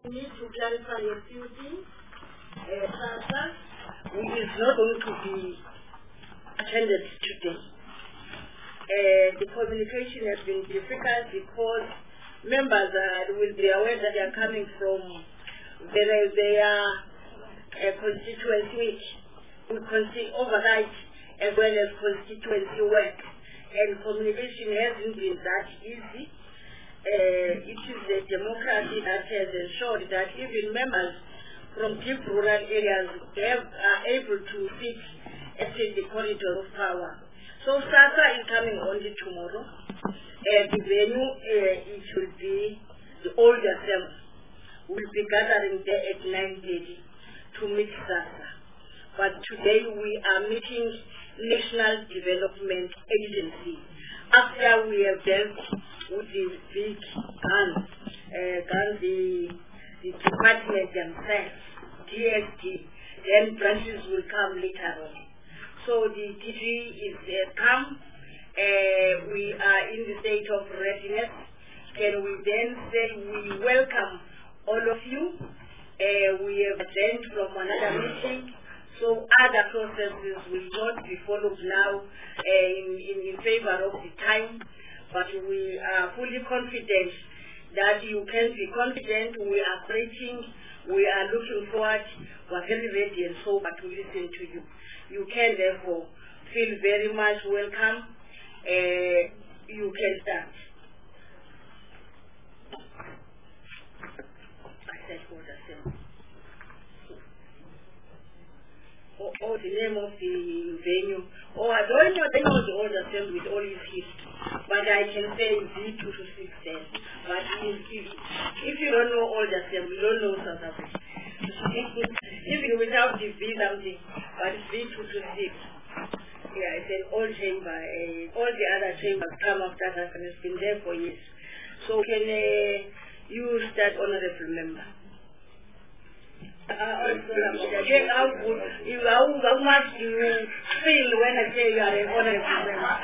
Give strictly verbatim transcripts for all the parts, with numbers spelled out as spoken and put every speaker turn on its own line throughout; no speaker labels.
We need to clarify a few things. Uh, SASSA is not going to be attended today. Uh, the communication has been difficult because members uh, will be aware that they are coming from their, their uh, constituency, which will consti- override as well as constituency work. And communication hasn't been that easy. Uh, it is the democracy that has ensured that even members from deep rural areas have, are able to sit at the corridor of power. So SASSA is coming only tomorrow. Uh, the venue, uh, it will be the old assembly. We'll be gathering there at nine thirty to meet SASSA. But today we are meeting National Development Agency. After we have dealt with the big guns, uh, guns, the, the department themselves, D S D, then branches will come later on. So the D G is uh, come. Uh, we are in the state of readiness. Can we then say we welcome all of you? Uh, we have adjourned from another meeting. So other processes will not be followed now uh, in, in, in favor of the time, but we are fully confident that you can be confident. We are preaching, we are looking forward, we are very ready and sober to listen to you. You can therefore feel very much welcome. Uh, you can start. I said what I said. Or, or the name of the venue. Or I don't know the name of the old assembly with all its history. But I can say V two to six then. But if, if, if you don't know old assembly, you don't know South Africa. Even without the V something, but V two to six. Yeah, it's an old chamber. Uh, all the other chambers come after that and it's been there for years. So can uh, you start, honorable member? Uh, also, again, how, you, how, how much do you feel when I say you are an honorable member?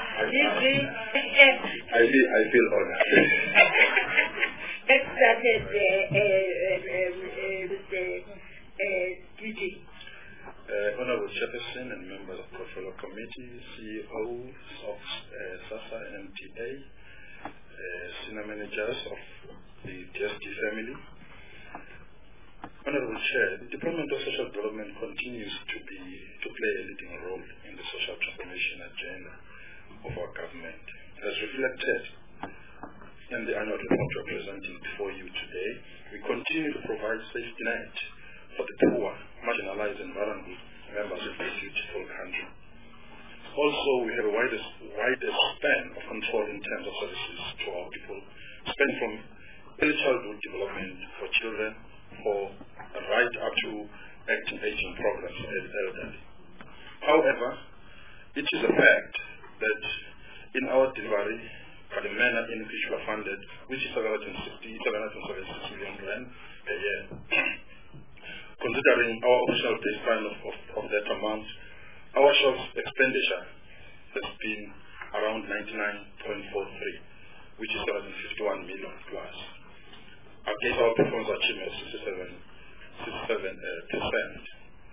I feel, I feel honored.
Let's start at uh, uh, um, uh, Mister Uh, D G.
Uh, Honorable Chairperson and members of the Portfolio Committee, C E Os of uh, SASSA and M T A, uh, senior managers of the D S D family. Honorable Chair, the Department of Social Development continues to be to play a leading role in the social transformation agenda of our government. As reflected in the annual report we are presenting before you today, we continue to provide safety net for the poor, marginalized and vulnerable members of this beautiful country. Also, we have a wider, wider span of control in terms of services to our people, span from early childhood development for children, for right up to acting aging programs for the elderly. However, it is a fact that in our delivery, by the manner in which we are funded, which is seven hundred seventy-six million rand a year, considering our official baseline of, of, of that amount, our short expenditure has been around ninety-nine point four three, which is seven hundred fifty-one million plus. Against our performance achievement, sixty-seven percent.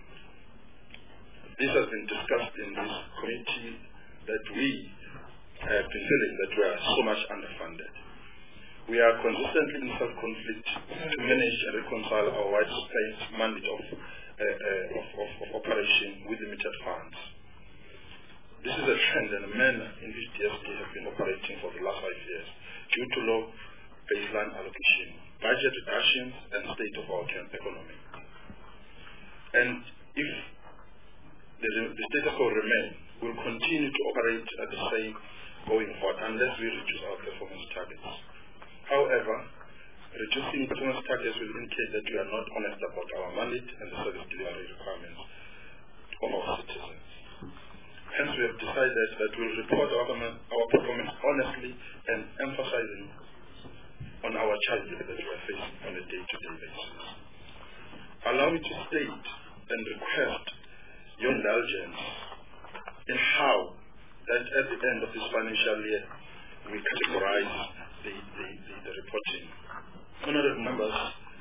This has been discussed in this committee that we have been feeling that we are so much underfunded. We are consistently in self-conflict to manage and reconcile our widespread mandate of, uh, uh, of, of, of operation with limited funds. This is a trend and a manner in which D S D has been operating for the last five years due to low baseline allocation, budget reductions, and state of our economy. And if the, the status quo remains, we will continue to operate at the same going forward unless we reduce our performance targets. However, reducing performance targets will indicate that we are not honest about our mandate and the service delivery requirements of our citizens. Hence, we have decided that we will report our, our performance honestly and emphasizing on our challenges that we are facing on a day-to-day basis. Allow me to state and request your indulgence in how that at the end of this financial year we categorize the, the, the, the reporting. Honorable members,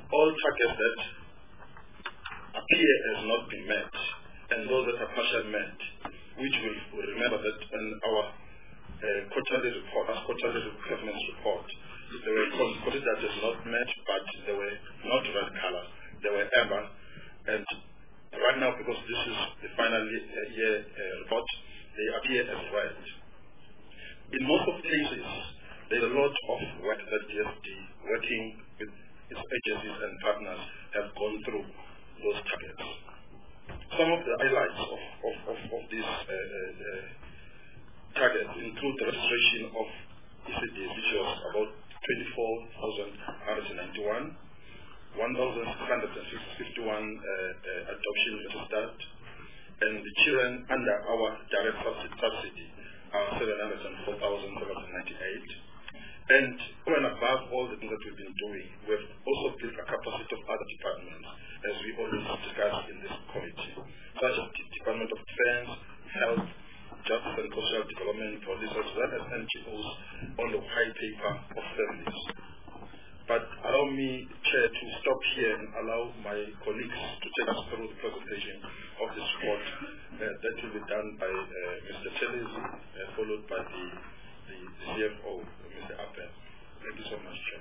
all targets that appear as not being met, and those that are partially met, which will, will remember that in our uh, quarterly report, our quarterly performance report, they were considered as not met, but they were not red color, they were amber, and right now, because this is the final year uh, report, they appear as red. In most of the cases, there's a lot of work that D S D, working with its agencies and partners, have gone through those targets. Some of the highlights of, of, of, of these uh, uh, targets include the registration of E C Ds, which was about twenty-four thousand one hundred ninety-one, one thousand six hundred fifty-one uh, uh, adoption registered, and the children under our direct subsidy are seven hundred four thousand seven hundred ninety-eight. And over and above all the things that we've been doing, we've also built a capacity of other departments, as we always discuss in this committee, such as the Department of Defense, Health, Justice and Social Development, Police, as well as N G Os on the white paper of families. But allow me, Chair, to stop here and allow my colleagues to take us through the presentation of this report. Uh, that will be done by uh, Mister Chelezi, uh, followed by the, the, the C F O, Mister Appel. Thank you so much, Chair.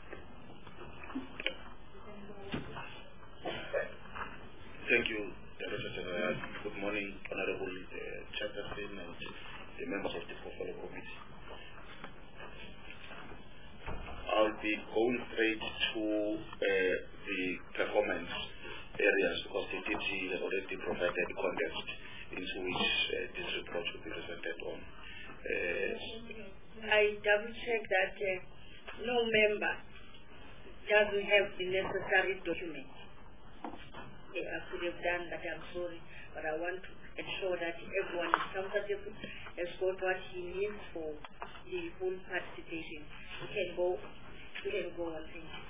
Thank you, Director General. Good morning, Honorable uh, Chairperson and the members of the Portfolio Committee. I'll be going straight to uh, the performance areas because the D G has already provided context into which uh, this report will be presented on. Uh,
I double check that uh, no member doesn't have the necessary documents. Yeah, I could have done that, I'm sorry, but I want to ensure that everyone is comfortable, has got what he needs for the full participation. We can go, we can go on, thank you.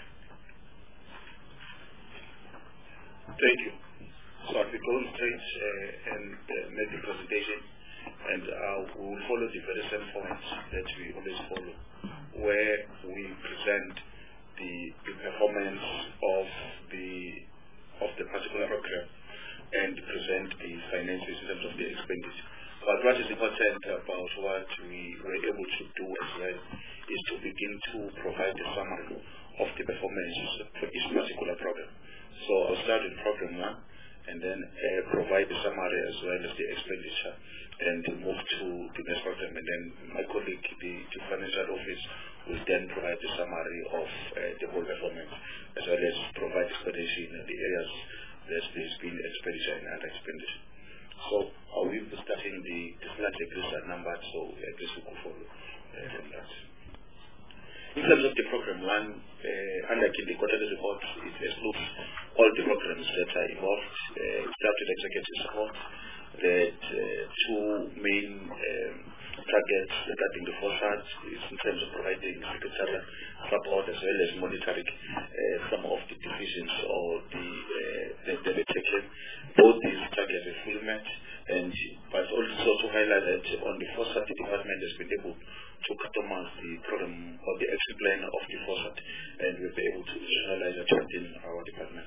Thank you. So I'll be going straight uh, and uh, make the presentation, and uh, we will follow the very same points that we always follow, where we present the, the performance of the of the particular program and present the finances in terms of the expenditure. But what is important about what we were able to do as well is to begin to provide a summary of the performance for each particular program. So I'll start with program one and then uh, provide the summary as well as the expenditure and move to the next program, and then my colleague, the, the financial office, will then provide the summary of uh, the whole performance as well as provide explanation in the areas that there's been expenditure and other expenditure. So I will be starting the, the slide list are numbered, so uh, this will go follow uh, from that. In terms of the program one, uh, unlike in the quarterly report, it excludes all the programs that are involved. Uh, start with executive support, that uh, two main um, targets regarding the foresight is in terms of providing secretarial support as well as monitoring uh, some of the decisions or the uh, that they were taken. Both these targets are fully met, and but also to highlight that on the foresight, the department has been able to customize the program or the action plan of the foresight, and we'll be able to visualize it within our department.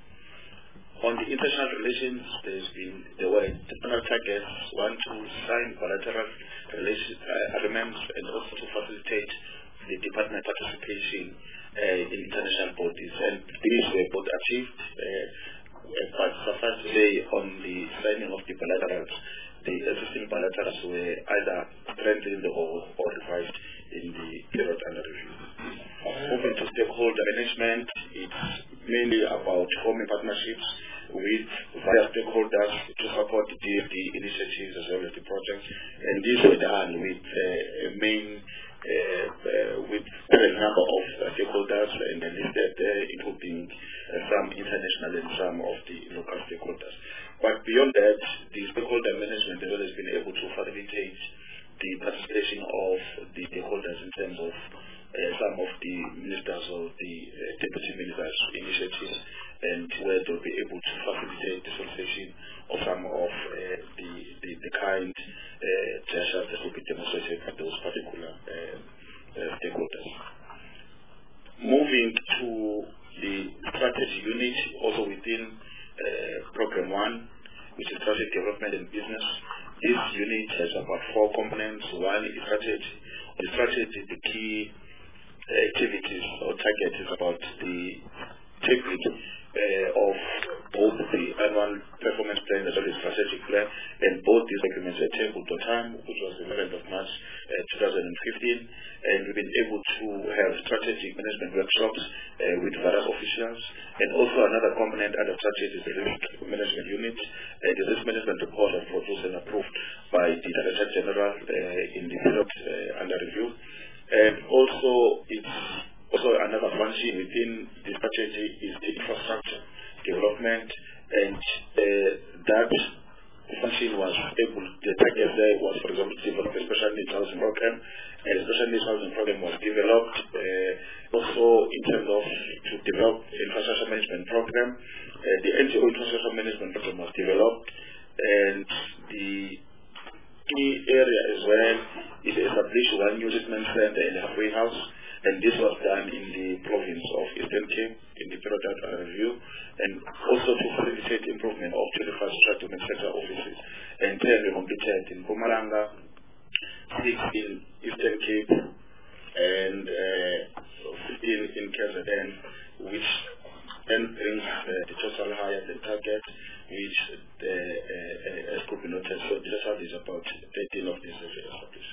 On the international relations, there's been there were internal targets, one to sign bilateral relations uh, agreements and also to facilitate the department participation uh, in international bodies, and these were both achieved. Uh, but suffice to say, on the signing of the bilaterals, the existing bilaterals were either strengthened or, or revised in the period under review. Moving to stakeholder management, it's mainly about forming partnerships with various stakeholders to support the D F D initiatives as well as the projects, and these were done with uh, a main uh, uh, with a number of uh, stakeholders, and then listed there, including uh, some international and some of the local stakeholders. But beyond that, the stakeholder management has always been able to facilitate the participation of the stakeholders in terms of uh, some of the ministers or the uh, deputy ministers' initiatives, and where they'll be able to facilitate the solicitation of some of uh, the, the, the kind uh, gestures that will be demonstrated by those particular uh, uh, stakeholders. Moving to the strategy unit also within uh, Program one, which is Strategic Development and Business. This unit has about four components. One is strategy. The strategy, the key activities or targets is about the technique uh, of both the annual performance plan as well as strategic plan, and both these documents were tabled on time, which was the eleventh of March uh, two thousand fifteen, and we've been able to have strategic management workshops uh, with various officials. And also another component under strategy is the risk management unit. Uh, the risk management report was produced and approved by the Director General uh, in the period uh, under review. And also, it's also another function within the strategy is the infrastructure development, and uh, that function was able, the target there was, for example, to develop a special needs housing program, and a special needs housing program was developed. Uh, also, in terms of to develop infrastructure management program, uh, the N G O infrastructure management program was developed, and the key area as well is establish one new treatment center in a halfway house, and this was done in the province of Eastern Cape in the period under review, and also to facilitate improvement of twenty-five treatment center offices, and ten were completed in Mpumalanga, six in Eastern Cape, and uh, fifteen in K Z N, which then brings uh, the total higher than target, which the, uh, as could be noted, so the result is about thirteen of these established.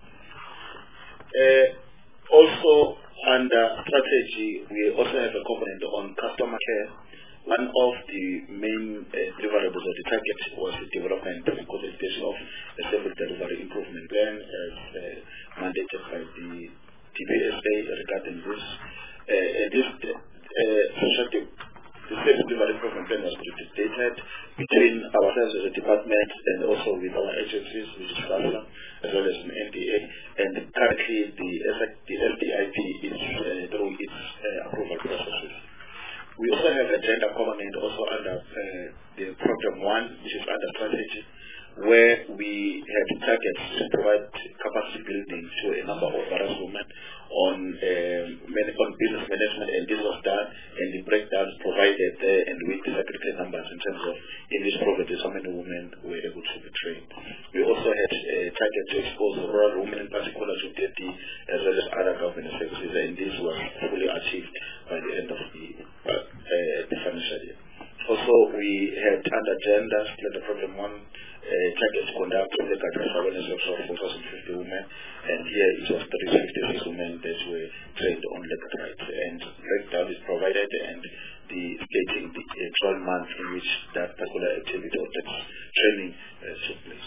Uh, also, under strategy, we also have a component on customer care. One of the main uh, deliverables of the target was the development and consolidation of a service delivery improvement plan as uh, mandated by the D P S A regarding this. Uh, this uh, social The service delivery improvement plan was dated between ourselves as a department and also with our agencies, which is FASA, as well as an N D A. And currently, the, the L D I P is uh, through its uh, approval processes. We also have a gender component also under uh, the Program one, which is under strategy, where we have targets to provide capacity building to a number of various women on, um, on business management, and this was done, and the breakdowns provided there, and with the secretary numbers in terms of in this province how many women were able to be trained. We also had a target to expose rural women in particular to D T as well as other government services, and this was fully achieved by the end of the, uh, uh, the financial year. Also, we had under gender, under Program one, Uh, targets conduct of the Career Awareness Workshop for four thousand fifty women, and here it was three hundred fifty-six women that were trained on legal rights, and breakdown is provided, and the stating the uh, twelve months in which that particular activity or that training uh, took place.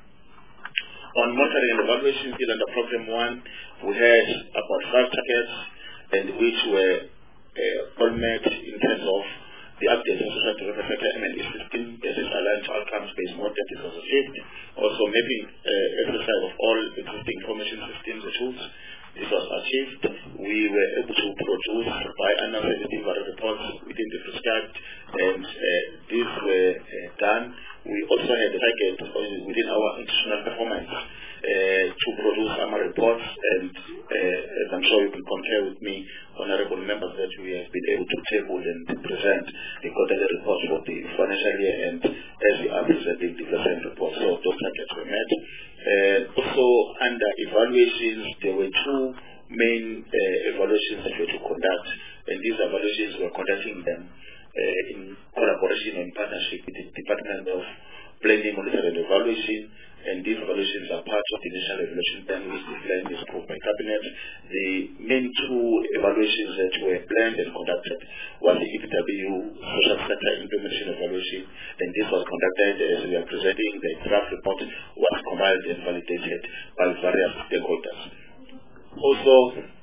On monitoring and evaluation, still under Program one, we had about five targets, and which were uh, all met in terms of the updates of social development sector M and E system, as is aligned to outcomes-based model that was achieved. Also mapping uh, exercise of all existing information systems and tools. This was achieved. We were able to produce by annual sensitive reports within the prescribed, and uh, these were uh, done. We also had a target within our institutional performance uh, to produce our reports, and uh, as I'm sure you can compare with me, honorable members, that we have been able to table and present the quarterly reports for the financial year, and as we are presenting the present reports, so those targets were met. Uh, also, under evaluations, there were two main uh, evaluations that we had to conduct, and these evaluations were conducting them uh, in collaboration and partnership with the Department of Planning, Monitoring and Evaluation, and these evaluations are part of the National Evaluation Plan, which the plan is approved by Cabinet. The main two evaluations that were planned and conducted was the E P W Social Sector Implementation Evaluation, and this was conducted as we are presenting. The draft report was compiled and validated by various stakeholders. Also,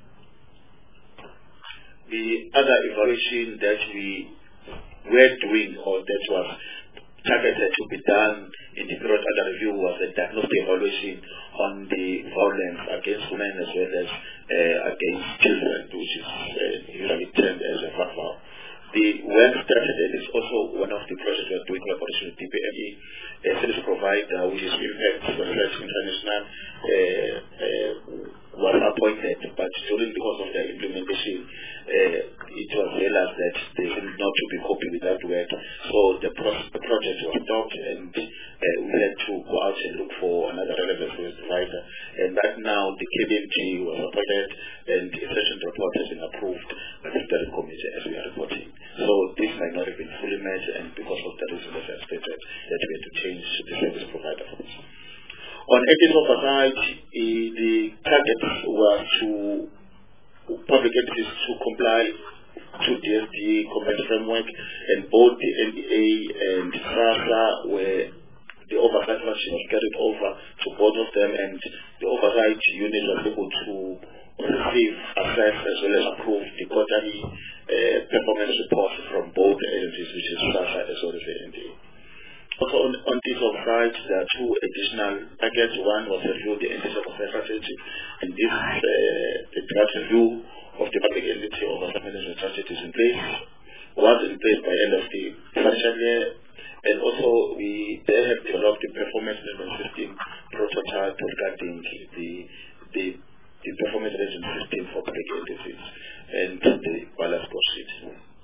the other evaluation that we were doing, or that was targeted to be done in the period under review, was a diagnostic evaluation on the violence against women as well as uh, against children, which is uh, usually termed as a V A V A. The work started, and is also one of the projects we are doing in collaboration with D P M E, a service provider, which is Impact Research International, uh, uh, was appointed, but during the course of their implementation, uh, it was realized that they seemed not to be coping with that work. So the, pro the project was stopped, and uh, we had to go out and look for another relevant service provider. And right now, the K B M G was appointed, and the session report has been approved by the steering committee as we are reporting. So this might not have been fully met, and because of the reason as I stated, that we had to change the service provider for this. On ethics oversight, uh, the target was to public entities to comply to the D S D compliance framework, and both the N D A and SASA were the oversight function was carried over to both of them, and the oversight unit was able to receive, assess, as well as approve the quarterly uh, performance reports from both agencies, which is SASA as well as the N D A. Also on, on this oversight, there are two additional targets. One was to review the entity oversight strategy, and this uh, the draft review of the public entity oversight management strategy is in place. Was in place by end of the financial year, and also we they have developed the performance management system prototype regarding the the the performance management system for public entities and the balance sheet.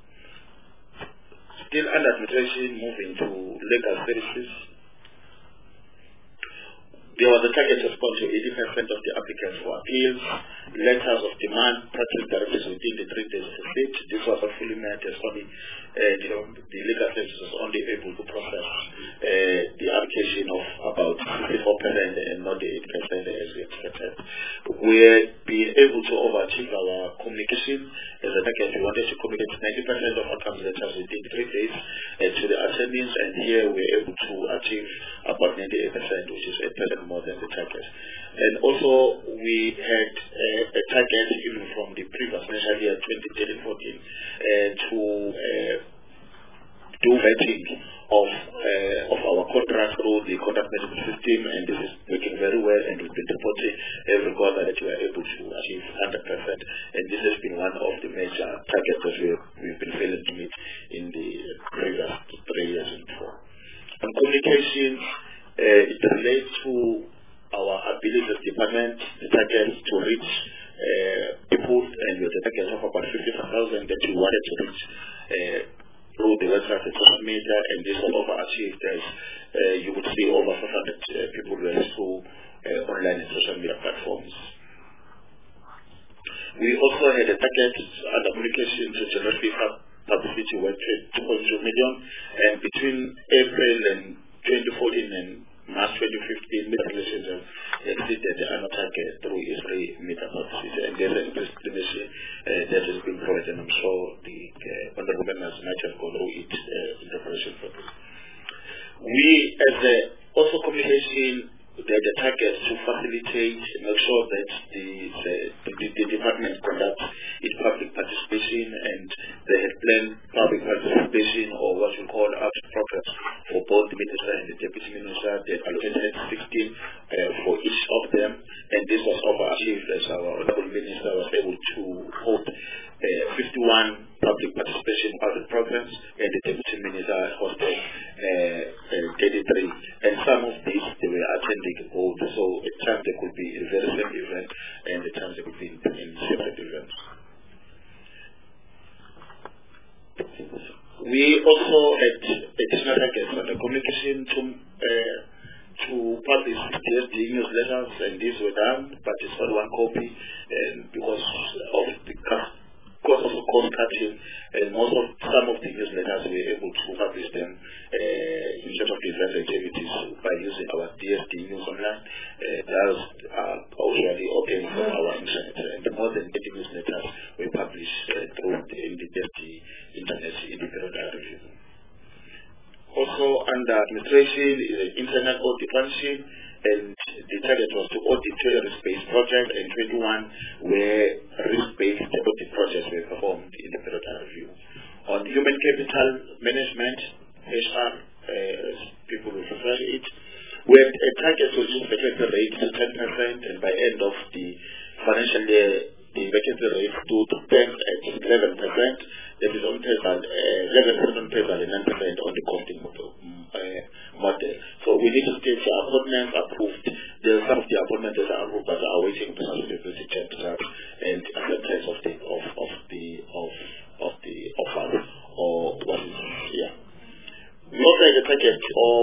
Still under administration, moving to legal services. There was a target response to eighty percent of the applicants for appeals, letters of demand, practice directives within the three days of it. This was a fully met as only uh, you know, the legal services was only able to process uh, the application of about sixty-four percent and not the eight percent as we expected. We're being able to overachieve our communication. As a target, we wanted to communicate ninety percent of our comes letters within three days uh, to the attendees, and here we're able to achieve about ninety-eight percent, which is eight percent more than the target. And also, we had uh, a target even from the previous financial year, twenty thirteen fourteen, uh, to uh, do vetting of uh, of our contract through the contract management system, and this is working very well, and we've been reporting every quarter that we are able to achieve one hundred percent, and this has been one of the major targets that we, we've been failing to meet in the previous three years and four. On communication, uh, it relates to our ability as department, the target to reach uh, people, and with the target of about fifty thousand that we wanted to reach uh, through the website and social media, and this was overachieved as uh, you would see over five hundred uh, people raised through uh, online and social media platforms. We also had a target under communication to generate publicity worth two point two million, and between April and twenty fourteen and March twenty fifteen, media relations have exceeded the annual target through every media publicity, and there's an implementation uh, that has been provided, and I'm sure the uh, honorable members might have gone through it uh, in preparation for this. We, as a also communication, the, the target to facilitate, make sure that the, the, the, the department conducts its public participation, and they had planned public participation, or what we call out programs, for both the minister and the deputy minister. They allocated sixteen uh, for each of them, and this was overachieved as our honorable minister was able to hold uh, fifty-one public participation pilot programs, and the deputy minister hosted uh, uh, thirty-three, and some of these they were attending both, so at times they could be in a very same event, and at times they could be in, in separate events. We also had additional targets on the communication to uh, to publish D S D newsletters, and these were done, but it's not one copy, and because of the cost of cost cutting, and most of some of the newsletters we were able to publish them uh, in terms of event activities by using our D S D News Online. Uh, those are usually open from our internet, and more than eighty newsletters we publish uh, through the, in the D S D Internet Independent Review. Also under administration is an internal audit function, and the target was to audit two risk-based projects, and twenty-one where risk-based audit projects were performed in the periodic review. On human capital management, H R, uh, people will refer to it, we had a target to reduce vacancy rate to ten percent, and by end of the financial year, the vacancy rate stood ten at eleven percent. That is on paper, uh, eleven percent on paper and nine percent on the costing model. Uh, model. So we need to state the appointments approved. There are some of the appointments that are approved but are awaiting personal availability
target of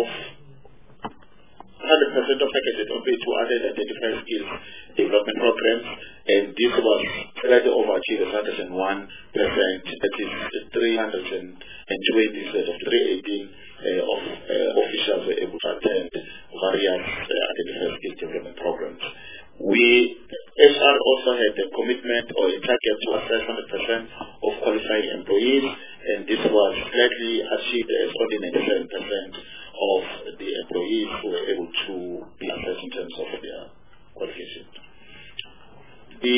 one hundred percent of targeted on page two hundred identified skills development programs, and this was slightly overachieved at one hundred one percent, that is three hundred twenty instead of three hundred eighteen uh, of uh, officials were able to attend various uh, identified skills development programs. We, H R also had a commitment or a target to assess one hundred percent of qualified employees, and this was slightly achieved as only ninety-seven percent of the employees who were able to be assessed in terms of their qualification. The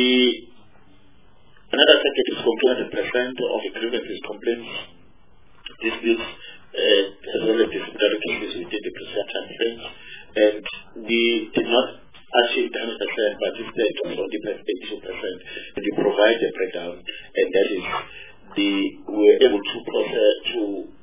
another target is from two hundred percent of the grievances, complaints, disputes, uh, as well as disciplinary cases within the prescribed time frames, and we did not achieve one hundred percent, but instead it was only eighty-two percent, and we provide a breakdown, and that is the we were able to process to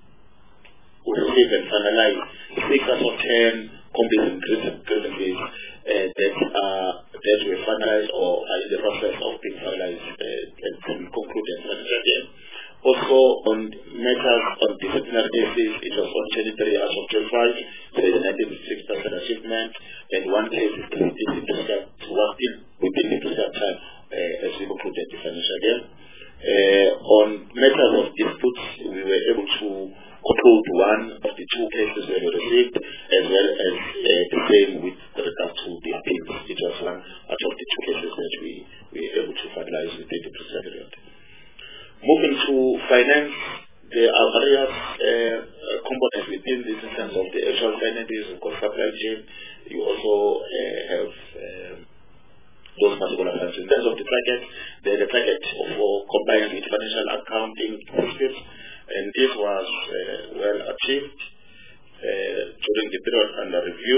receive and finalize six out of ten complaints and grievances uh, that uh, that were finalized or are in the process of being finalized uh, and concluded. Also on matters on disciplinary cases, it was on twenty-three out of twenty-five, so it's a ninety-six percent achievement, and one case is worked in within the prescribed time uh, as we concluded the financial year. Uh, on matters of disputes, we were able to conclude one of the two cases that were received, as well as uh, the same with regard to the appeals. It was one out of the two cases that we, we were able to finalize within the prescribed period. Moving to finance, there are various uh, components within this in terms of the actual finances, of course, supply chain. You also uh, have um, those particular funds. In terms of the target, there's a target for compliance with financial accounting principles, and this was uh, well achieved uh, during the period under review.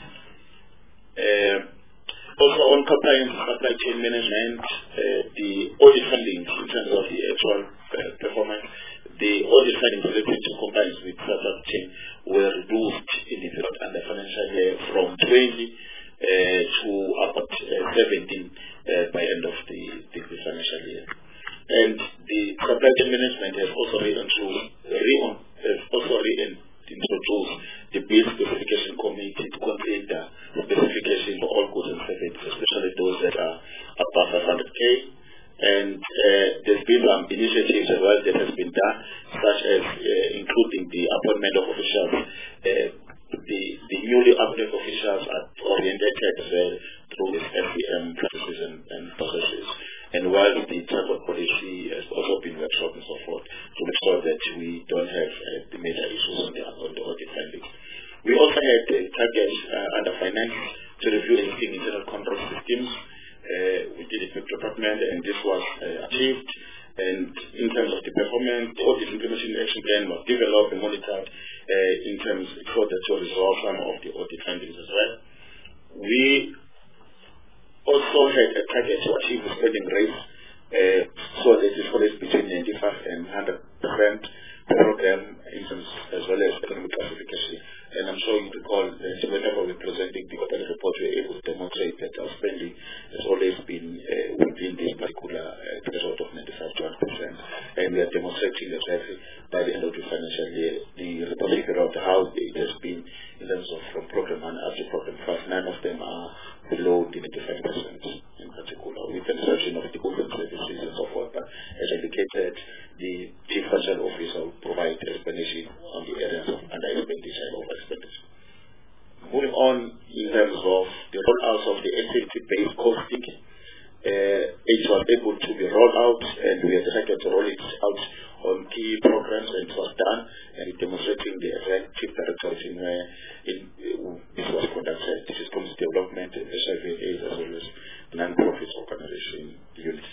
Uh, also on compliance with supply chain management, uh, the audit findings in terms of the actual uh, performance, the audit findings related to compliance with supply chain were reduced in the period under financial year from twenty uh, to about uh, seventeen uh, by end of the, the financial year. And the supply chain management has also reintroduced, has also reintroduced the bill specification committee to complete the specification for all goods and services, especially those that are above five hundred K. And uh, there's been some initiatives as well that has been done, such as uh, including the appointment of officials. Uh, the, the newly appointed officials are oriented as well through this S C M practices and, and processes. And while the transport policy has also been workshopped and so forth to make sure that we don't have uh, the major issues on the, on the audit findings. We also had a target uh, under finance to review existing internal control systems uh, within the department, and this was uh, achieved. And in terms of the performance, the audit implementation action plan was developed and monitored uh, in terms so that to resolve some of the audit findings as well. We also had a target to achieve the spending rate, uh, so that it falls between ninety-five and one hundred percent per program in terms as well as economic classification. And I'm sure you recall that whenever we're presenting the quarterly report, we're able to demonstrate that our spending has always been uh, within this particular uh, threshold of ninety-five to one hundred percent. And we are demonstrating that by the end of the financial year, the report figure out how it has been in terms of from program one up to program five. Nine of them are below the ninety-five percent in particular, with the exception of the goods and services and so forth. But as indicated, the Chief Financial Officer will provide explanation on the areas of under expenditure and over expenditure. Moving on in terms of the rollout of the activity-based costing, uh, it was able to be rolled out, and we are decided to roll it out on key programs, and it was done, and it demonstrating the effective directories in where it, uh, this was conducted. This is community development, H I V and AIDS, as well as non-profit organization units.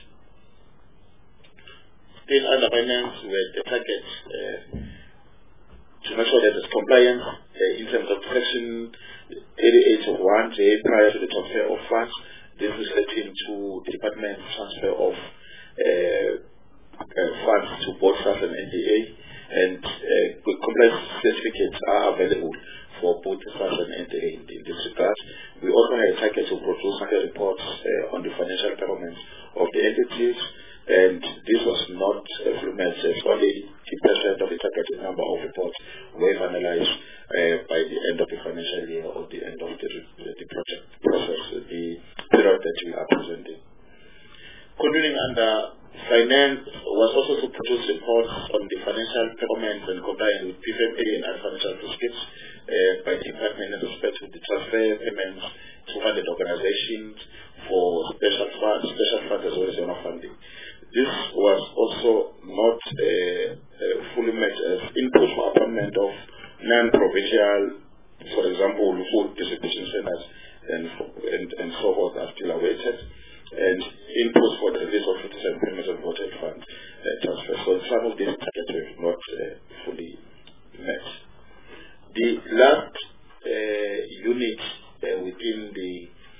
Still under finance, we had the target uh, to make sure that there's compliance uh, in terms of section eighty-eight of one J prior to the transfer of funds. This is relating to the department transfer of uh, uh, funds to both S A S and N D A, and uh, compliance certificates are available for both S A S and N D A in, in this regard. We also had a target to produce market reports uh, on the financial performance of the entities, and this was not implemented. Only fifty percent of the target a number of reports were finalized uh, by the end of the financial year or the end of the, the project process, the period that we are presenting. Continuing under finance was also to produce reports on the financial performance and compliance with P F M A and other financial prescriptions uh, by the department in respect to the transfer payments to funded organizations for special funds, special funds as well as general funding. This was also not uh, uh, fully met as input for appointment of non-provincial, for example, food distribution centers and, and, and so forth are still awaited. And inputs for the release of fifty-seven payments and voted fund uh, transfer. So some of these targets were not uh, fully met. The last uh, unit uh, within the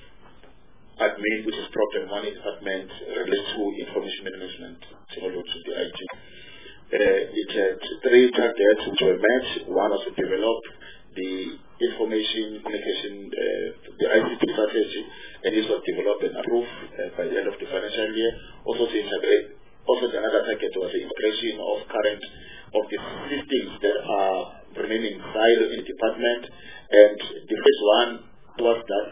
admin, which is program one department, relates to information management, similar to the I T. Uh, it had three targets which were met. One was to develop the information communication, uh, the I C T strategy, and this was developed and approved uh, by the end of the financial year. Also to integrate, also the another target was the integration of current of the systems that are remaining silo in the department, and the first one was that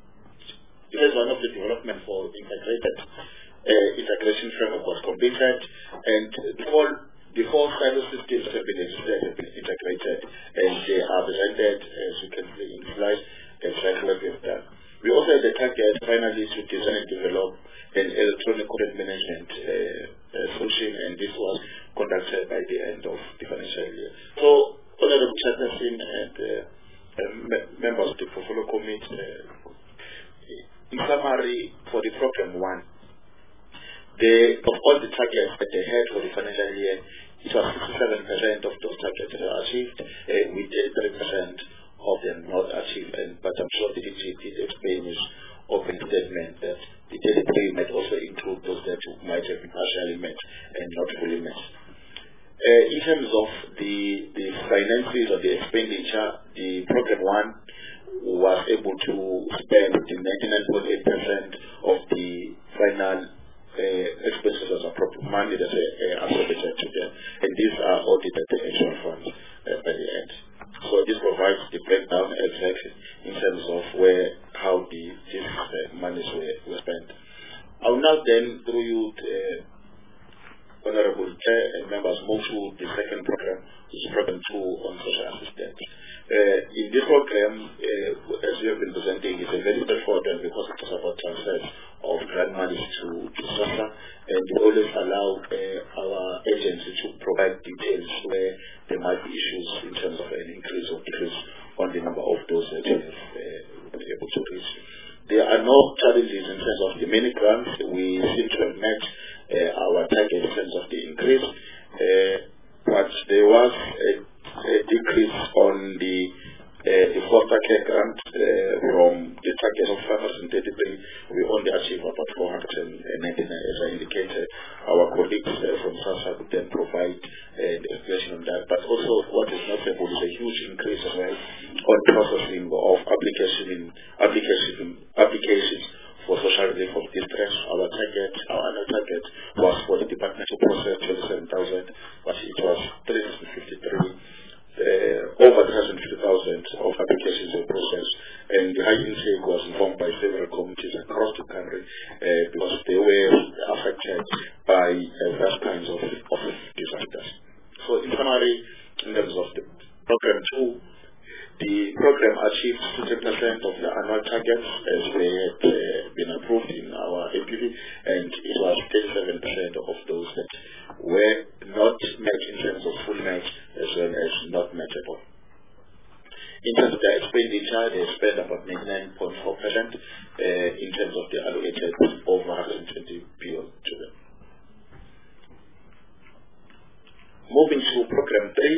the first one of the development for integrated uh, integration framework was completed, and before Before silo systems have been have been integrated, and they are presented, as you can see in the slide, exactly what we have done. We also had the target finally to design and develop an electronic content management uh, uh, solution, and this was conducted by the end of the financial year. So, Honorable Chairperson and uh, uh, members of the portfolio committee, uh, in summary, for the program one, the, of all the targets that they had for the financial year, it was sixty-seven percent of those targets were achieved, uh, with thirty percent of them not achieved. And, but I'm sure the D G did explain his open statement that the thirty-three might also include those that might have been partially met and not fully met. Uh, in terms of the, the finances or the expenditure, the program one was able to spend the ninety-nine point eight percent of the final Uh, expenses as appropriate money that are uh, associated to them, and these are audited the actual funds uh, by the end. So this provides the breakdown exactly in terms of where how the these uh, monies were, were spent. I will now then, through you, uh, Honorable Chair and members, move to the second program, which is program two on social assistance. Uh, in this program, uh, as we have been presenting, it's a very straightforward one because it is about transfers of grant money to, to SASSA, and we always allow uh, our agency to provide details where there might be issues in terms of an increase or decrease on the number of those that we have uh, been able to reach. There are no challenges in terms of the many grants. We seem to have met uh, our target in terms of the increase, uh, but there was a, a decrease on the Uh, the foster care grant uh, from the target of five hundred thirty-three, we only achieved about four hundred ninety-nine, as I indicated. Our colleagues uh, from SASSA would then provide uh, the explanation on that. But also, what is notable is a huge increase as well on processing of application, application, applications for social relief of distress. Our target, our annual target was for the department to process twenty-seven thousand, but it was three hundred fifty-three. Uh, over three hundred fifty thousand of applications in process, and the high intake was informed by several communities across the country uh, because they were affected by uh, various kinds of, of disasters. So in summary, in terms of the program two, the program achieved sixty percent of the annual targets as they had uh, been approved in our A P V, and it was thirty-seven percent of those that were not met in terms of full match as well as not matchable. In terms of the expenditure, they spent about ninety-nine point four percent uh, in terms of the allocated over one hundred twenty billion to them. Moving to program three,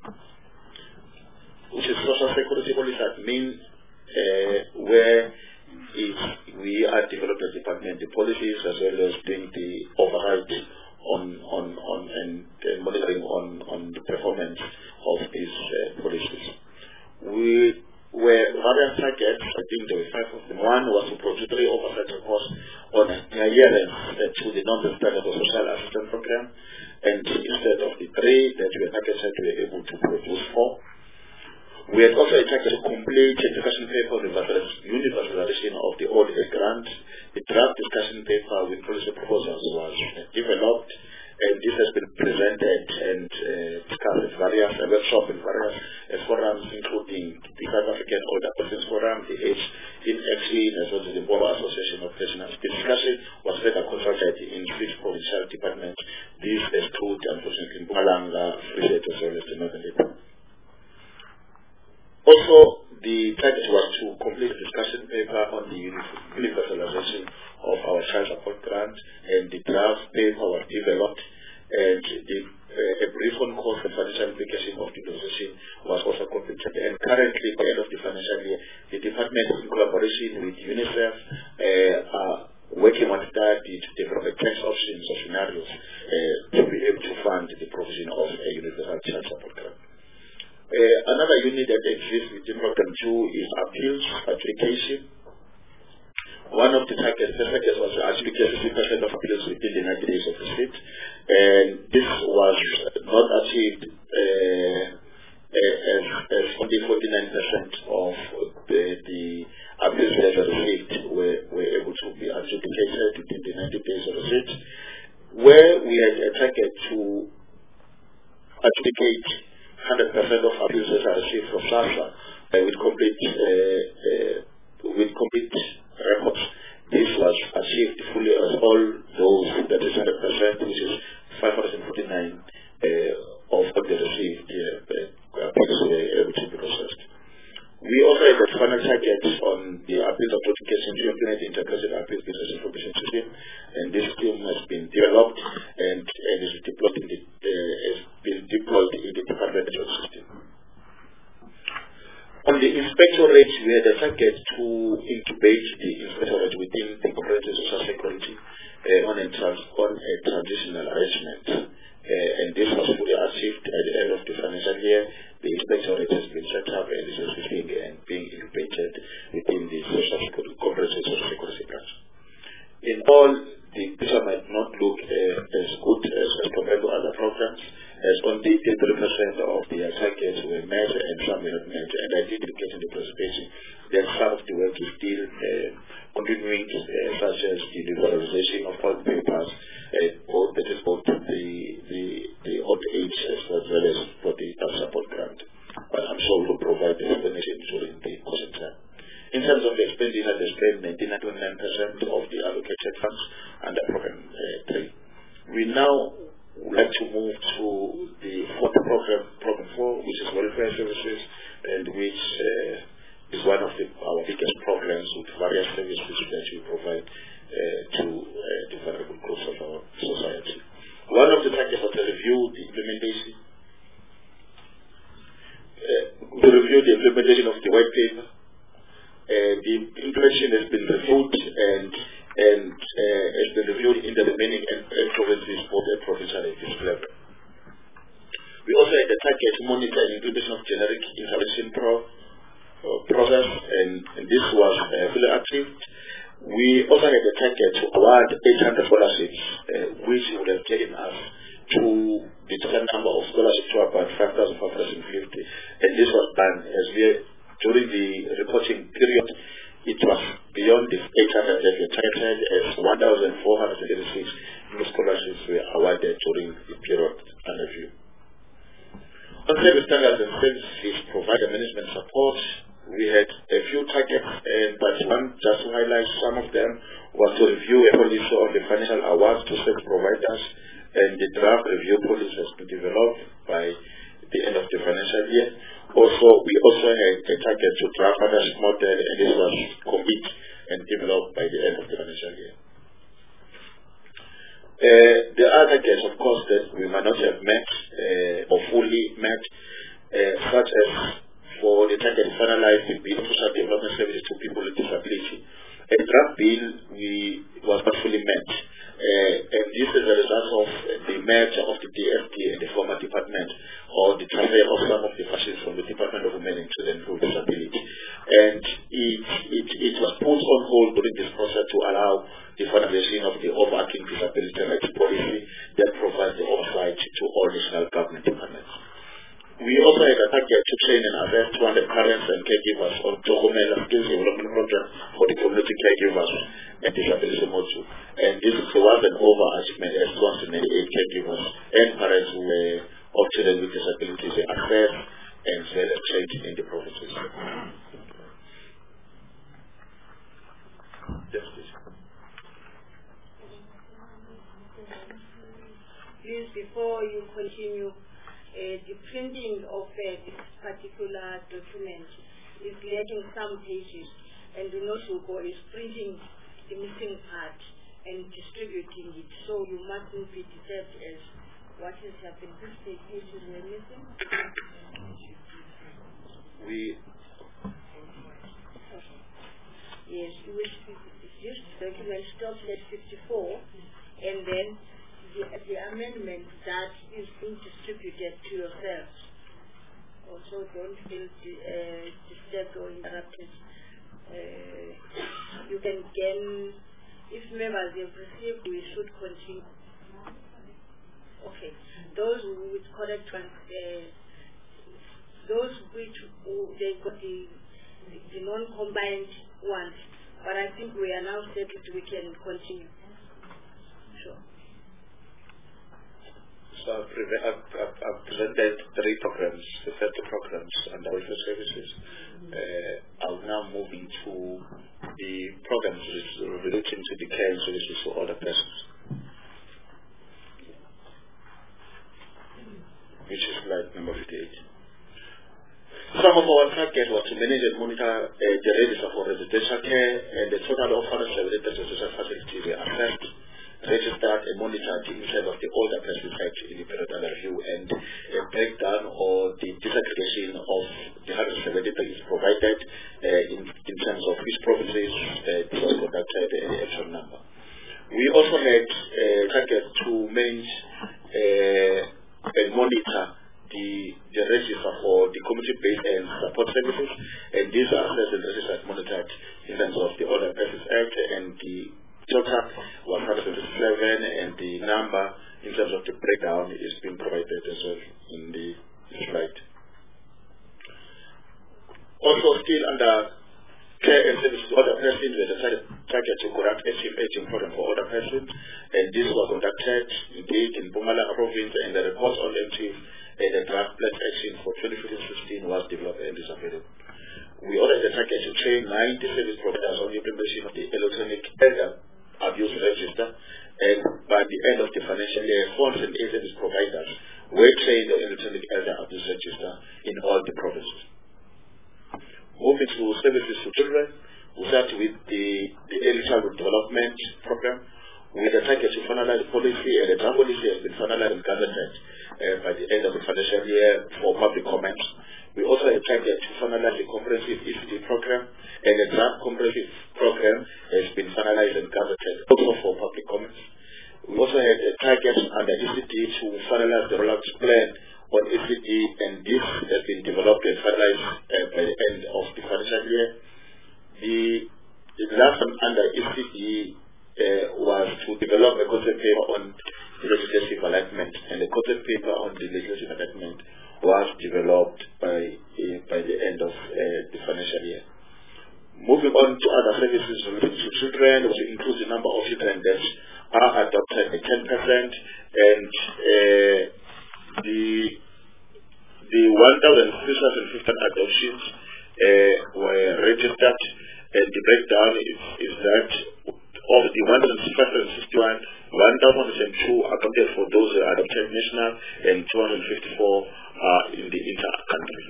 which is Social Security Policy Admin, uh, where it, we are developing the department the policies as well as doing the override on on on and uh, monitoring on on the performance of these uh, policies. We were various targets. I think there were five of them. One was to produce three oversight reports on adherence uh, to the non-standard social assistance program, and instead of the three that we were targeted said we were able to produce four. We had also a target to complete a discussion paper on the universalization of the old age grant. The draft discussion paper with policy proposals was developed, and this has been presented and uh, discussed at various uh, workshops and various uh, forums, including the South African Older Persons Forum, the Age in Action, as well as the Board Association of Pensioners. The discussion was further consulted in six provincial departments. These exclude, unfortunately, Mpumalanga, Free State, as well as the Northern Cape. Also, the target was to complete a discussion paper on the universalization of our child support grant, and the draft paper was developed, and the, uh, a brief on cost and financial implication of the decision was also completed. And currently, by the end of the financial year, the department, in collaboration with UNICEF, uh, are working on study to develop a tax options or scenarios uh, to be able to fund the provision of a universal child support grant. Uh, another unit that exists within Program two is appeals adjudication. One of the targets, the target was to adjudicate fifty percent of appeals within the ninety days of the state, and this was not achieved uh, as, as only forty-nine percent of the, the appeals that were received were, were able to be adjudicated within the ninety days of the state, where we had a target to adjudicate one hundred percent of appeals that are received from SASSA uh, with complete uh, uh, with complete records. This was achieved fully as all those that is one hundred percent, which is five hundred forty-nine uh, of what they received uh, appeals were able to be processed. We also had a final target on the appeals adjudication to implement the integrated appeals business information system, and this scheme has been developed and, and is deployed in the uh, has been deployed in the department system. On the inspectorate, we had a target to incubate the inspectorate within the Comprehensive Social Security uh, on, a trans on a transitional arrangement, uh, and this was fully achieved at the end of the financial year. The inspectorate has been set up and is existing and being incubated within the social security, Comprehensive Social Security branch. In all, the picture might not look uh, as good as, as compared to other programs, as only thirty percent of the targets were met and some were not met. And I did indicate in the presentation that some of the work is still uh, continuing, uh, such as the liberalization of all papers, uh, both, that is both the, the, the old age as well as for the child support grant. But I'm sure we'll provide the explanation during the question time. In terms of the expenditure, they spent ninety-nine point nine percent of the allocated funds under Program uh, three. We now would like to move to the fourth program, Program four, which is welfare services, and which uh, is one of the, our biggest programs with various services that we provide uh, to uh, the vulnerable groups of our society. One of the targets was to review the implementation, uh, to review the implementation of the white paper. Uh, the implementation has been reviewed and and uh, has been reviewed in the remaining and, and provinces, both at provincial and district level. We also had the target to monitor the implementation of generic intervention pro, uh, process, and, and this was uh, fully achieved. We also had the target to award eight hundred scholarships, uh, which would have taken us to the total number of scholarships to about five thousand five hundred fifty, and this was done as we during the reporting period. It was beyond the eight hundred that were targeted, as one thousand four hundred eighty-six new scholarships were awarded during the period under review. On service standards and services provider management support, we had a few targets, and but one, just to highlight some of them, was to review a policy on the financial awards to service providers, and the draft review policy has been developed by the end of the financial year. Also, we also had a target to draft ownership model, and this was complete and developed by the end of the financial year. Uh, the other targets, of course, that we might not have met uh, or fully met, uh, such as for the target to finalize the bill for social development services to people with disability. A draft bill we was not fully met, uh, and this is a result of the merger of the D F T and the former department, or the transfer of some of the functions from the Department of Women and Children with Disability. And it, it, it was put on hold during this process to allow the finalization of the overarching disability rights policy that provides the oversight to all national government departments. also had a target to train and assess two hundred parents and caregivers on Tokomela Skills Development Program for the community caregivers and disability module. And this was an overachievement as two hundred eighty-eight caregivers and parents who were of children with disabilities were assessed and well trained in the provinces. Yes, please.
Please, before you continue, uh, the printing of uh, this particular document is lacking some pages, and the notion go is printing the missing part and distributing it. So you mustn't be disturbed as what has happened. These pages were missing.
We
yes, which this document stops at fifty-four, and then the, the amendment that is being distributed to yourselves. Also, don't feel uh, disturbed or interrupted. Uh, you can gain, if members have received, we should continue. Okay, those with correct ones, uh, those which uh, they got the, the, the non-combined ones, but I think we are now settled, we can continue. Sure.
So I've, I've, I've, I've presented three programs, the thirty programs under welfare services. Uh, I'll now move into the programs relating to the care and services for other persons, which is slide number fifty-eight. Some of our targets were to manage and monitor uh, the register for residential care, and the total of one hundred seventy residential facilities were assessed, registered and monitored in terms of the older persons in the periodic review, and a breakdown or the disaggregation of the one hundred seventy that is provided uh, in, in terms of which provinces uh, this was conducted and the actual number. We also had a uh, target to manage uh, and monitor the, the register for the community-based and support services, and these are assessed and registered and monitored in terms of the Older Persons Act, and the total was one hundred fifty-seven, and the number in terms of the breakdown is being provided as well in the slide. Also, still under care and services to other persons, we decided target to conduct a chief aging program for other persons, and this was conducted indeed in Mpumalanga province, and the report on M Chief and the draft plan action for twenty fifteen sixteen was developed and is available. We ordered the target to train ninety service providers on the implementation of the electronic elder abuse register, and by the end of the financial year, four hundred eight service providers were trained on electronic elder abuse register in all the provinces. Moving to services to children, we start with the, the early childhood development program, with the target to finalize the policy, and the draft policy has been finalized and gazetted uh, by the end of the financial year for public comment. We also had a target to finalize the comprehensive E C D program, and the draft comprehensive program has been finalized and gazetted also for public comments. We also had a target under E C D to finalize the rollout plan on E C D, and this has been developed and finalized uh, by the end of the financial year. The, the last one under E C D uh, was to develop a concept paper on legislative alignment, and the concept paper on the legislative alignment was developed by uh, by the end of uh, the financial year. Moving on to other services related to children, which includes the number of children that are adopted by ten percent, and uh, the the one thousand six hundred fifteen adoptions uh, were registered, and the breakdown is, is that of the one thousand six hundred sixty-one, one thousand two accounted for those who are adopted national, and two hundred fifty-four are in the inter-country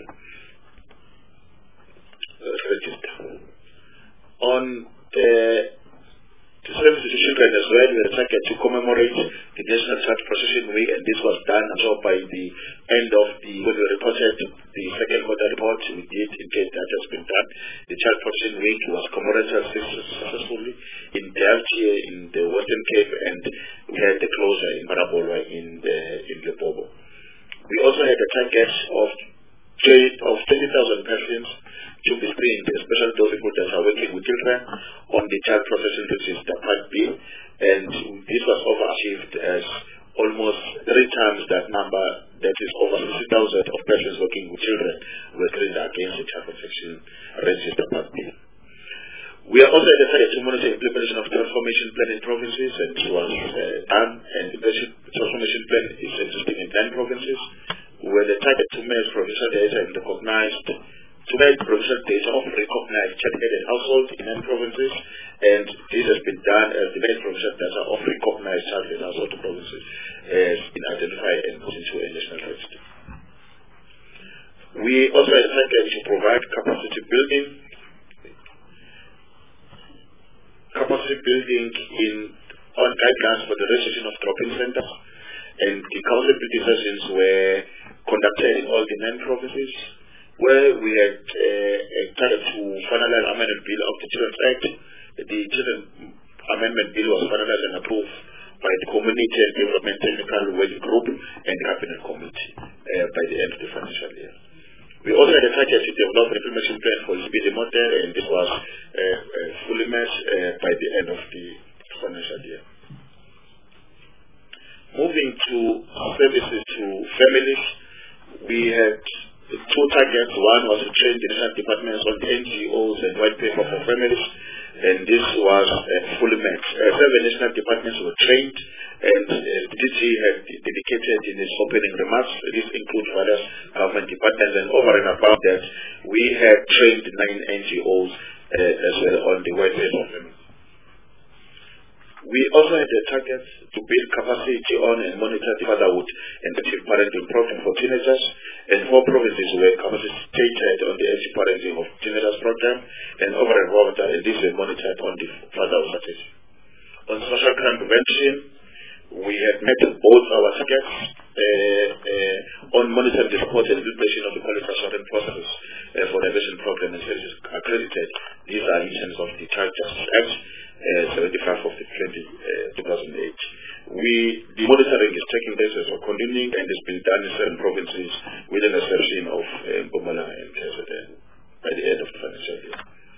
uh, register. On the, the services to children as well, we are targeted to commemorate the National Child Protection Week, and this was done so by the end of the, when we reported the second quarter report, we did indicate that has been done. The Child Protection Week was commemorated successfully in Delta, in the Western Cape, and we had the closure in Marabolwa in the in Limpopo. We also had a target of trade of twenty thousand persons to be screened, especially those people that are working with children, on the child protection register Part B, and this was overachieved as almost three times that number that is over sixty thousand of persons working with children, were trained against the Child Protection Register Part B. We are also decided to monitor implementation of transformation plan in provinces, and it was uh, done, and the transformation plan is existing in ten provinces, where the target to make provincial data and recognized, to make provincial data of recognized child-headed households in ten provinces, and this has been done as the main provincial data of recognized child-headed household provinces has been identified and put into a national register. We also had a target to provide capacity building capacity building in on guidelines for the registration of drop-in centers, and the council building sessions were conducted in all the nine provinces, where we had uh, tried to finalize amendment bill of the Children's Act. The Children Amendment Bill was finalized and approved by the Community and Development Technical Working Group and the Cabinet Committee uh, by the end of the financial year. We also had a target to develop an implementation plan for the speedy model, and this was uh, uh, fully met uh, by the end of the financial year. Moving to services to families, we had two targets. One was to train the national departments on the N G Os and white paper for families, and this was uh, fully met. Uh, seven national departments were trained, and uh, the D G had dedicated in his opening remarks. This includes various government departments, and over and above that, we had trained nine N G Os uh, as well on the white paper for families. We also had a target to build capacity on and monitor the fatherhood and active parenting program for teenagers, and four provinces were capacitated on the active parenting of teenagers program, and over and above that, and this is monitored on the fatherhood strategy. On social crime prevention, we had met both our targets uh, uh, on monitoring the support and implementation of the quality assurance processes uh, for the evaluation program and services accredited. These are in terms of the Child Justice Act uh, seventy-five of the two thousand eight. We, the monitoring is taking place as we're continuing, and it's been done in certain provinces with an exception of Mpumalanga uh, and K Z N by the end of the financial year.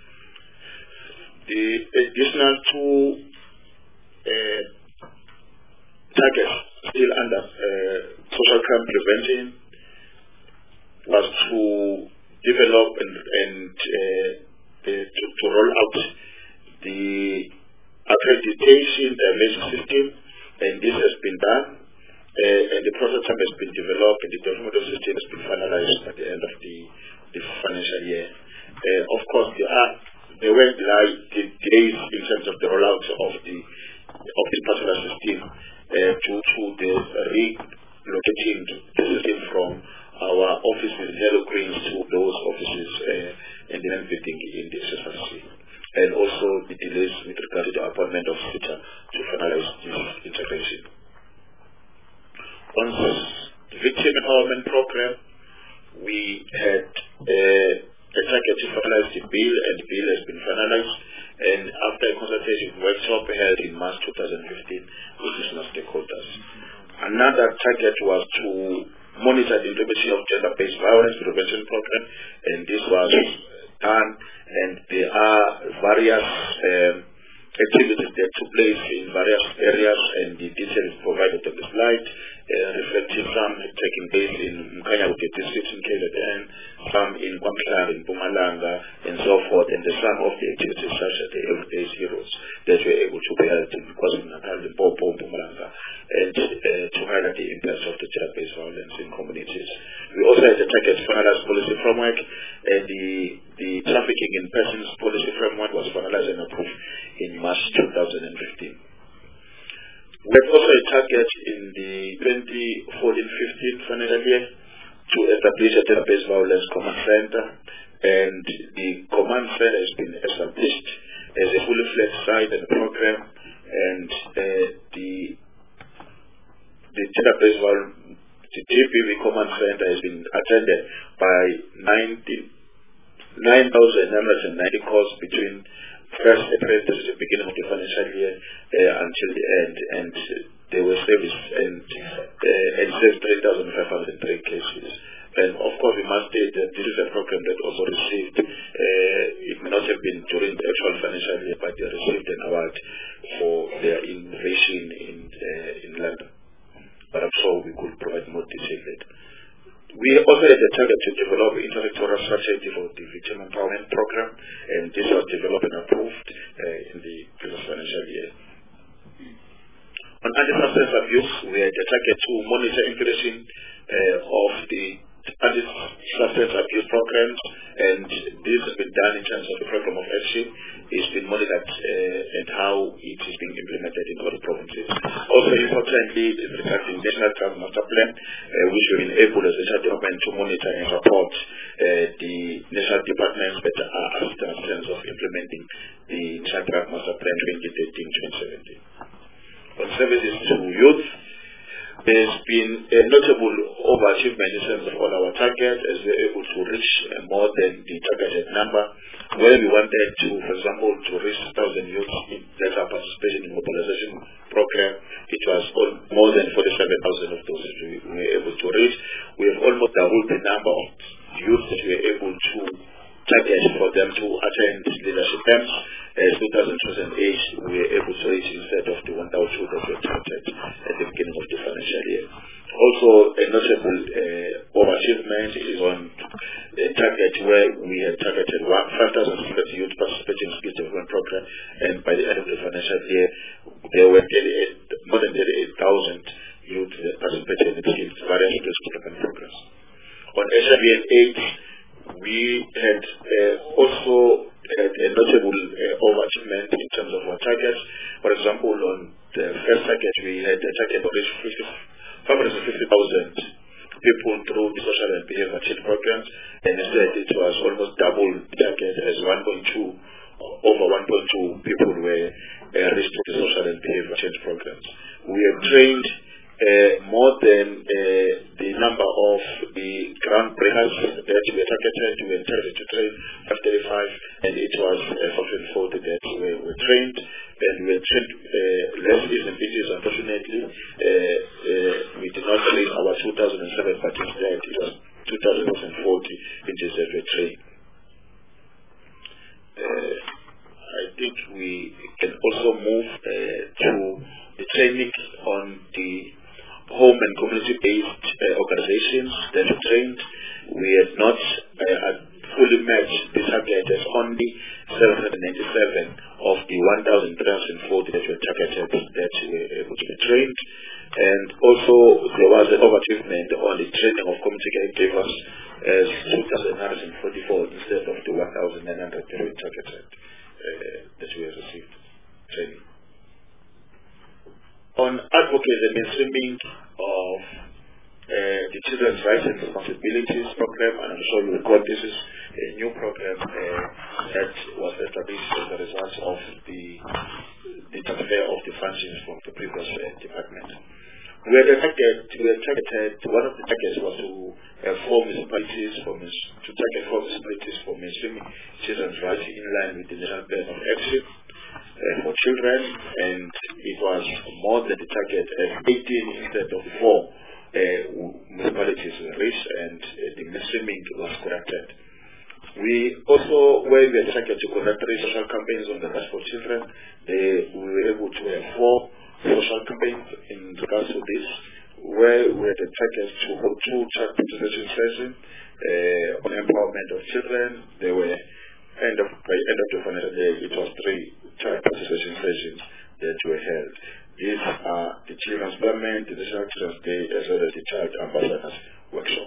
The additional two uh, targets still under uh, social crime prevention was to develop and, and uh, the, to, to roll out the accreditation dimension system, and this has been done, uh, and the prototype has been developed, and the document of system has been finalized at the end of the, the financial year. Uh, of course, there are there were like the delays in terms of the rollout of the of the particular system uh, due to the relocating the system from our offices in Yellow Greens to those offices uh, and then everything in the S S R C, and also the delays with regard to the appointment of SITA to finalize this integration. On the victim empowerment program, we had uh, a target to finalize the bill, and the bill has been finalized, and after a consultation workshop held in March two thousand fifteen with national stakeholders. Another target was to monitor the implementation of gender-based violence prevention program, and this was done, and there are various um, activities that took place in various areas, and the detail is provided on the slide, uh, reflecting some taking place in Mkhanyakude district in K Z N, some in KwaMhlanga, in Mpumalanga, and so forth, and the sum of the activities such as the everyday heroes that were able to be held in KwaZulu-Natal, in Mpopo, Mpumalanga, and uh, to highlight the impact of the gender-based violence in communities. We also had a target finalized policy framework, and the, the trafficking in persons policy framework was finalized and approved in March two thousand fifteen. We had also a target in the twenty fourteen fifteen financial year to establish a gender-based violence command center, and the command center has been established as a fully fledged site and program, and uh, the the gender-based violence, the G P V command center has been attended by nine thousand nine hundred ninety calls between first April, this is the beginning of the financial year, uh, until the end, and uh, they were serviced and uh, and served three thousand five hundred three cases. And of course, we must state that this is a program that also received, uh, it may not have been during the actual financial year, but they received an award for their innovation in uh, in London. but I'm sure we could provide more detail later. We also had a target to develop intellectual strategy for the victim empowerment program, and this was developed and approved uh, in the previous financial year. On anti-substance abuse, we had a target to monitor increasing uh, of the anti-substance abuse programs, and this has been done in terms of the program of action. It's been monitored uh, and how it is being implemented in other provinces. Also importantly, is regarding the National Drug Master Plan, uh, which we've been able as a national department to monitor and support uh, the national departments that are assisting in terms of implementing the National Drug Master Plan twenty thirteen to twenty seventeen. On services to youth, there's been a notable overachievement in terms of all our targets, as we're able to reach uh, more than the targeted number. Where we wanted to, for example, to reach one thousand youths that are participating in mobilization program, it was all, more than forty-seven thousand of those that we, we were able to reach. We have almost doubled the number of youths that we were able to target for them to attend leadership camps. As two thousand eight, we were able to reach instead of the one thousand that were targeted at the beginning of the financial year. Also, a notable uh, overachievement is on the target where we had targeted five thousand youth participating in the skill development program, and by the end of the financial year, there were more than thirty-eight thousand youth that participated in the skills various skill development programs. On H I V and AIDS, we had uh, also had a notable uh, overachievement in terms of our targets. For example, on the first target, we had a target of five hundred fifty thousand people through the social and behavior change programs, and instead it was almost double the target, as one point two, over one point two people were uh, reached through the social and behavior change programs. We have trained uh, more than uh, the number of the groundbreakers that we targeted. We were targeted to train five thirty-five, and it was uh, four forty that we were trained. And we had trained uh, less E's and B's, unfortunately. Uh, uh, we did not train our two thousand seven, but instead it was two thousand forty inches that were trained. Uh, I think we can also move uh, to the training on the home and community-based uh, organizations that we trained. We had not uh, fully matched this target as only seven hundred ninety-seven of the one thousand three hundred forty that were targeted that were able to be trained. And also there was an overachievement on the training of community caregivers as two thousand nine hundred forty-four instead of the one thousand nine hundred that were targeted uh, that we have received training. On advocacy and mainstreaming of uh, the Children's Rights and Responsibilities program, and I'm sure you recall this is a new program uh, that was established as a result of the, the transfer of the functions from the previous uh, department. We had a target, we had targeted, one of the targets was to uh, four municipalities, for, to target four municipalities for mainstreaming children's rights in line with the National Plan of Action Uh, for children, and it was more than the target as eighteen instead of four uh, municipalities were reached, and uh, the mainstreaming was conducted. We also, where we had targeted to conduct three social campaigns on the rights for children, they, we were able to have four social campaigns in regards to this, where we had a target to hold two child participation sessions uh, on empowerment of children. They were end of by end of the financial year, it was three child participation sessions that were held. These are the Children's Government, the National Children's Day, as well as the Child Ambassadors Workshop.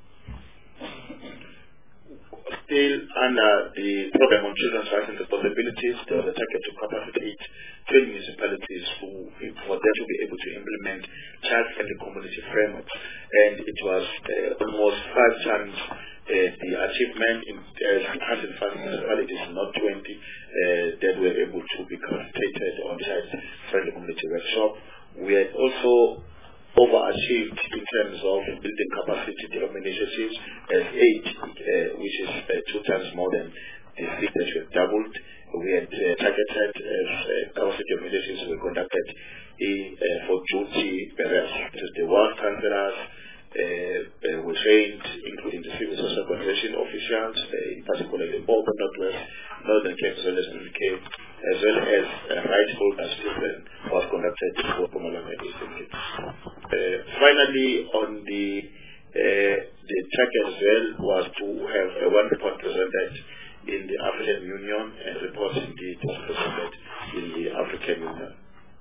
Still under the program on children's rights and responsibilities, there was a target to capacitate twenty municipalities who, for them to be able to implement child-friendly community frameworks, and it was uh, almost five times uh, the achievement in uh, one hundred five municipalities, not twenty, uh, that were able to be capacitated on child-friendly community workshop. We had also overachieved in terms of building capacity development initiatives as eight, uh, which is uh, two times more than the six that we have doubled. We had uh, targeted as uh, capacity of initiatives were conducted in, uh, for duty areas. This is the world councillors, uh, uh, were trained, including the civil social organization officials, uh, in particular in Bobo, Northwest, Northern Cape, as well as Northern Cape, as well as uh, rights holders children was conducted for Mpumalanga Eastern Cape. Uh, finally, on the uh, the target as well was to have a one report presented in the African Union and reports indeed was presented in the African Union.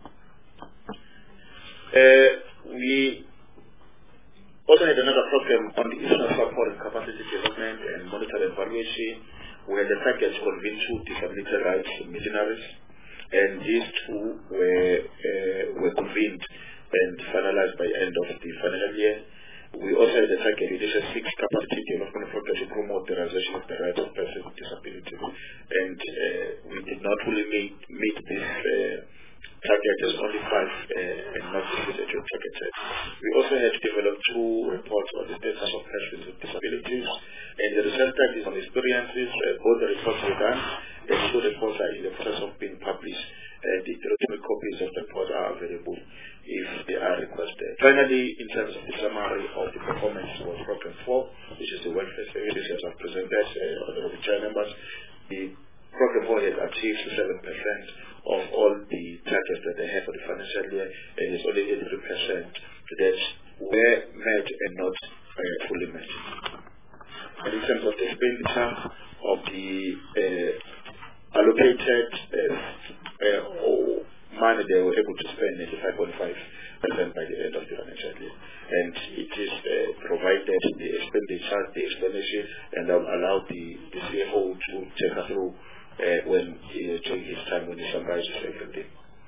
Uh, we also had another program on the institutional support and capacity development and monitoring evaluation. We had a package convened two disability rights missionaries, and these two were uh, were convened and finalized by the end of the financial year. We also had a target with six capacity development programs to promote the realization of the rights of persons with disabilities, and uh, we did not really meet, meet this uh, target. There's only five uh, and not six that were targeted. We also had to develop two reports on the status of persons with disabilities, and the result is on experiences. Uh, both the reports were done, and two reports are in the process of being published. Uh, the electronic copies of the report are available if they are requested. Finally, in terms of the summary of the performance for Program four, which is the welfare services as I've presented uh, on the Robichair numbers, the Program four has achieved seven percent of all the targets that they had for the financial year, and it's only eighty-three percent that were met and not uh, fully met. And in terms of the expenditure of the uh, allocated uh, uh, money they were able to spend ninety-five point five percent by the end of the financial year. And it is uh, provided the expenditure, the explanation, and I'll allow the, the C F O to take us through uh, when uh, during his time when he summarizes everything.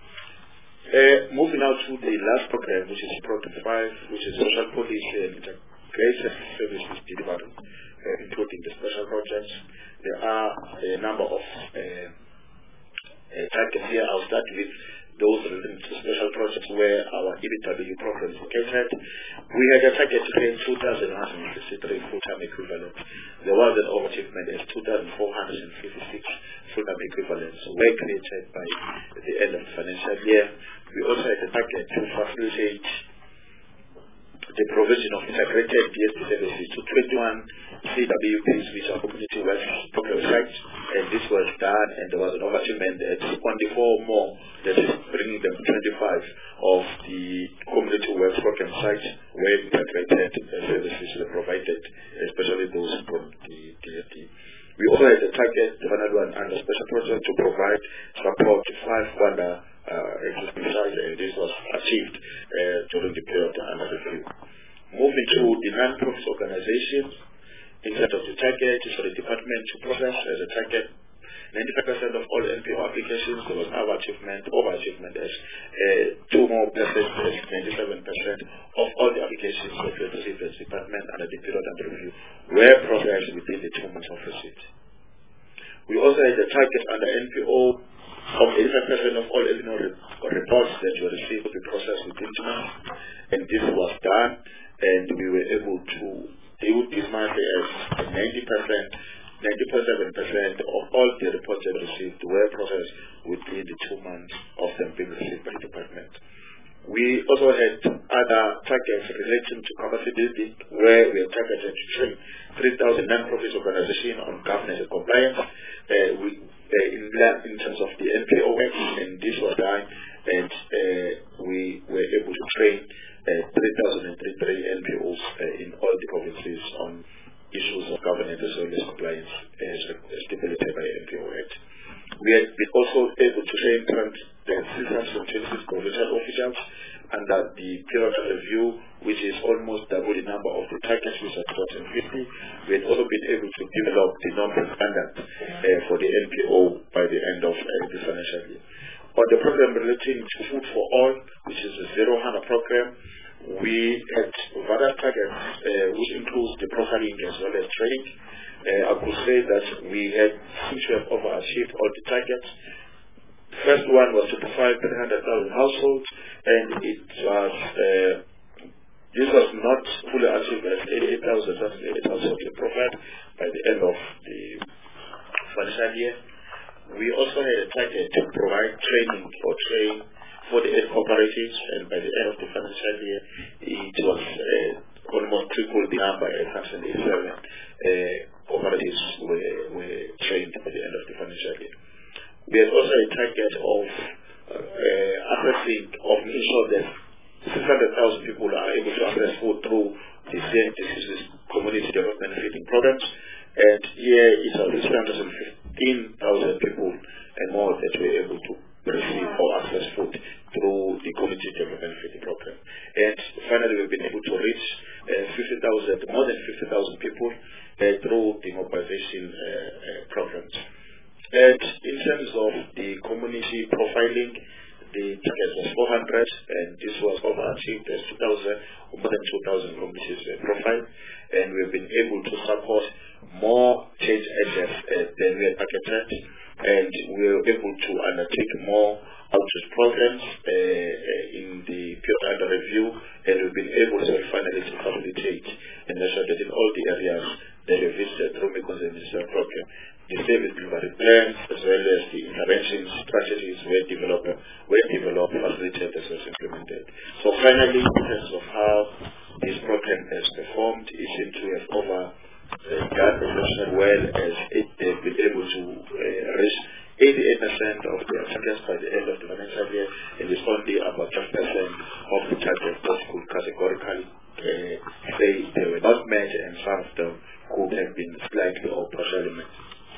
Uh, moving now to the last program, which is Program five, which is Social Policy and Integration Services Delivery, uh, including the special projects. There are a number of uh, uh, targets here. I'll start with those relating to special projects where our E B W program is located. We had a target to create two thousand one hundred fifty-three full-time equivalents. There was an overachievement as two thousand four hundred fifty-six full-time equivalents were created by the end of the financial year. We also had a target to facilitate the provision of integrated D S P services to twenty-one C W Ps, which are community work program sites, and this was done, and there was an overachievement at twenty-four more, that is bringing them to twenty-five of the community work program sites where integrated uh, services were provided, especially those from the D S P. We also had a target, the final one, under special project to provide support to five under uh, existing sites, and this was achieved uh, during the period under review. Moving to the non-profit organizations, in terms of the target, is for the department to process as a target ninety-five percent of all N P O applications. There was overachievement, overachievement as uh, two more percent, as ninety-seven percent of all the applications that were received as department under the period under review were processed within the two months of receipt. We also had a target under N P O of eighty-five percent of all N P O reports that were received to be processed within two months, and this was done, and we were able to deal with this monthly as ninety percent, ninety point seven percent of all the reports that received were processed within the two months of them being received by the department. We also had other targets relating to capacity building, where we are targeted to train three thousand non-profit organizations on governance and compliance uh, we, uh, in, in terms of the N P O X, and this was done, and uh, we were able to train uh, three thousand thirty-three N P Os uh, in all the provinces on issues of governance as well as compliance as stipulated by N P O Act. We had been also able to train the six hundred twenty-six provincial officials under the period of review, which is almost double the number of the targets which are two thousand fifty. We had also been able to develop the non-profit standard uh, for the N P O by the end of uh, this financial year. On the program relating to Food for All, which is a zero hunger program, we had various targets, uh, which includes the profiling as well as training. Uh, I could say that we had seems to have overachieved all the targets. First one was to provide three hundred thousand households, and it was uh, this was not fully achieved as eighty-eight thousand households were provided by the end of the financial year. We also had a target to provide training or train for the eight cooperatives, and by the end of the financial year, it was uh, almost triple the number, eight hundred eighty-seven uh, cooperatives were, were trained by the end of the financial year. We had also a target of uh, assessing, of ensuring that six hundred thousand people And here is our three hundred fifteen thousand people and more that were able to receive or access food through the Community Development Feeding Program. And finally, we've been able to reach uh, fifty thousand, more than fifty thousand people uh, through the mobilization uh, uh, programs. And in terms of the community profiling, the target was four hundred, and this was overachieved as two thousand, more than two thousand communities uh, profiled, and we've been able to support more change agents uh, than we had targeted, and we were able to undertake more outreach programs uh, uh, in the period under review, and we've been able to finally to facilitate and measure that in all the areas that we visited through Mekonzi Ministerial Program, the service delivery plans as well as the intervention strategies were developed, were developed, facilitated, as was implemented. So finally, in terms of how this program has performed, it seems to have over uh, done exceptionally well, as it has been able to uh, reach eighty-eight percent of their targets by the end of the financial year, and it's only about ten percent of the targets that could categorically uh, say they were not met, and some of them could have been slightly or partially met.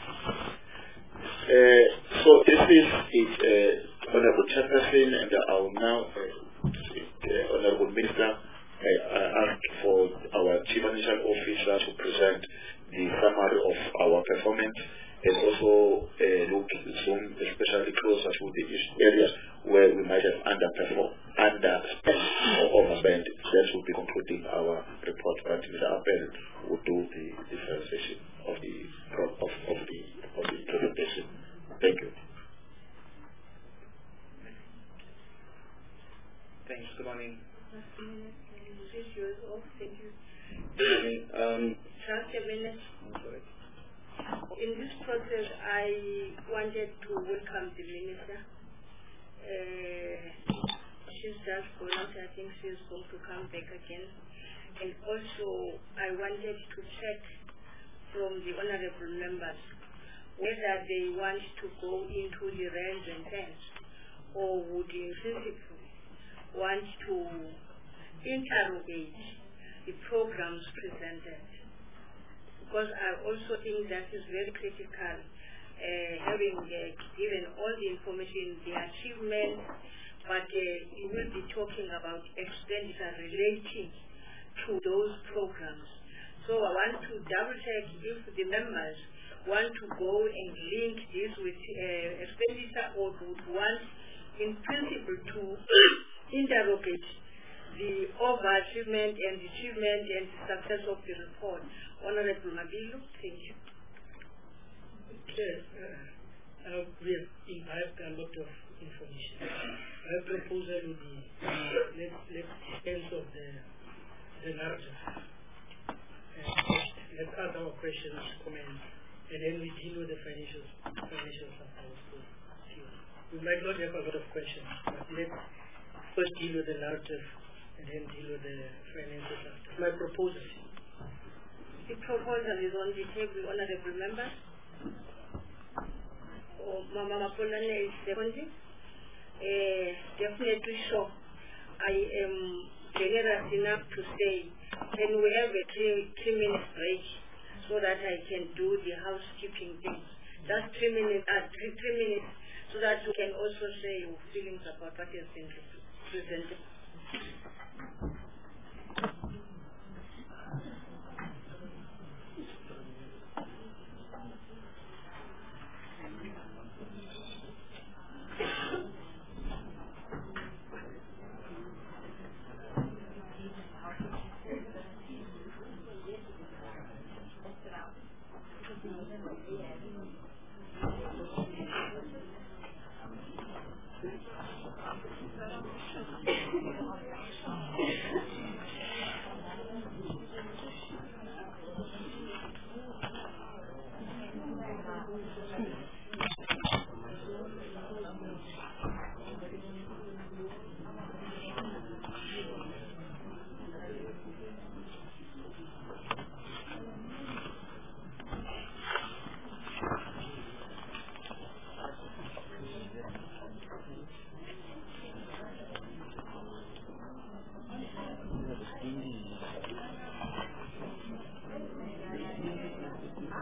Uh, so this is it, uh, Honorable Chairperson, and I will now, uh, uh, Honorable Minister, I ask for our Chief Financial Officer to present the summary of our performance, and also uh, look zoom especially closer to the areas where we might have underperformed, underspent or overspent. That will be concluding our report. But Mister Appel will do the differentiation of the of, of the of the presentation. Thank you.
Thanks. Good morning.
Thank you.
Good morning. Um,
Just a minute.
I'm sorry.
In this process, I wanted to welcome the minister. Uh, she's just gone out. I think she's going to come back again. And also, I wanted to check from the honorable members whether they want to go into the range and tents, or would in principle want to interrogate the programs presented. Because I also think that is very critical, uh, having uh, given all the information, the achievements, but uh, we will be talking about expenditure relating to those programs. So I want to double check if the members want to go and link this with uh, expenditure, or would want in principle to interrogate the overachievement and the achievement and the success of the report. Honorable Mabilo, thank you.
Okay, uh, uh, we have imbibed a lot of information. My proposal would be uh, let's let's dispense of the the narrative. And let's ask our questions, comments, and then we deal with the financial financial support. We might not have a lot of questions, but let's first deal with the narrative and then deal with the financial stuff. My proposal.
The proposal is on the table, honorable members. Oh, Mama Mapolane is seconding. Uh, definitely sure. I am generous enough to say, can we have a three, three minutes break so that I can do the housekeeping things? Just three minutes, uh, three, three minutes, so that you can also say your feelings about what has been presented.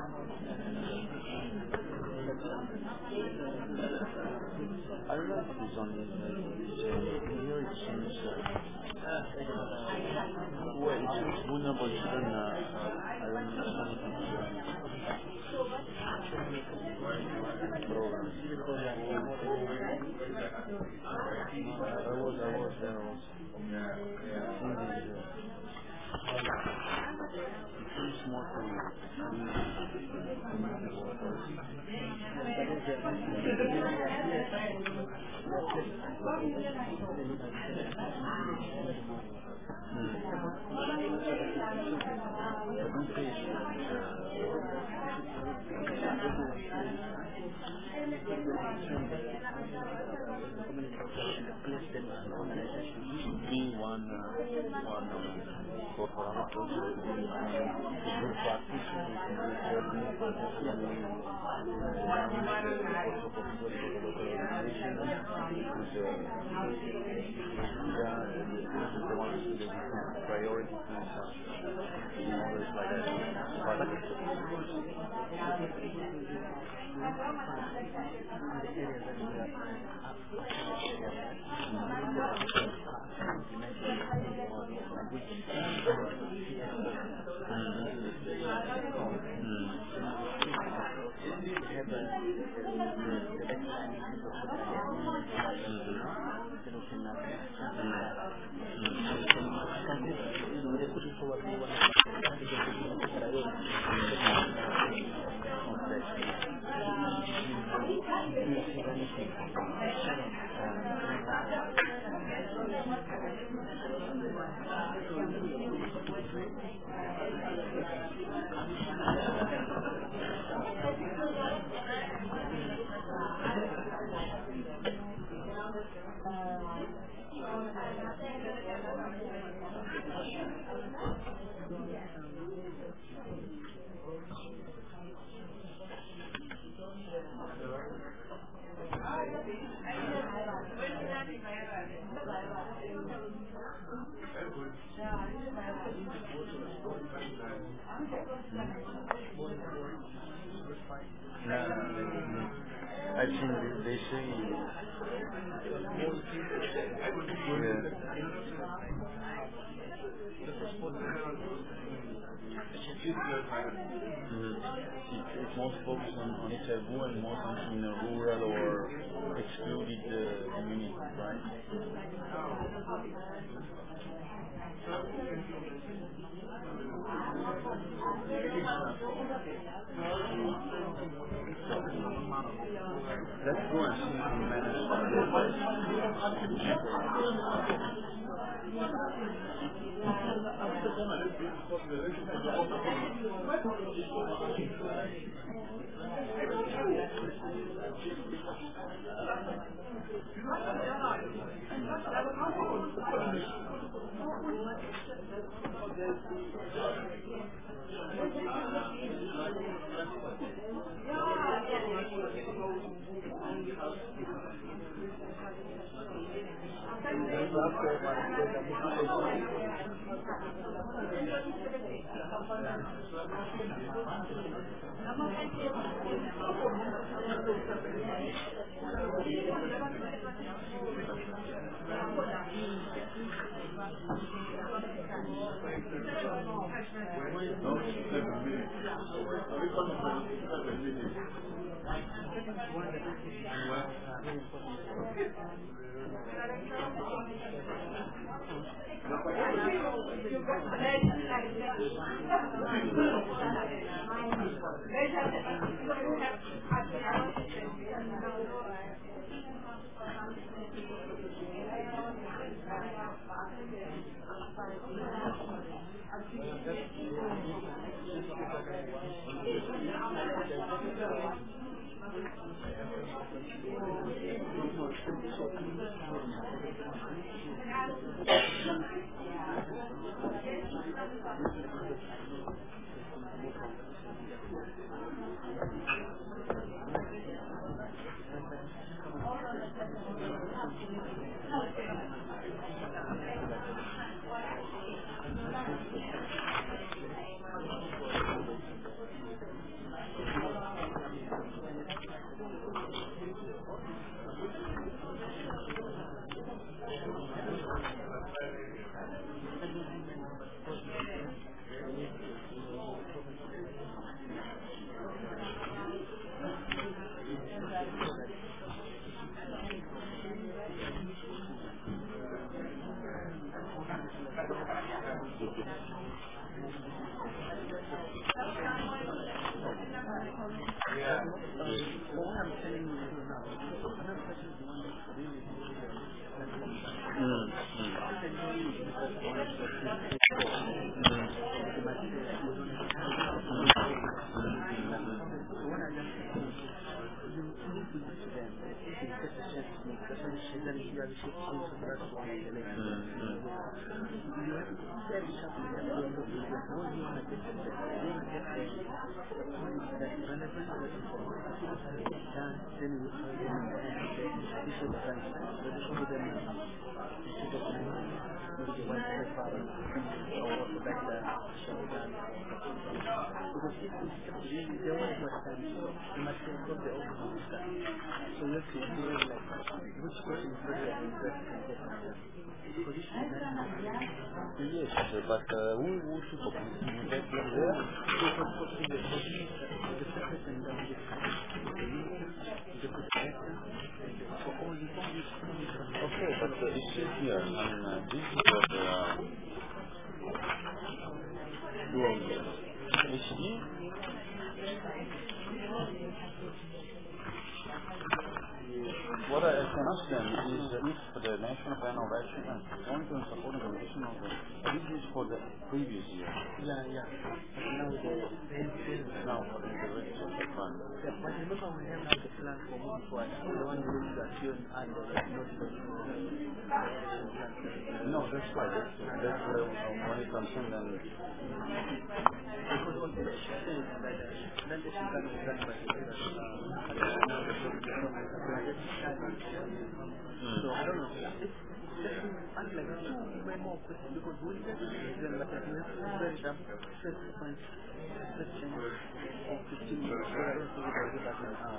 I don't know if it's on the here it seems uh, well, it's vulnerable children uh, I don't understand programs. I was, I was there also. It seems more be one, uh, one uh, for our project, good practice, priority I think they say it's most focused on, on Cebu and most in a rural or excluded uh, community, right? Let's go and see if we manage Yeah. What I'm telling you now, another question is the one that's really, yes, but uh, who, who should communicate there? Okay, but uh, it says here, I mean, uh, this is what uh, H D. What I can ask them is uh, if the National Plan of Action and Monitoring Support and Condition of the this is for the previous year. Yeah, yeah. But now the now for the rest of the fund. Yeah, but remember we have now the plan for moving forward. The one we will assume and the no, that's right. That's, that's uh, when it comes in then because all the things like that, then the plan is done by the so I don't know. It's unlike two way more questions because we get then like we have very sharp first point question of fifteen minutes. So I don't think we can do that now.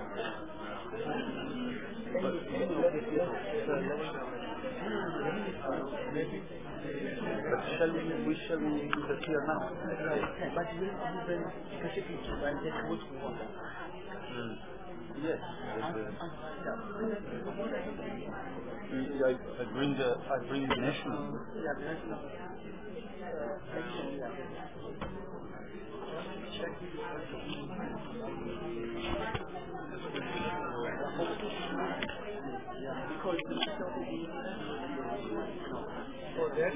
But but shall we we shall we do that here now? But we will be very specific and just what we want. Mm. Yes. I, I bring the I bring the national. Yeah, the national. Because for that.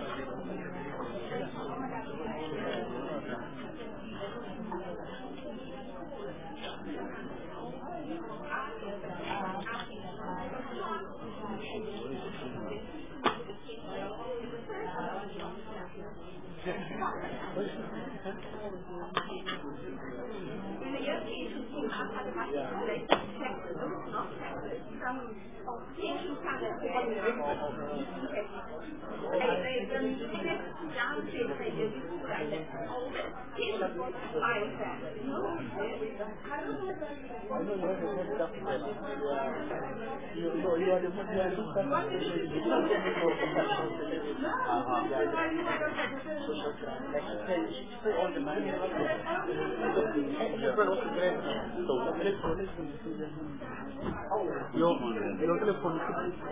Your your telephone um,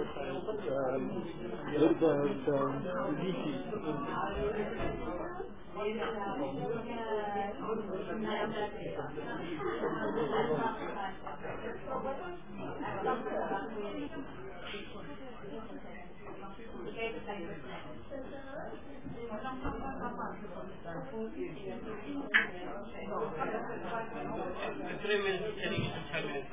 the the D T.
Three minutes, ten minutes, ten minutes.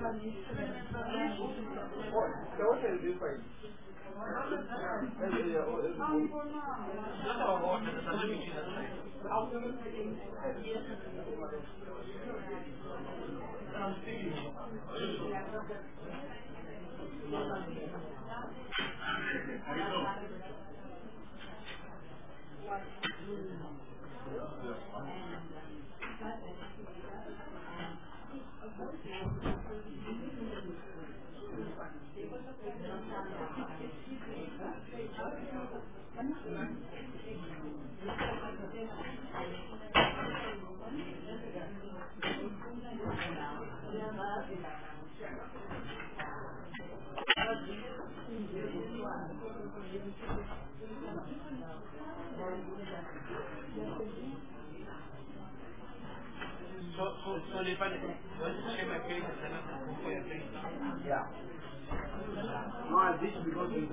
So, so
Yeah. No, this because we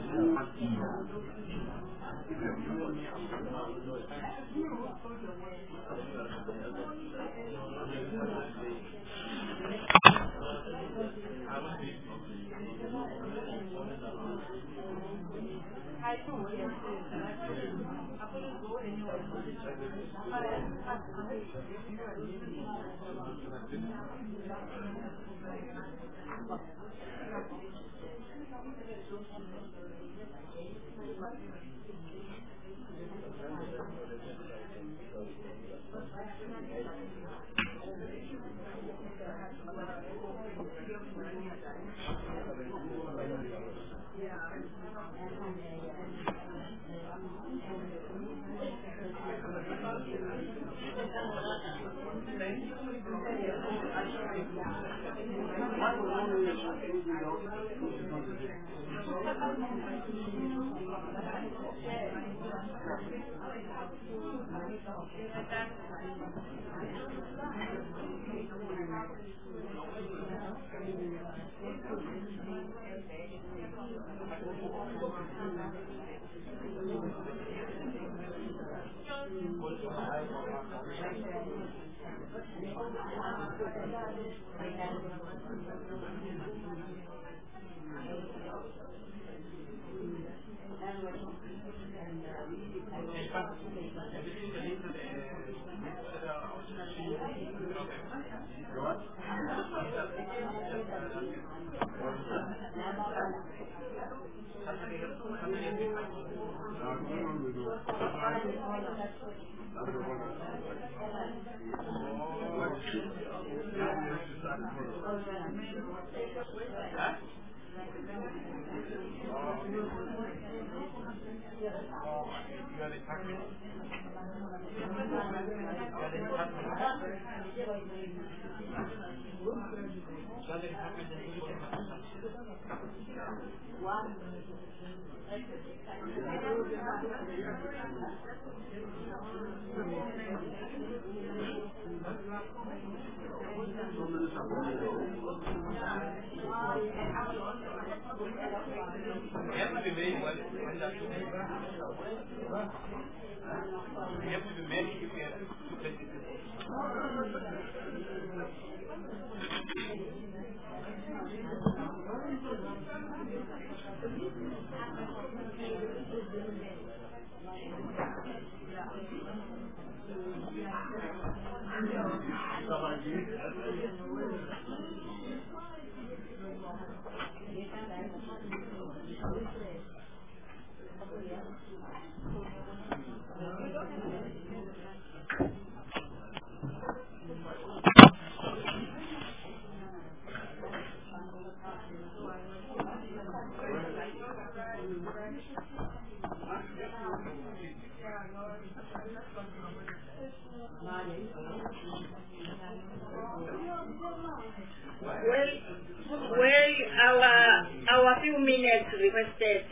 Well, well, our our few minutes requested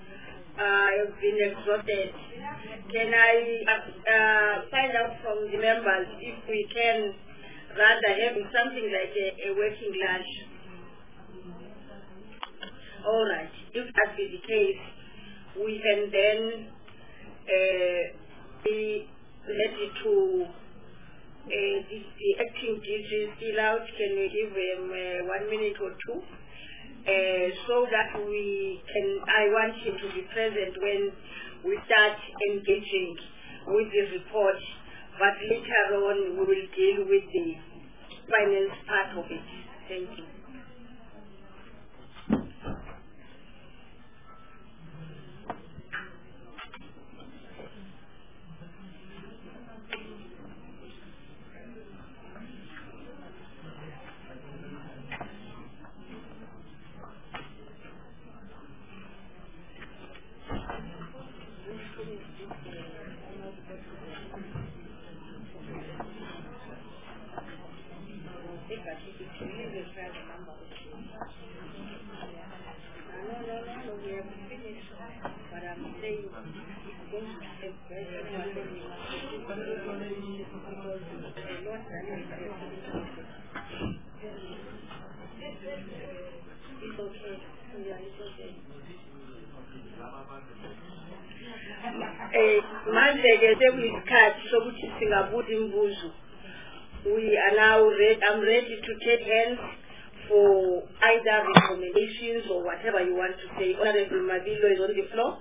uh, have been exhausted. Can I uh, find out from the members if we can rather have something like a, a working lunch? All right. If that be the case, we can then uh, be ready to. Uh, the, the acting D G is still out. Can we give him uh, one minute or two uh, so that we can, I want him to be present when we start engaging with the report, but later on we will deal with the finance part of it. Thank you. manje ke sekuyisikhathi sokuthi singabuza imibuzo. We are now ready, I'm ready to take hands for either recommendations or whatever you want to say. Honorable Mabilo is on the floor.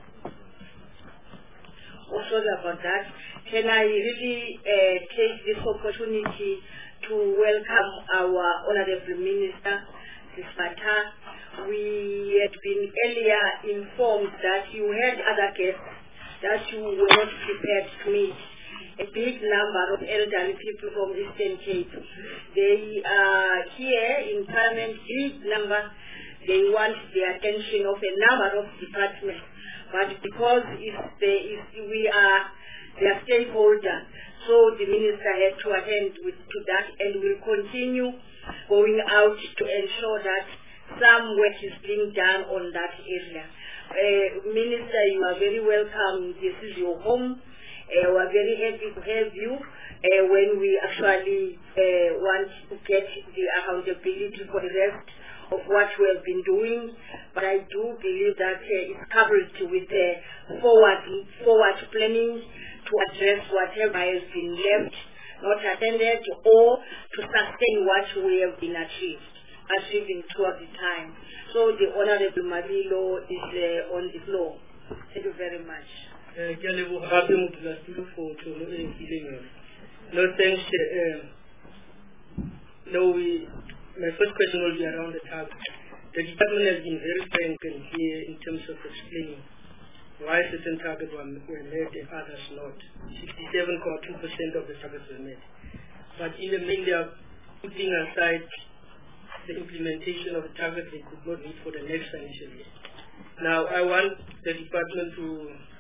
Oh, sorry about that. Can I really uh, take this opportunity to welcome our Honorable Minister, Sismata. We had been earlier informed that you had other guests that you were not prepared to meet. A big number of elderly people from Eastern Cape. They are here in Parliament, big number. They want the attention of a number of departments. But because if they, if we are their stakeholder, so the minister had to attend with, to that, and will continue going out to ensure that some work is being done on that area. Uh, Minister, you are very welcome. This is your home. Uh, we are very happy to have you uh, when we actually uh, want to get the accountability for the rest of what we have been doing. But I do believe that uh, it's covered with uh, forward, forward planning to address whatever has been left, not attended, or to sustain what we have been achieved, achieving throughout the time. So the Honorable Mabilo is uh, on the floor. Thank you very much.
Uh, no, thanks. Uh, no, we, my first question will be around the target. The department has been very frank and clear in terms of explaining why certain targets were, were met and others not. sixty-seven point two percent of the targets were met. But in the main, they are putting aside the implementation of the target they could not meet for the next financial year. Now, I want the department to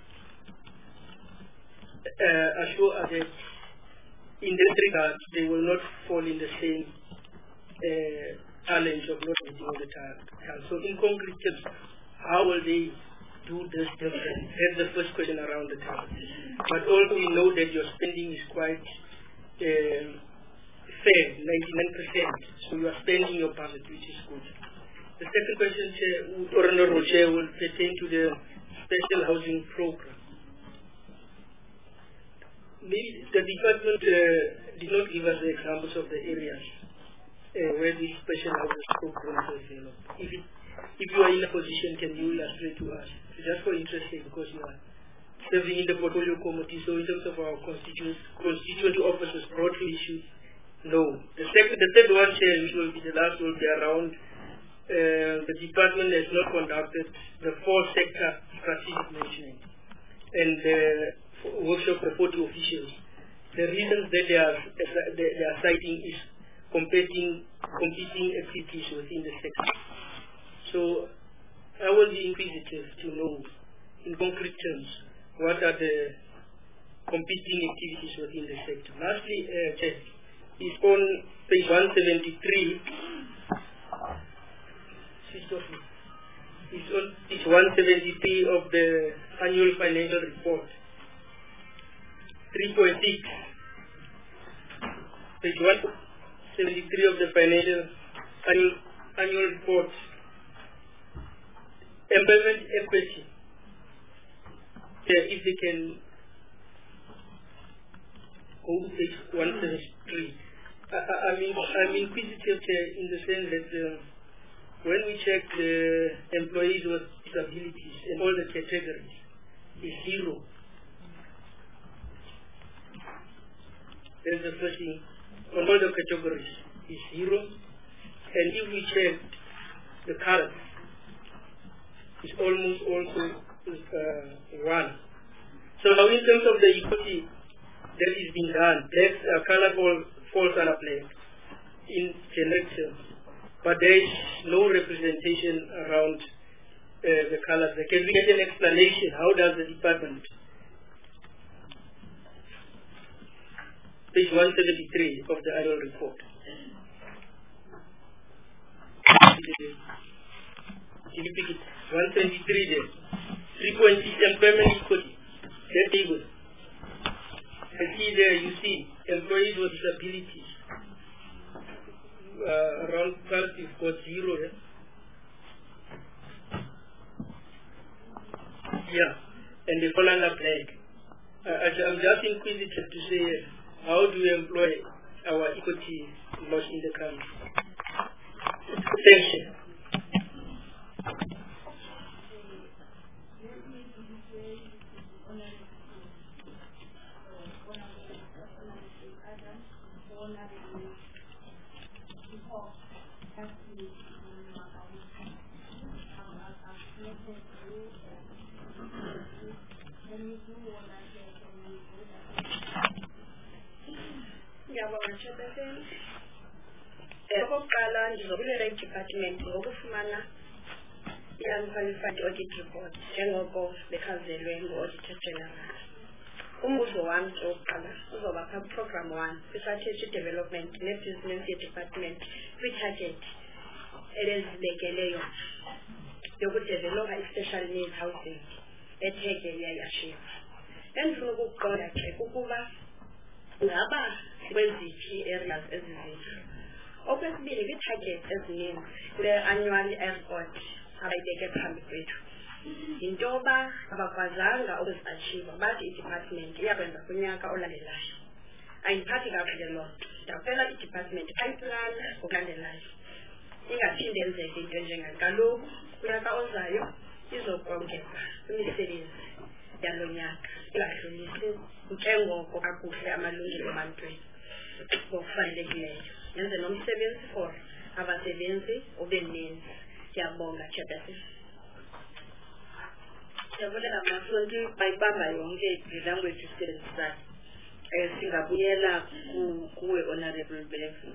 Uh, assure us that in this regard they will not fall in the same uh, challenge of not meeting all the time. So in concrete terms, how will they do this? That's the first question around the target. But also we know that your spending is quite uh, fair, ninety-nine percent. So you are spending your budget, which is good. The second question, Chair, Honorable Chair, will pertain to the special housing program. Maybe the department uh, did not give us the examples of the areas uh, where these special housing programs are developed. If, it, if you are in a position, can you illustrate to us? Just for interest sake, because you are serving in the portfolio committee, so in terms of our constituent, constituent officers, broadly issues, no. The second, the third one, Chair, which will be the last, will be around uh, the department has not conducted the four sector strategic management. And uh, workshop for forty officials. The reasons that they are they, they are citing is competing competing activities within the sector. So I will be inquisitive to know in concrete terms what are the competing activities within the sector. Lastly, uh, is on page one seventy-three. Is on page one seventy-three of the annual financial report. three point six, page one seventy-three of the financial annual, annual report. Employment equity. Yeah, if they can go to page one seventy-three. I, I, I mean, I'm inquisitive in the sense that uh, when we check the employees with disabilities in all the categories, it's zero. That's the first thing. On all the categories is zero. And if we check the color, it's almost also uh, one. So now in terms of the equity that is being done, black uh, color fall, falls under black in generic terms. But there is no representation around uh, the colors. Can we get an explanation? How does the department? Page one seventy-three of the annual report. one seventy-three there. three point six employment equity. That table. And see there, you see employees with disabilities. Uh, around twelve, you've got zero there. Yeah. And they fall under black. Uh, I'm just inquisitive to say, how do we employ our equity loss in the country? Thank you.
okokuqala ndizobulela i-department ngokufumana i-unqualified audit report njengoko bekhazelwe ngu-auditor general. Umbuzo wami owokuqala uzoba phaa program one kwi-strategy development ne-business ye-department kwi-target elezibekele yona yokudevelopa i-special needs housing etheke yayashiva. Endifuna ukukuqonda ke kukuba ngaba kweziphi areas ezizindlu. Okwesibili, kwi-target ezininzi kule annual report abayibeke phambi kwethu yintoba abakwazanga ukuziachieva, bathi i-department iyakwenza kunyaka olandelayo. Ayindiphathi kakuhle loo nto. Ndicela i-department ayiplana ngokulandelayo ingaphinde yenzeke into enjengale. Kaloku kunyaka ozayo izokongeza kwimisebenzi yalo nyaka ingadlulisi njengoko kakuhle amalungelo ebantwini ngokufanelekileyo. Yenze nomsebenzi for abasebenzi ube mninzi. Ndiyabonga Chairperson.
Ndiyabonela Masonto bayibamba yonke i-language isebenzisayo. Eh singabuyela kuwe Honorable Belefu.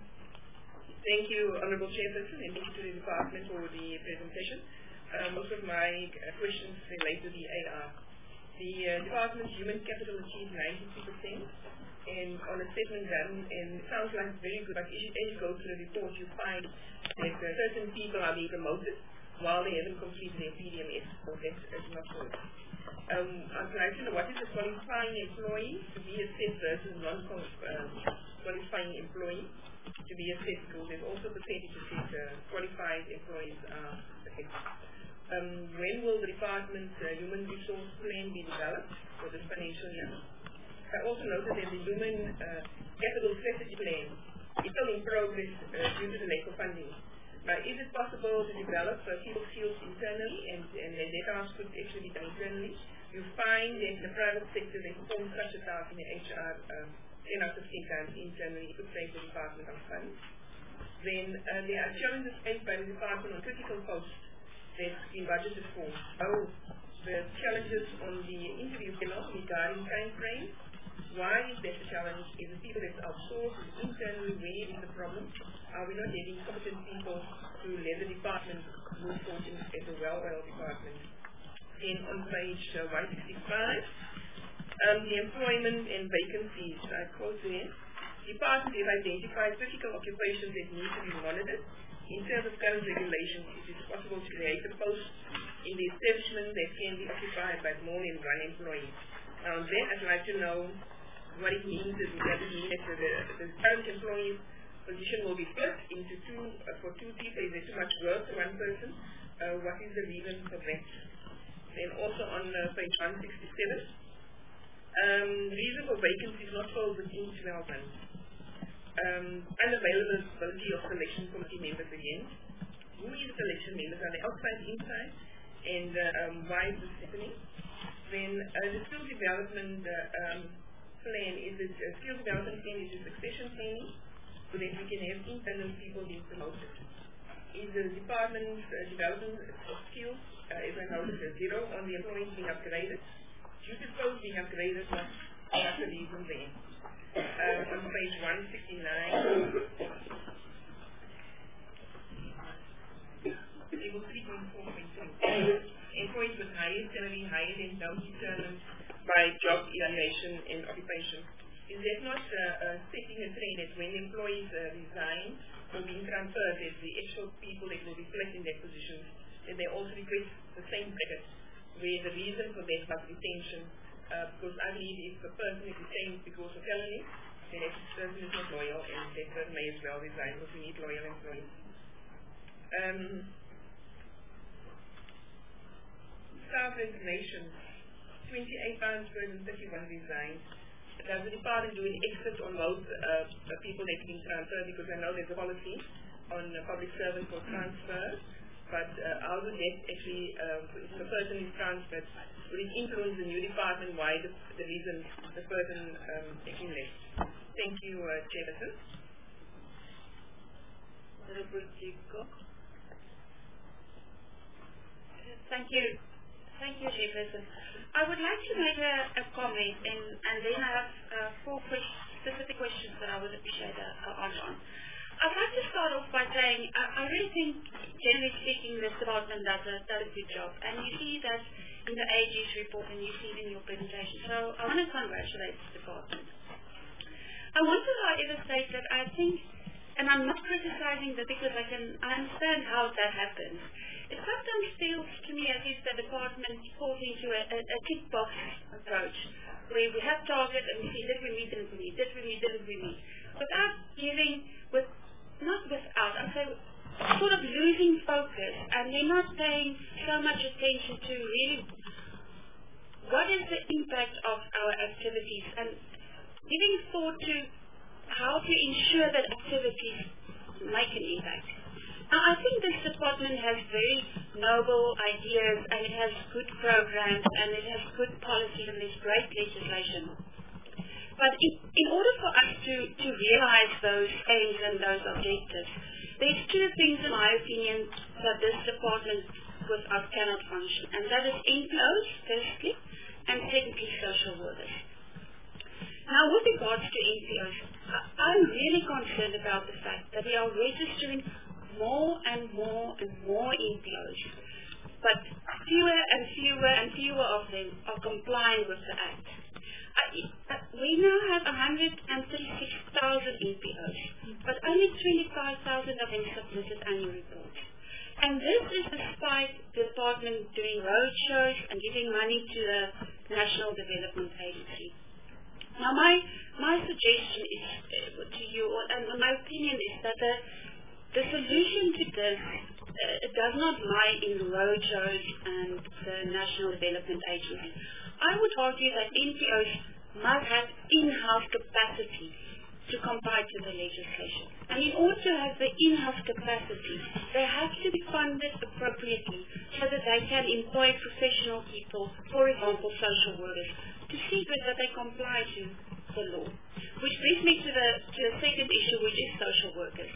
Thank you, Honorable Chairperson, and thank you to the department for the presentation. Uh, most of my uh, questions relate to the A R. The uh, department's human capital achieved ninety-two percent, and on assessment done, and it sounds like very good, but as you, as you go through the report, you find that uh, certain people are being promoted while they haven't completed their P D M S, so that's, that's not good. Um, I'd like to know what is the qualifying employee to be assessed versus non-qualifying um, employee to be assessed, because there's also percentages that uh, qualified employees are assessed. Um, when will the department's uh, human resource plan be developed for this financial year? I also noted that the human uh, capital strategy plan is still in progress uh, due to the lack of funding. But is it possible to develop uh, people skills internally, and, and, and that task could actually be done internally? You find that in the private sector they perform such a task in the H R um, ten out of ten times internally, it could save the department of funds. Then uh, there are challenges faced by the department on critical posts that's been budgeted for. Oh, the challenges on the interview panel regarding time frame. Why is that a challenge? Is the people that's outsourced, is it internally, where is the problem? Are we not getting competent people to let the department move forward in, as a well-oiled department? Then on page uh, one sixty-five, um, the employment and vacancies, I quote there, department has identified critical occupations that need to be monitored. In terms of current regulations, it is possible to create a post in the establishment that can be occupied by more than one employee. Now then, I'd like to know what it means. Does it mean that the, the current employee position will be split into two, uh, for two people? Is there too much work for one person? Uh, what is the reason for that? Then also on uh, page one sixty-seven, um, reason for vacancies not filled within twelve months. Um, unavailability of selection committee members again. Who is the selection members? Are they outside, inside? And uh, um, why is this happening? Then uh, the skill development uh, um, plan, is it a skill development plan, is it succession planning, so that we can have internal people being promoted? Is the department's uh, development of skills, uh, as I noticed, a zero on the employees being upgraded? Due to posts being upgraded, what are the reasons there? Uh, on page one sixty-nine, table three point four point three. Employees with higher salary, higher than those determined by job evaluation and occupation. Is that not uh, uh, setting a trend that when employees uh, resign or being transferred, that the actual people that will be placed in that position, that they also request the same bracket, where the reason for that was retention? Uh, because I believe if a person is retained because of felony, then that person is not loyal, and that person may as well resign, because we need loyal employees. Um, staff resignations. twenty-eight transfers and thirty-one resigned. Does the department do an exit on both uh, people that have been transferred? Because I know there's a policy on uh, public service for transfer, but uh, how would that actually, uh, if the person is transferred, would it influence the new department why the, the reason the person um, actually left? Thank you, uh, Chairperson.
Thank you. Thank you, Chairperson. I would like to make a, a comment, and, and then I have uh, four question, specific questions that I would appreciate an answer on. I'd like to start off by saying I, I really think, generally speaking, this department does a, does a good job. And you see that in the A G's report and you see it in your presentation. So I want to congratulate this department. I want to, however, state that I think, and I'm not criticizing that because I can I understand how that happens. It sometimes feels to me as if the department falls into a, a, a tick box approach, where we have target and we see did we meet, didn't we meet, did we meet, didn't we meet, without giving, with not without, I say, sort of losing focus, and they're not paying so much attention to really what is the impact of our activities and giving thought to how to ensure that activities make an impact. Now, I think this department has very noble ideas, and it has good programs, and it has good policies, and there's great legislation. But in, in order for us to, to realize those aims and those objectives, there's two things, in my opinion, that this department with us cannot function, and that is N P Os, firstly, and secondly, social workers. Now, with regards to N P Os, I'm really concerned about the fact that we are registering more and more and more N P Os, but fewer and fewer and fewer of them are complying with the Act. Uh, we now have one hundred thirty-six thousand N P Os, but only twenty-five thousand of them submitted annual reports. And this is despite the department doing roadshows and giving money to the National Development Agency. Now, my my suggestion is uh, to you, and my opinion is that the The solution to this uh, does not lie in roadshows and the National Development Agency. I would argue that N P Os must have in-house capacity to comply to the legislation. And in order to have the in-house capacity, they have to be funded appropriately so that they can employ professional people, for example, social workers, to see that they comply to the law. Which brings me to the, to the second issue, which is social workers.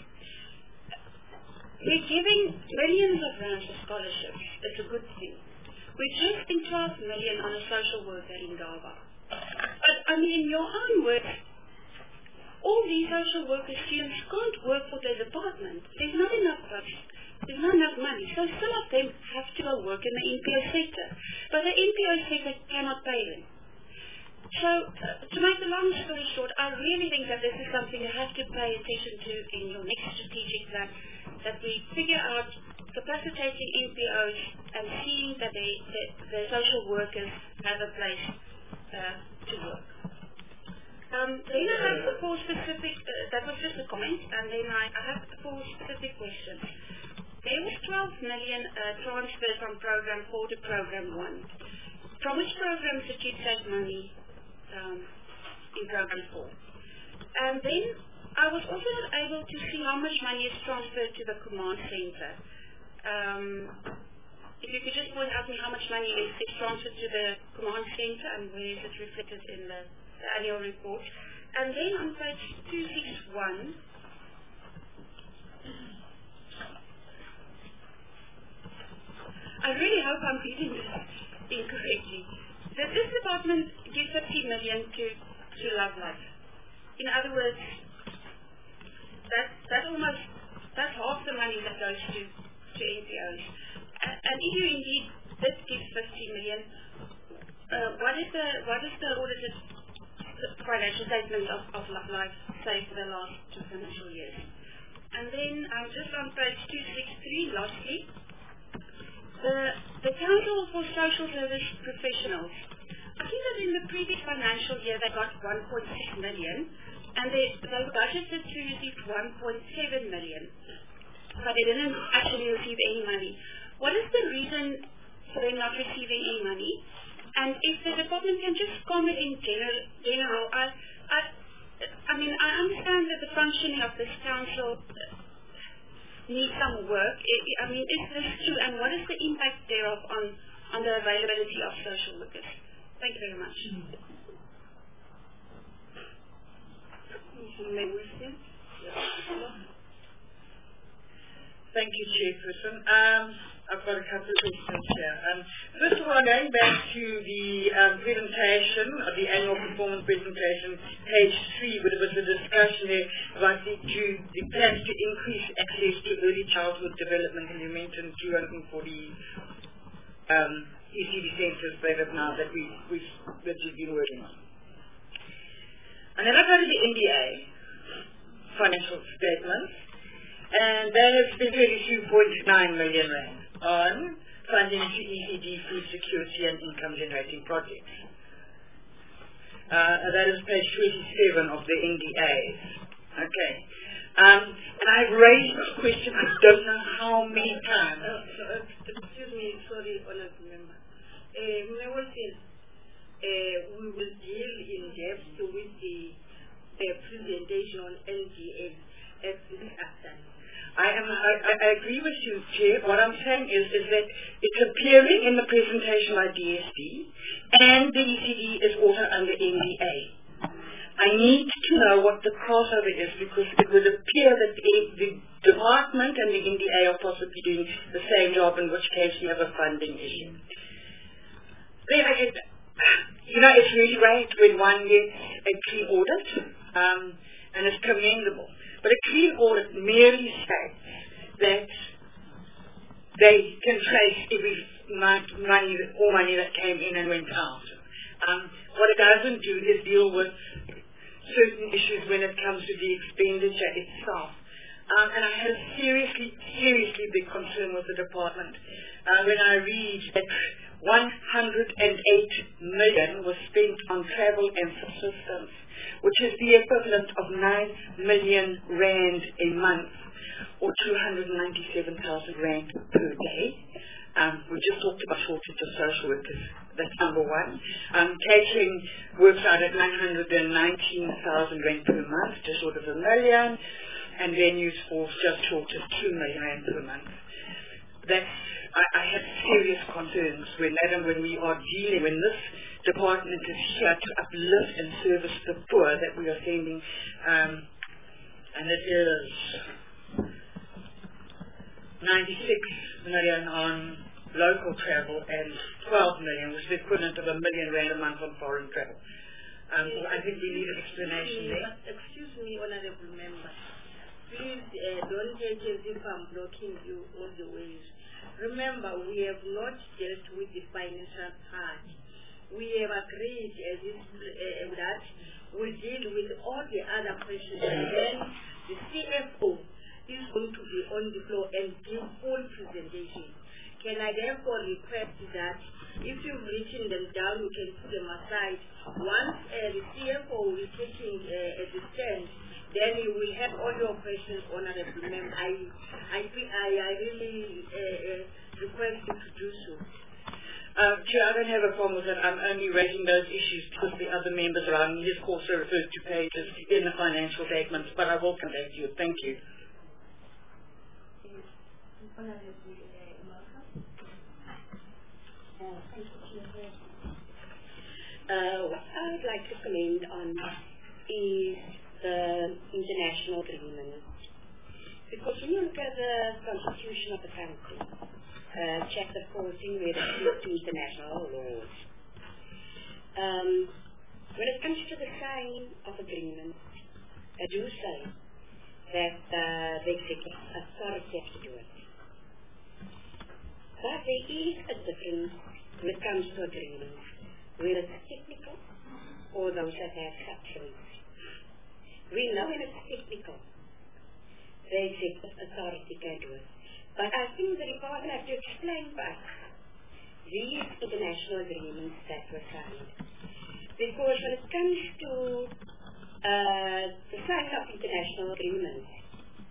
We're giving millions of rands of scholarships. It's a good thing. We're investing twelve million on a social worker in Gaba. But, I mean, in your own words, all these social worker students can't work for their department. There's not enough budget. There's not enough money. So some of them have to go work in the N P O sector. But the N P O sector cannot pay them. So, uh, to make the long story short, I really think that this is something you have to pay attention to in your next strategic plan, that we figure out capacitating N P Os and seeing that they, the, the social workers have a place uh, to work. Um, then I have four specific, uh, that was just a comment, and then I, I have four specific questions. There was twelve million uh, transfers from program four to program one. From which programs did you take money um, in program four? And then I was also not able to see how much money is transferred to the command center. Um, if you could just point out to me how much money is, is transferred to the command center and where is it reflected in the, the annual report. And then on page two sixty-one, I really hope I'm reading this incorrectly. That this department gives fifty million to, to Love Life. In other words, that that almost that's half the money that goes to, to N P Os. And, and if you indeed did give fifty million, uh, what is the what is the audited financial statement of, of Love Life say for the last two financial years? And then um, just on page two sixty-three, lastly, the the Council for Social Service Professionals. I think that in the previous financial year they got one point six million, and they they budgeted to receive one point seven million, but they didn't actually receive any money. What is the reason for them not receiving any money? and if the department can just comment in general, general I, I, I mean, I understand that the functioning of this council needs some work. I, I mean, is this true, and what is the impact thereof on, on the availability of social workers? Thank you very much.
Thank you, Chairperson. Um, I've got a couple of questions here. Um, first of all, going back to the um, presentation, of the annual performance presentation, page three, where there was a discussion there about the, to, the plans to increase access to early childhood development, and you mentioned two hundred forty um, E C D centres that have now that, we, we've, that you've been working on. And then I go to the N D A financial statements, and they have spent thirty-two point nine million rand on funding to E C D food security and income generating projects. Uh, that is page twenty-seven of the N D As. Okay. Um, and I've raised this question, I don't know how many times.
Uh, so, uh, excuse me, sorry, honourable member. Uh, my question, uh, we will deal in depth with the uh, presentation on N D A as this afternoon.
I am. I, I agree with you, Chair. What I'm saying is, is that it's appearing in the presentation by D S D, and the E C D is also under N D A. I need to know what the crossover is, because it would appear that the, the department and the N D A are possibly doing the same job, in which case we have a funding issue. Then I get, you know, it's really great when one gets a clean audit, um, and it's commendable. But a clean audit merely states that they can trace every money, all money that came in and went out. Um, what it doesn't do is deal with certain issues when it comes to the expenditure itself. Um, and I had a seriously, seriously big concern with the department uh, when I read that one hundred eight million was spent on travel and subsistence, which is the equivalent of nine million rand a month, or two hundred ninety-seven thousand rand per day. Um, we just talked about shortage of social workers. That's number one. Um, catering works out at nine hundred nineteen thousand rand per month, just short of a million, and venues for just short of two million rand per month. That's, I, I have serious concerns when that and when we are dealing, when this department is here to uplift and service the poor that we are sending, um, and it is ninety-six million on local travel and twelve million, which is the equivalent of a million rand a month on foreign travel. Um, so I think we need an explanation there.
Excuse me, honourable member. Please uh, don't take as if I'm blocking you all the ways. Remember, we have not dealt with the financial part. We have agreed as if, uh, that we'll deal with all the other questions, and then the C F O is going to be on the floor and give full presentation. Can I therefore request that if you've written them down, you can put them aside. Once uh, the C F O will be taking uh, a stand, then you will have all your questions, honourable member. I, I, I, I really uh, uh, request you to do so.
Uh, Chair, I don't have a problem with it. I'm only raising those issues because the other members around me, of course, are referred to pages in the financial statements, but I will come back to you. Thank you.
Uh, what I would like to comment on is the international agreement. Because when you look at the constitution of the country, uh, chapter fourteen, where it speaks to international laws, um, when it comes to the signing of agreements, I do say that uh, the executive authority has to do it. But there is a difference when it comes to agreements, whether it's technical or those that have substance. We know when it's technical, the executive authority can do it. But I think the department has to explain to us these international agreements that were signed. Because when it comes to uh, the signing of international agreements,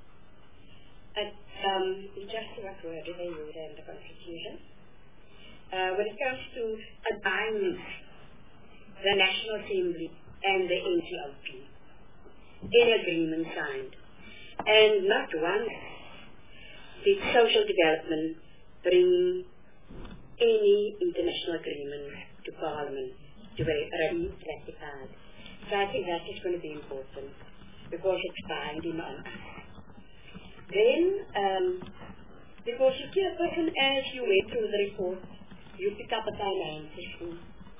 it, um, just what word do they use in the Constitution? uh, when it comes to aligning the National Assembly and the N G O P, any agreement signed. And not once did social development bring any international agreement to Parliament to be ratified. So I think that is going to be important because it's binding on us. Then, um, because you see a person as you went through the report, you pick up a finance issue.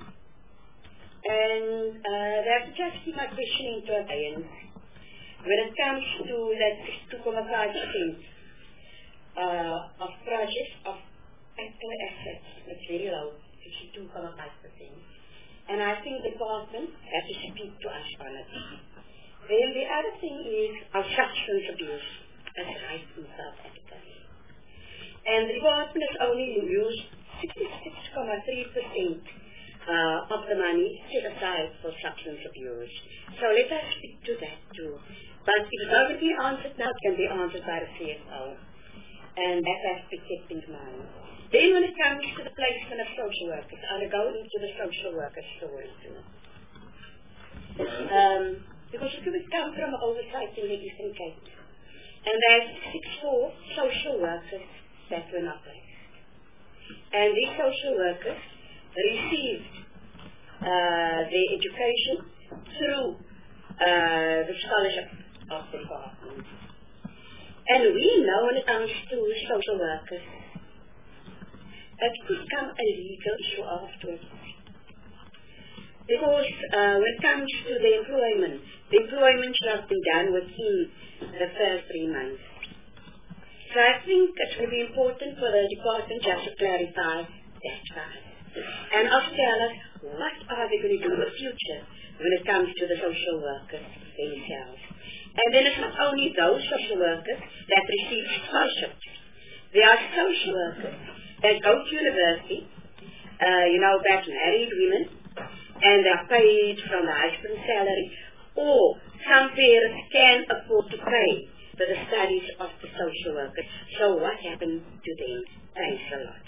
And uh, that's just my question into abeyance. When it comes to that two point five percent uh, of projects of actual assets, it's very low, fifty-two point five percent. And I think the department has to speak to us on it. Then the other thing is our substance abuse as right in South Africa. And the department has only used sixty-six point three percent uh, of the money set aside for substance abuse. So let us speak to that too. But if it doesn't be answered now, it can be answered by the C F O. And that has to be kept in mind. Then when it comes to the placement of social workers, I'll go into the social worker story too. Um, because it could come from oversight in Ladies and Cape. And there's sixty-four social workers that were not placed. And these social workers received uh, their education through uh, the scholarship of the department. And we know when it comes to social workers, it could become a legal issue afterwards. Because uh, when it comes to the employment, the employment should have been done within the first three months. So I think it will be important for the department just to clarify that part. And also tell us what are they going to do in the future when it comes to the social workers themselves. And then it's not only those social workers that receive scholarships. There are social workers that go to university, uh, you know, that married women, and they're paid from the husband's salary, or some parents can afford to pay for the studies of the social workers. So what happened to them? Thanks a lot.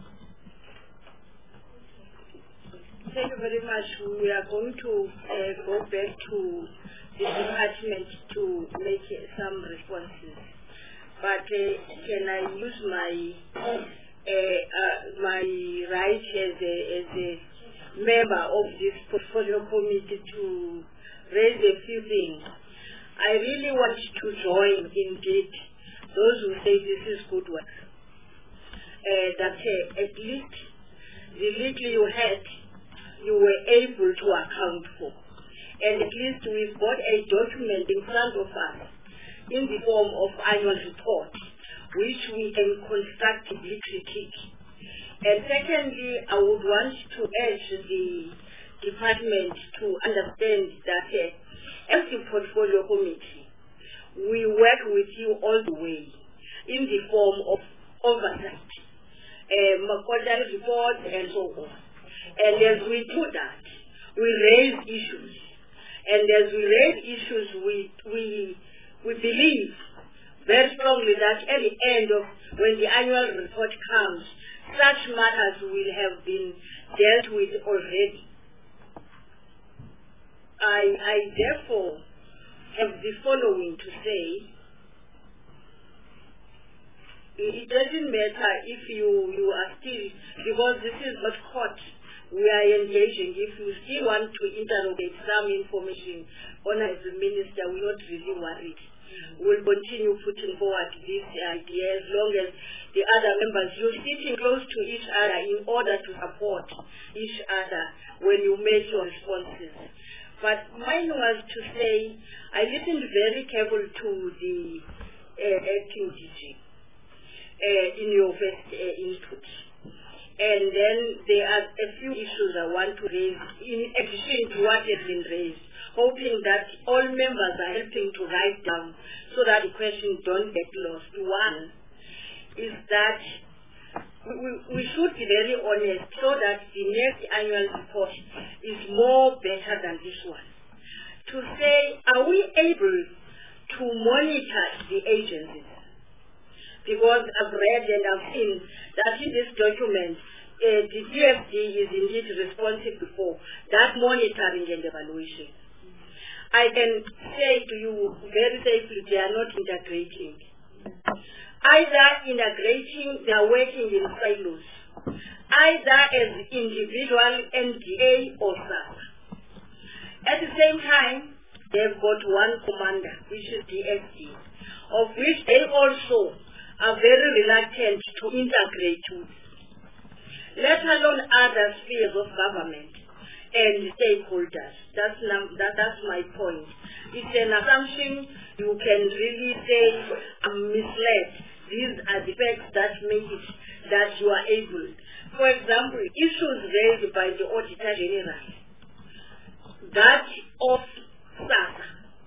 Thank you very much. We are going to uh, go back to the department to make uh, some responses. But uh, can I use my uh, uh, my right as a, as a member of this portfolio committee to raise a few things? I really want to join indeed those who say this is good work. Uh, that uh, at least the little you had, you were able to account for. And at least we've got a document in front of us in the form of annual report, which we can constructively critique. And secondly, I would want to urge the department to understand that uh, as the portfolio committee, we work with you all the way in the form of oversight, um, quarterly reports and so on. And as we do that, we raise issues. And as we raise issues, we we we believe very strongly that at the end of when the annual report comes, such matters will have been dealt with already. I I therefore have the following to say. It doesn't matter if you, you are still, because this is not court we are engaging. If you still want to interrogate some information on as a minister, we're not really worried. We'll continue putting forward this idea as long as the other members, you're sitting close to each other in order to support each other when you make your responses. But mine was to say, I listened very carefully to the uh, acting D G uh, in your first uh, input. And then there are a few issues I want to raise in addition to what has been raised, hoping that all members are helping to write down so that the questions don't get lost. One is that we, we should be very honest so that the next annual report is more better than this one. To say, are we able to monitor the agencies? Because I've read and I've seen that in this document, uh, the D F D is indeed responsible for that monitoring and evaluation. I can say to you very safely, they are not integrating. Either integrating, they are working in silos. Either as individual N D A or SASSA. At the same time, they've got one commander, which is the D F D, of which they also are very reluctant to integrate with, let alone other spheres of government and stakeholders. That's, that, that's my point. It's an assumption you can really say I'm misled. These are the facts that make it that you are able. For example, issues raised by the Auditor General, that of SASSA,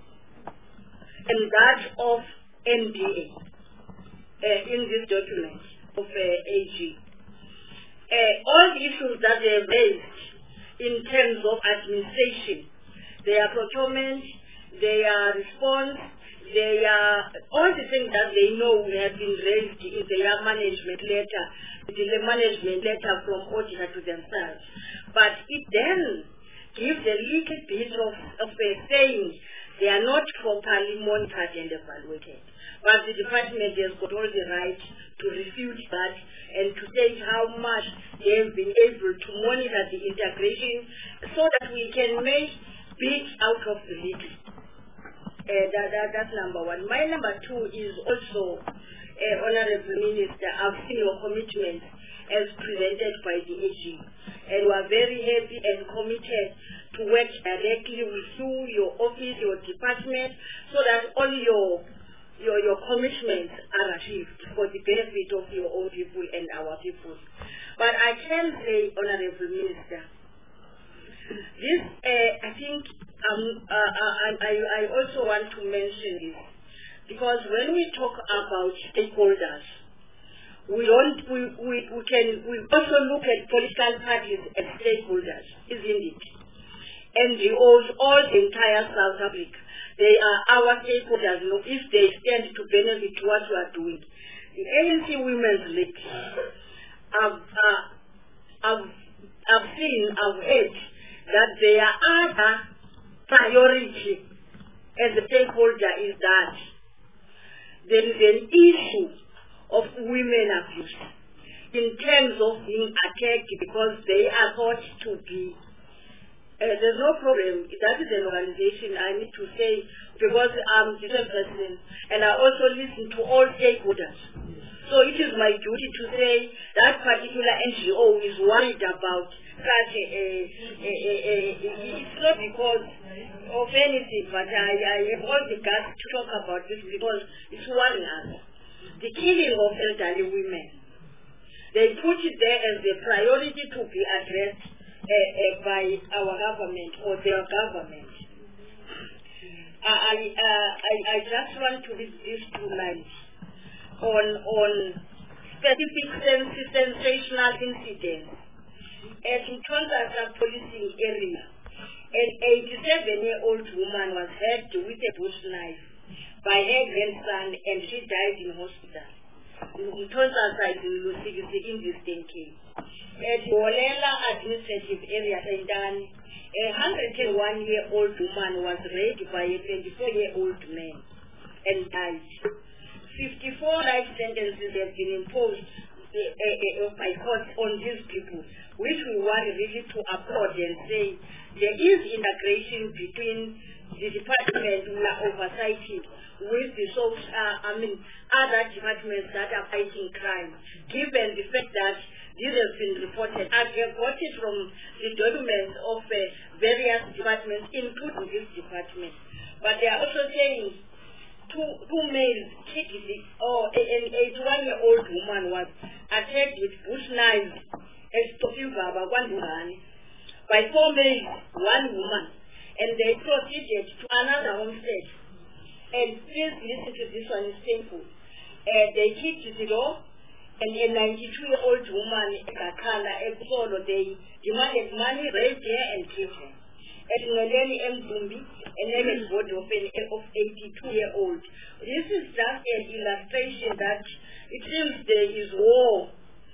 and that of N D A uh, in this document of uh, A G. Uh, all the issues that they raised in terms of administration, their procurement, their response, their, all the things that they know have been raised in their management letter, the management letter from auditor to themselves. But it then gives a little bit of, of a saying they are not properly monitored and evaluated. But the department has got all the right to refute that and to say how much they have been able to monitor the integration so that we can make big out of the little. Uh, that, that, that's number one. My number two is also, uh, Honorable Minister, I've seen your commitment as presented by the A G. And we are very happy and committed to work directly with you, your office, your department, so that all your Your, your commitments are achieved for the benefit of your own people and our people. But I can say, Honorable Minister, this, uh, I think, um, uh, uh, I, I also want to mention this, because when we talk about stakeholders, we don't, we, we, we can, we also look at political parties as stakeholders, isn't it? N G Os, all the entire South Africa. They are our stakeholders, you know, if they stand to benefit what you are doing. The A N C Women's League, I've, uh, I've, I've seen, I've heard that their other priority as a stakeholder is that there is an issue of women abuse in terms of being attacked because they are thought to be Uh, there's no problem. That is an organization, I need to say, because I'm the chairperson and I also listen to all stakeholders. So it is my duty to say that particular N G O is worried about such a, a, a, a, a, a it's not because of anything, but I, I have all the guts to talk about this because it's worrying us. The killing of elderly women, they put it there as a priority to be addressed Uh, uh, by our government or their government. I, uh, I, I just want to read these two lines on, on specific sens- sensational incidents. At Mtwanza policing area, an eighty-seven-year-old woman was hurt with a bush knife by her grandson and she died in hospital. Mtwanza is in Lusigisi in this case. At Wolela administrative area, a one hundred one-year-old woman was raped by a twenty-four-year-old man and died. fifty-four life sentences have been imposed uh, uh, by courts on these people, which we want really to applaud and say there is integration between the department who are oversighting with the social, uh, I mean, other departments that are fighting crime, given the fact that this has been reported. I have got it from the documents of uh, various departments, including this department. But they are also saying two, two males kicked the, or an eighty-one-year-old woman was attacked with bush knives at Tokibaba, one woman, by four males, one woman, and they proceeded to another homestead. And please listen to this one, it's painful. Uh, they kicked the door, and a ninety-two-year-old woman, Kakala, Solo, they demanded money, raped her, and killed her. At Ngoleni Mzumbi, a naked body of an of eighty-two-year-old. This is just an illustration that it seems there is war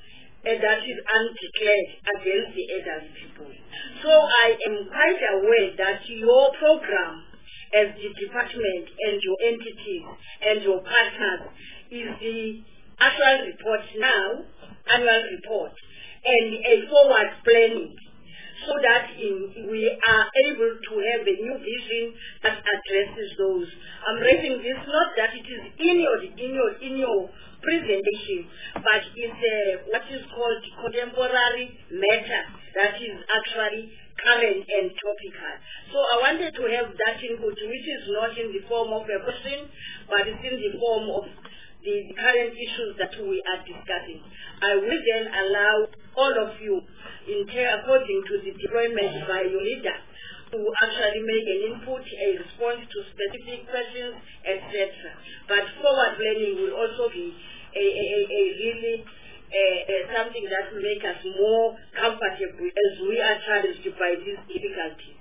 uh, that is undeclared against the adult people. So I am quite aware that your program as the department and your entities and your partners is the actual report now, annual report, and a forward planning, so that in, we are able to have a new vision that addresses those. I'm raising this not that it is in your in your in your presentation, but it's a, what is called contemporary matter that is actually current and topical. So I wanted to have that input, which is not in the form of a question, but it's in the form of the current issues that we are discussing. I will then allow all of you, in according to the deployment by your leader, to actually make an input, a response to specific questions, et cetera. But forward planning will also be a, a, a, a really a, a something that will make us more comfortable as we are challenged by these difficulties.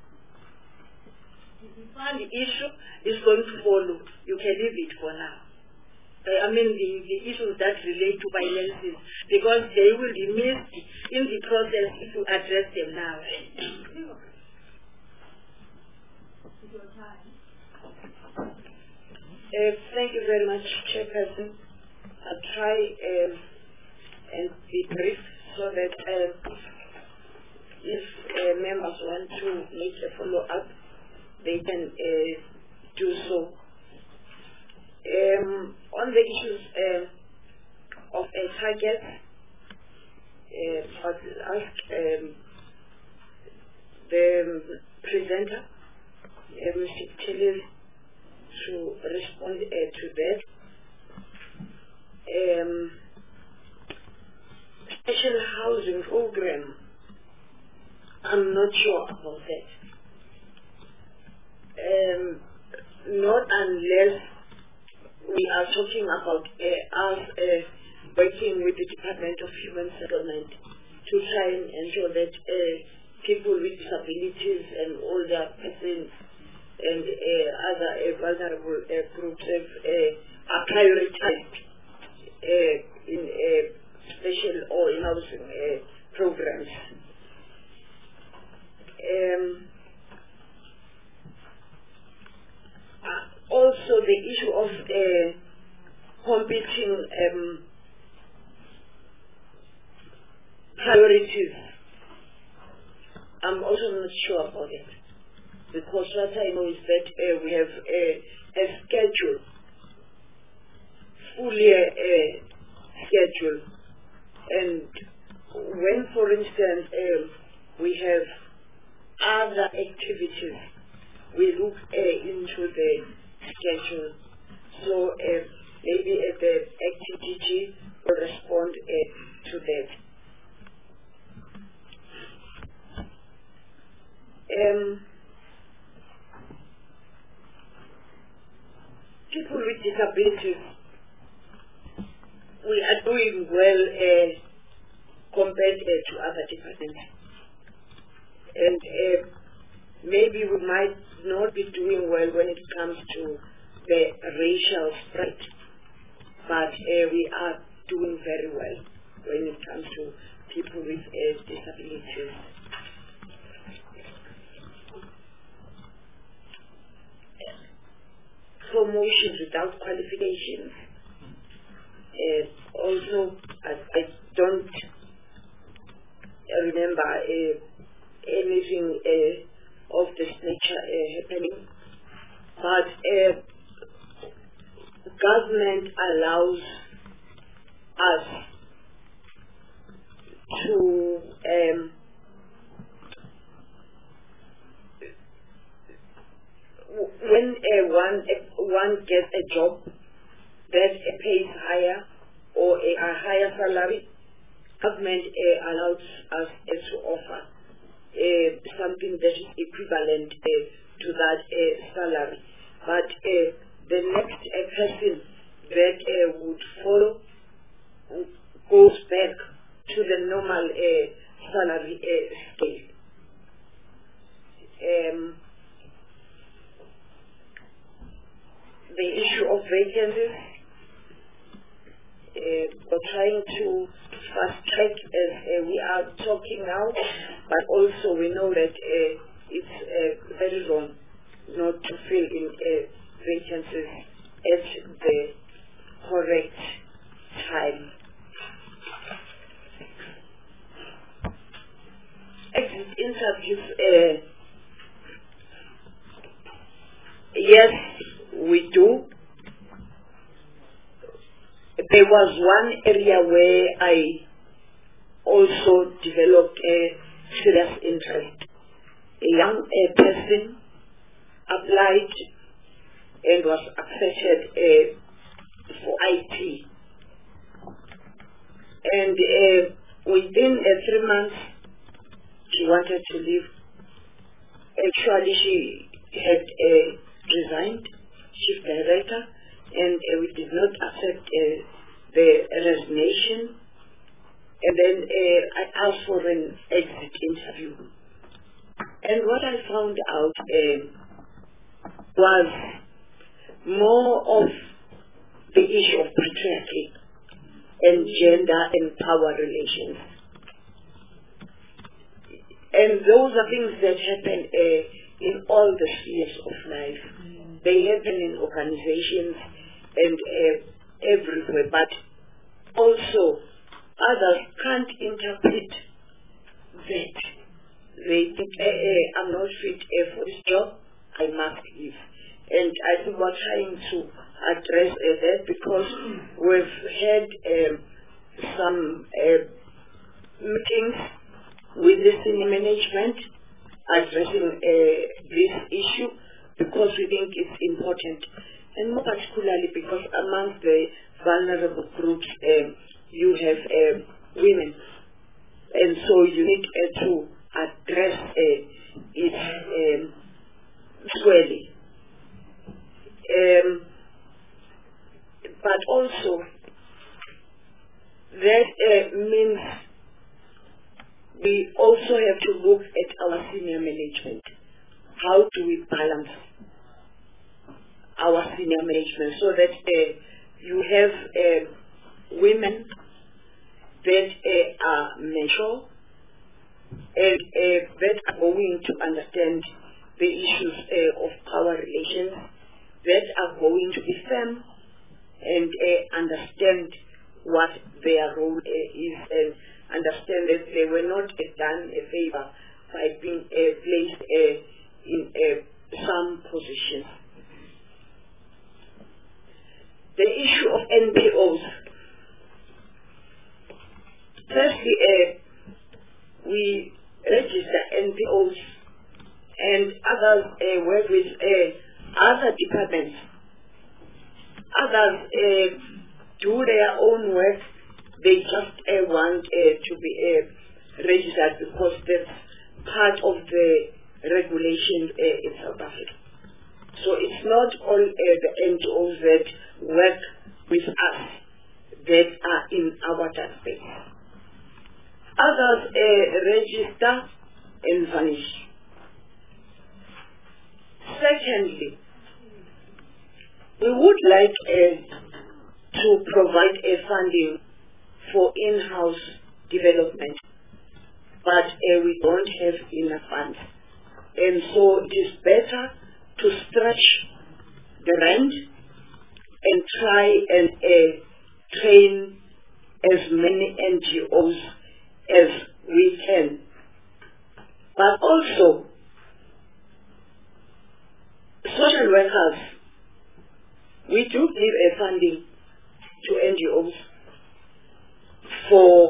If you find the issue is going to follow, you can leave it for now. I mean the, the issues that relate to finances, because they will be missed in the process if you address them now.
Uh, thank you very much, Chairperson. I'll try um, and be brief so that uh, if uh, members want to make a follow-up, they can uh, do so. Um, on the issues uh, of a target, uh, I'll ask um, the presenter, uh, Mister Tillis, to respond uh, to that. Um, special housing program, I'm not sure about that. Um, not unless we are talking about uh, us uh, working with the Department of Human Settlement to try and ensure that uh, people with disabilities and older persons and uh, other uh, vulnerable uh, groups have, uh, are prioritized uh, in uh, special or in housing uh, programs. Um, uh, also the issue of uh, competing um, priorities, I'm also not sure about it, because what I know is that uh, we have a, a schedule, fully uh, schedule, and when, for instance, uh, we have other activities, we look uh, into the schedule. So uh, maybe uh, the activity will respond uh, to that. Um, people with disabilities, we are doing well uh, compared uh, to other departments. And uh, maybe we might not be doing well when it comes to the racial spread, but uh, we are doing very well when it comes to people with uh, disabilities. Promotions without qualifications. Uh, also, I, I don't remember uh, anything uh, of this nature uh, happening, but uh, government allows us to um, when uh, one uh, one gets a job that uh, pays higher or a, a higher salary, government uh, allows us uh, to offer uh, something that is equivalent uh, to that uh, salary. But uh, the next uh, person that uh, would follow goes back to the normal uh, salary uh, scale. Um, the issue of vacancies, uh,
we're trying to fast track as uh, we are talking now, but also we know that uh, it's uh, very wrong not to fill in uh, vacancies at the correct time. Exit interviews, uh, yes, we do. There was one area where I also developed a serious interest. A young uh, person applied and was accepted uh, for I T. And uh, within uh, three months, she wanted to leave. Actually, she had uh, resigned, chief director, and uh, we did not accept uh, the resignation. And then uh, I asked for an exit interview. And what I found out uh, was more of the issue of patriarchy and gender and power relations. And those are things that happen uh, in all the spheres of life. They happen in organizations and uh, everywhere, but also others can't interpret that. They think, eh, eh, I'm not fit uh, for this job, I must leave. And I think we're trying to address uh, that because we've had um, some uh, meetings with the senior management addressing uh, this issue because we think it's important, and more particularly because amongst the vulnerable groups um, you have uh, women, and so you need uh, to address uh, it um, squarely. Um, but also that uh, means we also have to look at our senior management. How do we balance our senior management so that uh, you have uh, women that uh, are mature and uh, that are going to understand the issues uh, of power relations, that are going to be firm and uh, understand what their role uh, is, and understand that they were not uh, done a favor by being uh, placed uh, in uh, some positions. The issue of N P Os. Firstly, uh, we register N P Os and others uh, work with uh, other departments. Others uh, do their own work. They just uh, want uh, to be uh, registered because that's part of the regulation uh, in South Africa. So it's not all uh, the N G Os that work with us that are in our database. Others uh, register and vanish. Secondly, we would like uh, to provide a funding for in-house development, but uh, we don't have enough funds. And so it is better to stretch the rent and try and uh, train as many N G Os as we can. But also, social workers, we do give a funding to N G Os for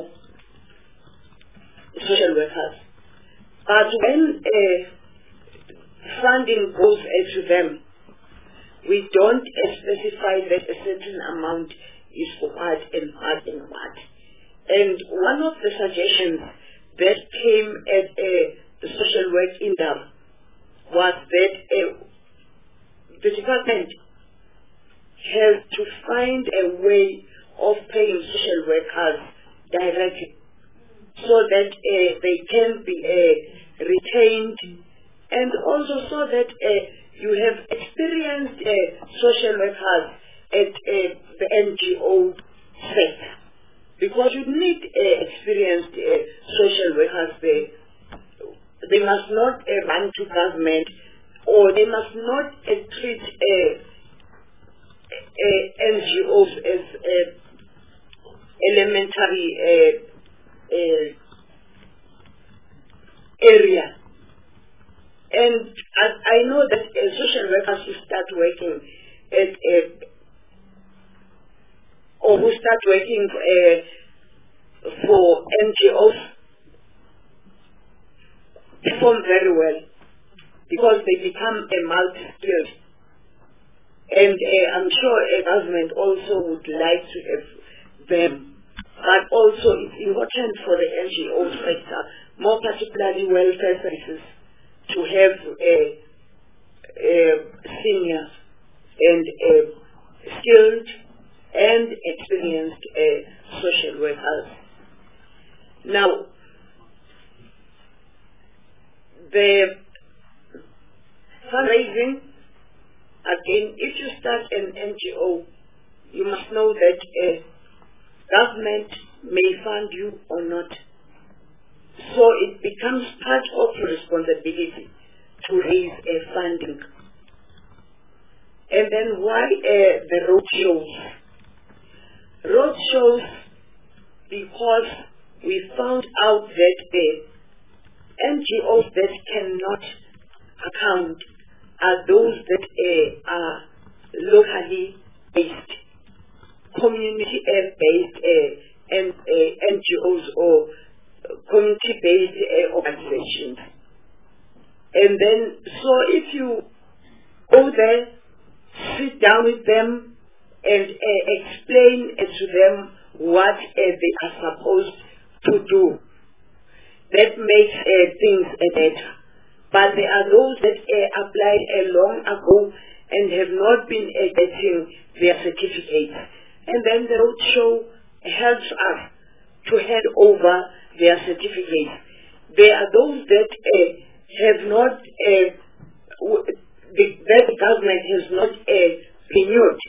social workers. But when uh, funding goes uh, to them, we don't uh, specify that a certain amount is for what and what and what. And one of the suggestions that came at uh, the social work industry was that uh, the department has to find a way of paying social workers directly so that uh, they can be uh, retained, and also so that uh, you have experienced uh, social workers at uh, the N G O sector. because you need uh, experienced uh, social workers there. They must not uh, run to government, or they must not uh, treat uh, uh, N G Os as uh, elementary uh, uh, area. And I, I know that uh, social workers who start working at uh, or who start working uh, for N G Os perform very well because they become a multi-skilled. And uh, I'm sure a government also would like to have them. But also it's important for the N G O sector, more particularly welfare services, to have a, a senior and a skilled and experienced uh, social workers. Now, the fundraising, again, if you start an N G O, you must know that uh, government may fund you or not. So it becomes part of your responsibility to raise a funding. And then why uh, the road shows? Road shows because we found out that the N G Os that cannot account are those that uh, are locally based, community-based uh, and uh, N G Os or community-based uh, organizations. And then, so if you go there, sit down with them and uh, explain uh, to them what uh, they are supposed to do, that makes uh, things uh, better. But there are those that uh, applied uh, long ago and have not been uh, getting their certificates. And then the roadshow helps us to hand over their certificates. There are those that uh, have not, uh, w the, that the government has not uh, renewed.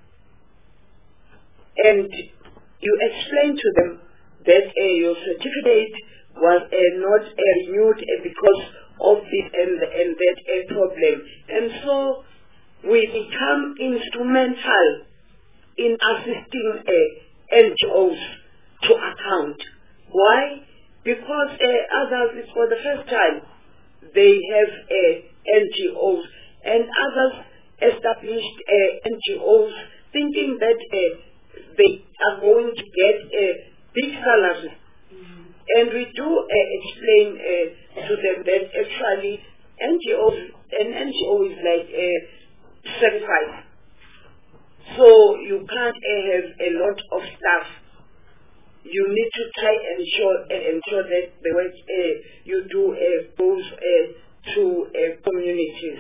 And you explain to them that uh, your certificate was uh, not uh, renewed uh, because of this and, and that uh, problem. And so we become instrumental in assisting uh, N G Os to account. Why? Because uh, others, for the first time, they have uh, N G Os, and others established uh, N G Os thinking that uh, they are going to get uh, big salaries. And we do uh, explain uh, to them that actually N G Os, an N G O is like uh, certified. So you can't uh, have a lot of staff. You need to try and ensure, uh, ensure that the work uh, you do uh, goes uh, to uh, communities.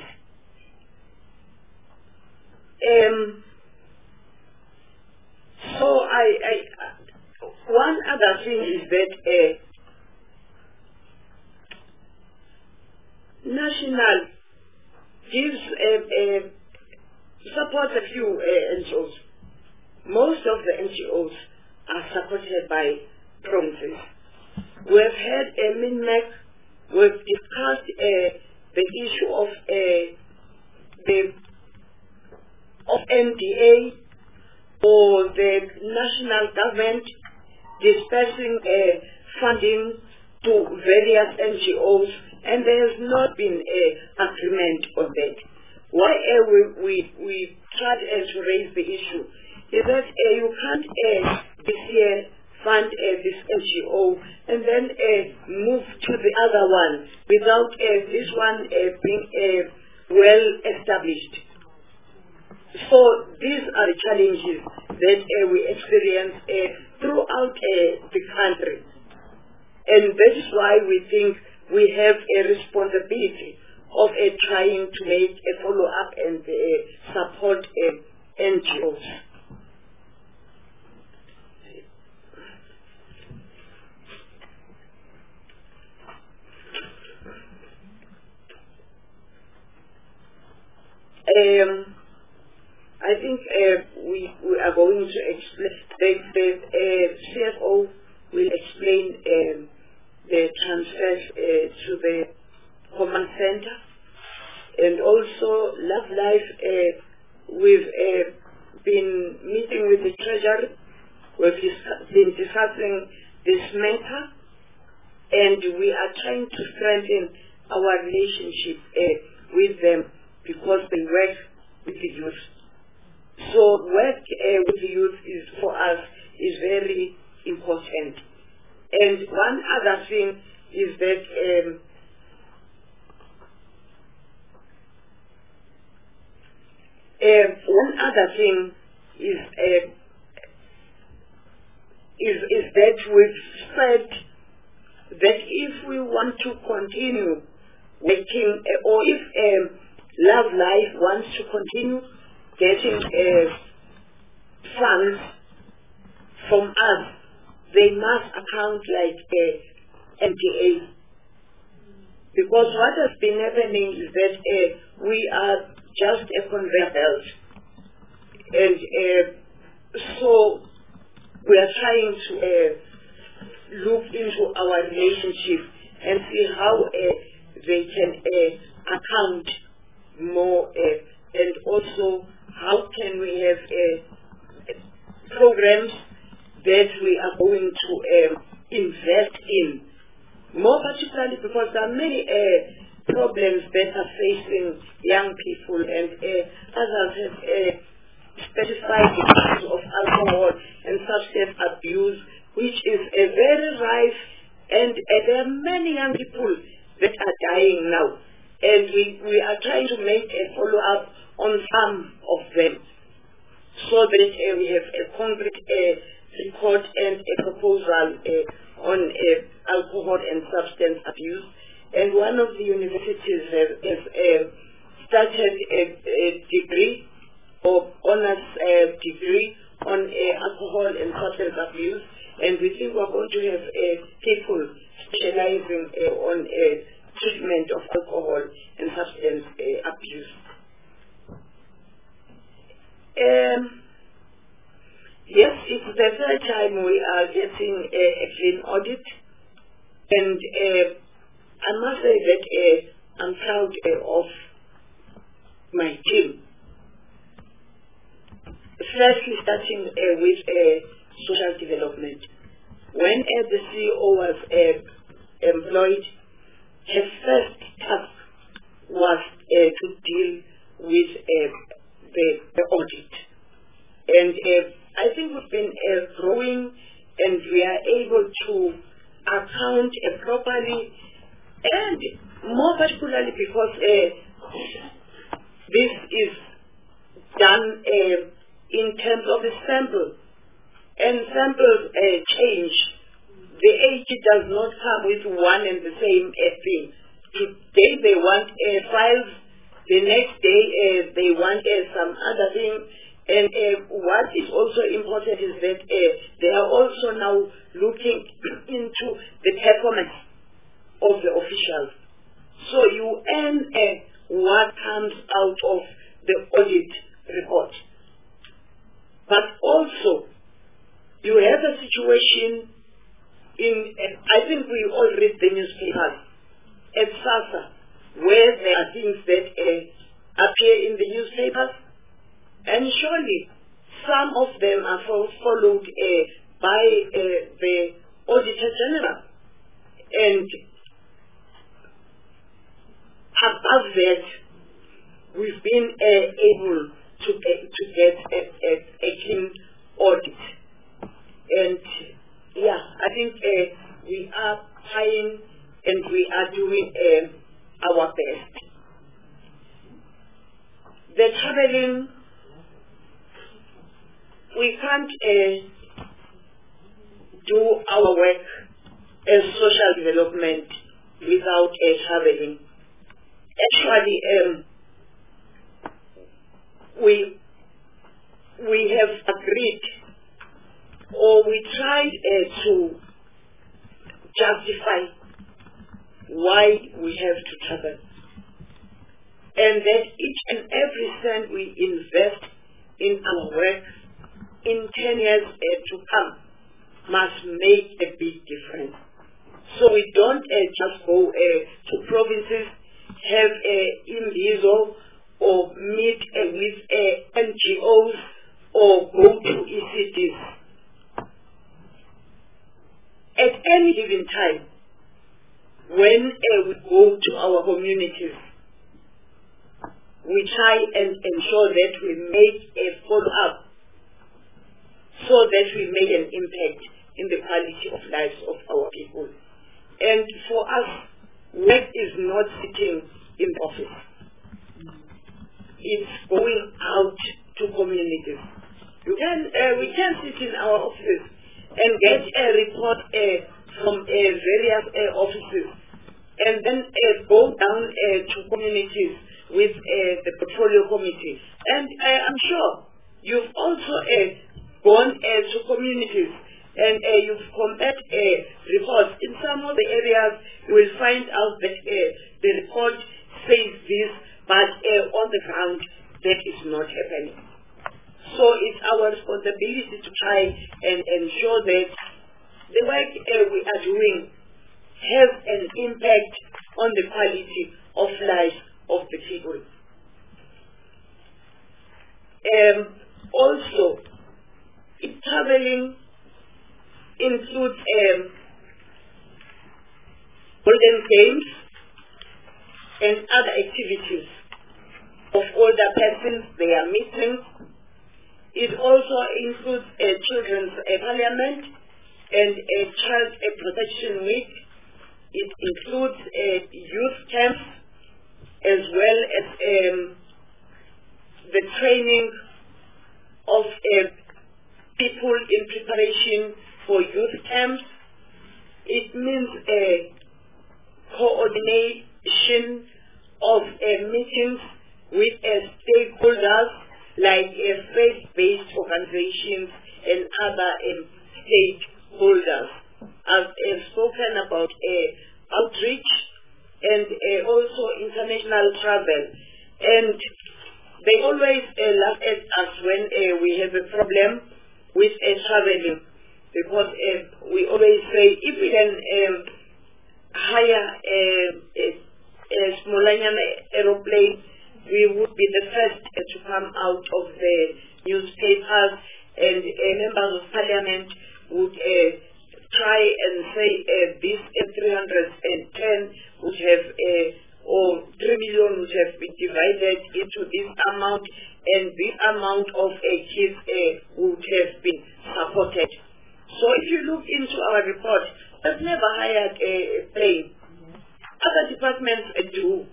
Um, so I, I, one other thing is that uh, National gives uh, uh, supports a few uh, N G Os. Most of the N G Os are supported by provinces. We have had a MINMEC, we've discussed uh, the issue of uh, the of N D A or the national government dispersing uh, funding to various N G Os, and there has not been an agreement on that. Why uh, we, we, we tried uh, to raise the issue is that uh, you can't uh, this year fund uh, this N G O and then uh, move to the other one without uh, this one uh, being uh, well established. So these are the challenges that uh, we experience uh, throughout uh, the country. And that is why we think we have a responsibility of uh, trying to make a follow-up and uh, support uh, N G Os. Um, I think uh, we, we are going to explain the, the uh, C F O will explain um, the transfers uh, to the command center. And also, Love Life, uh, we've uh, been meeting with the Treasury. We've dis- been discussing this matter, and we are trying to strengthen our relationship uh, with them because they work with the youth. So work uh, with the youth is for us is very important. And one other thing is that um, uh, one other thing is uh, is is that we've said that if we want to continue working, uh, or if um, Love Life wants to continue getting uh, funds from us, they must account like uh, N T A. Because what has been happening is that uh, we are just a conveyor belt. And uh, so we are trying to uh, look into our relationship and see how uh, they can uh, account more, uh, and also how can we have uh, programs that we are going to um, invest in, more particularly because there are many uh, problems that are facing young people, and uh, others have uh, specified the use of alcohol and substance abuse, which is a very rife, and uh, there are many young people that are dying now. And we, we are trying to make a follow-up on some of them so that uh, we have a concrete uh, report and a proposal uh, on uh, alcohol and substance abuse. And one of the universities has, has uh, started a, a degree or honors uh, degree on uh, alcohol and substance abuse, and we think we're going to have uh, people specializing uh, on uh, treatment of alcohol and substance uh, abuse. Um, yes, it's the third time we are getting a, a clean audit, and uh, I must say that uh, I'm proud uh, of my team. Firstly, starting uh, with uh, social development. When uh, the C E O was uh, employed, his first task was uh, to deal with uh, the, the audit. And uh, I think we've been uh, growing, and we are able to account uh, properly, and more particularly because uh, this is done uh, in terms of the sample. And samples uh, change. The age does not come with one and the same uh, thing. Today they want uh, files, the next day uh, they want uh, some other thing. And uh, what is also important is that uh, they are also now looking into the performance of the officials. So you earn uh, what comes out of the audit report. But also, you have a situation in, uh, I think we all read the newspapers, at SASSA, where there are things that uh, appear in the newspapers, and surely some of them are followed uh, by uh, the Auditor General. And above that, we've been uh, able to, uh, to get a, a, a clean audit. And yeah, I think uh, we are trying and we are doing uh, our best. The traveling, we can't uh, do our work as social development without uh, traveling. Actually, um, we we have agreed, or we tried uh, to justify why we have to travel, and that each and every cent we invest in our work in ten years uh, to come must make a big difference. So we don't uh, just go uh, to provinces, have a imbizo, or meet uh, with uh, N G Os, or go to E C Ds. At any given time, when uh, we go to our communities, we try and ensure that we make a follow-up so that we make an impact in the quality of lives of our people. And for us, work is not sitting in the office. It's going out to communities. You can, uh, we can sit in our offices and get a report uh, from uh, various uh, offices and then uh, go down uh, to communities with uh, the portfolio committee. And uh, I'm sure you've also uh, gone uh, to communities and uh, you've compared uh, reports. In some of the areas, you will find out that uh, the report says this, but uh, on the ground, that is not happening. So it's our responsibility to try and ensure that the work uh, we are doing has an impact on the quality of life of the people. Um, also, traveling includes um, golden games and other activities of older persons, their meetings. It also includes a children's uh, parliament and a child uh, protection week. It includes uh, youth camps as well as um, the training of uh, people in preparation for youth camps. It means a coordination of uh, meetings with uh, stakeholders like uh, faith-based organizations and other um, stakeholders. I've uh, spoken about uh, outreach and uh, also international travel. And they always uh, laugh at us when uh, we have a problem with uh, traveling, because uh, we always say if we can um, hire a, a, a small aeroplane, we would be the first uh, to come out of the newspapers, and uh, members of parliament would uh, try and say uh, this uh, three hundred ten would have uh, or three million would have been divided into this amount, and this amount of uh, kids uh, would have been supported. So if you look into our report, we've never hired a plane. Other departments uh, do.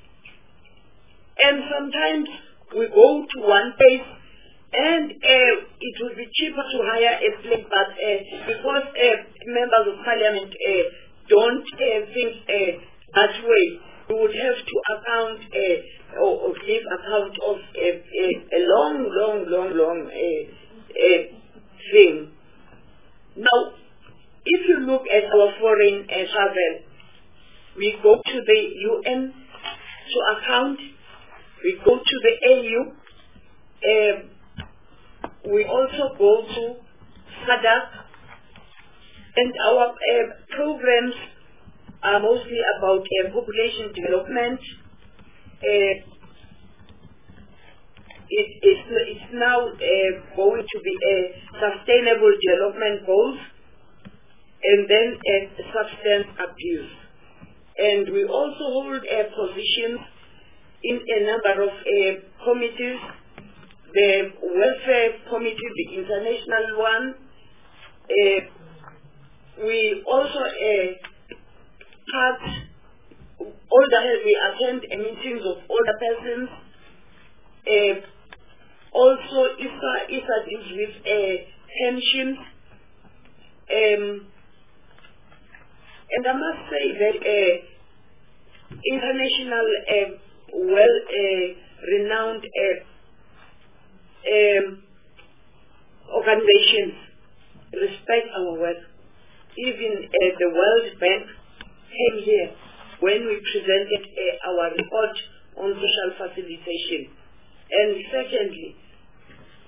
And sometimes we go to one place and uh, it would be cheaper to hire a plane, but uh, because uh, members of parliament uh, don't uh, think uh, that way, we would have to account uh, or, or give account of a, a, a long, long, long, long uh, uh, thing. Now, if you look at our foreign uh, travel, we go to the U N to account, we go to the A U, uh, we also go to S A D C, and our uh, programs are mostly about uh, population development. Uh, it, it's, it's now uh, going to be a sustainable development goals, and then uh, substance abuse. And we also hold uh, positions in a number of uh, committees, the welfare committee, the international one. Uh, we also uh, part older, we attend meetings of older persons. Uh, also, I S A, I S A deals with uh, pensions. Um, and I must say that uh, international, uh, well-renowned uh, um, organizations respect our work. Even uh, the World Bank came here when we presented uh, our report on social facilitation. And secondly,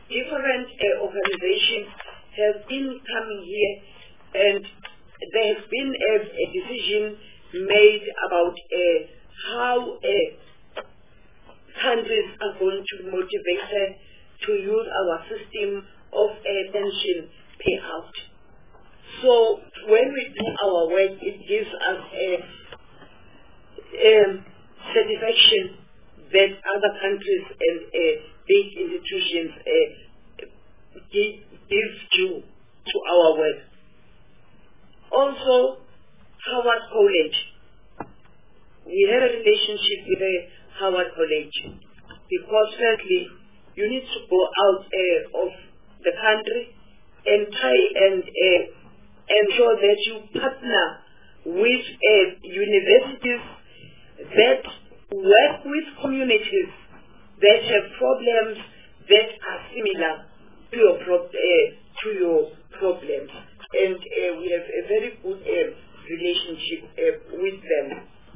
different uh, organizations have been coming here, and there has been a, a decision made about uh, how uh, countries are going to be motivated to use our system of uh, pension payout. So when we do our work, it gives us a, a satisfaction that other countries and uh, big institutions uh, give, give due to our work. Also, Howard College. We have a relationship with the Howard College because firstly, you need to go out uh, of the country and try and uh, ensure that you partner with uh, universities that work with communities that have problems that are similar to your, pro- uh, to your problems. And uh, we have a very good uh, relationship uh, with them.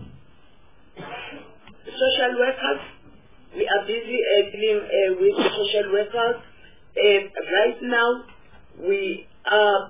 Social workers, we are busy uh, dealing uh, with social workers. Uh, right now, we are,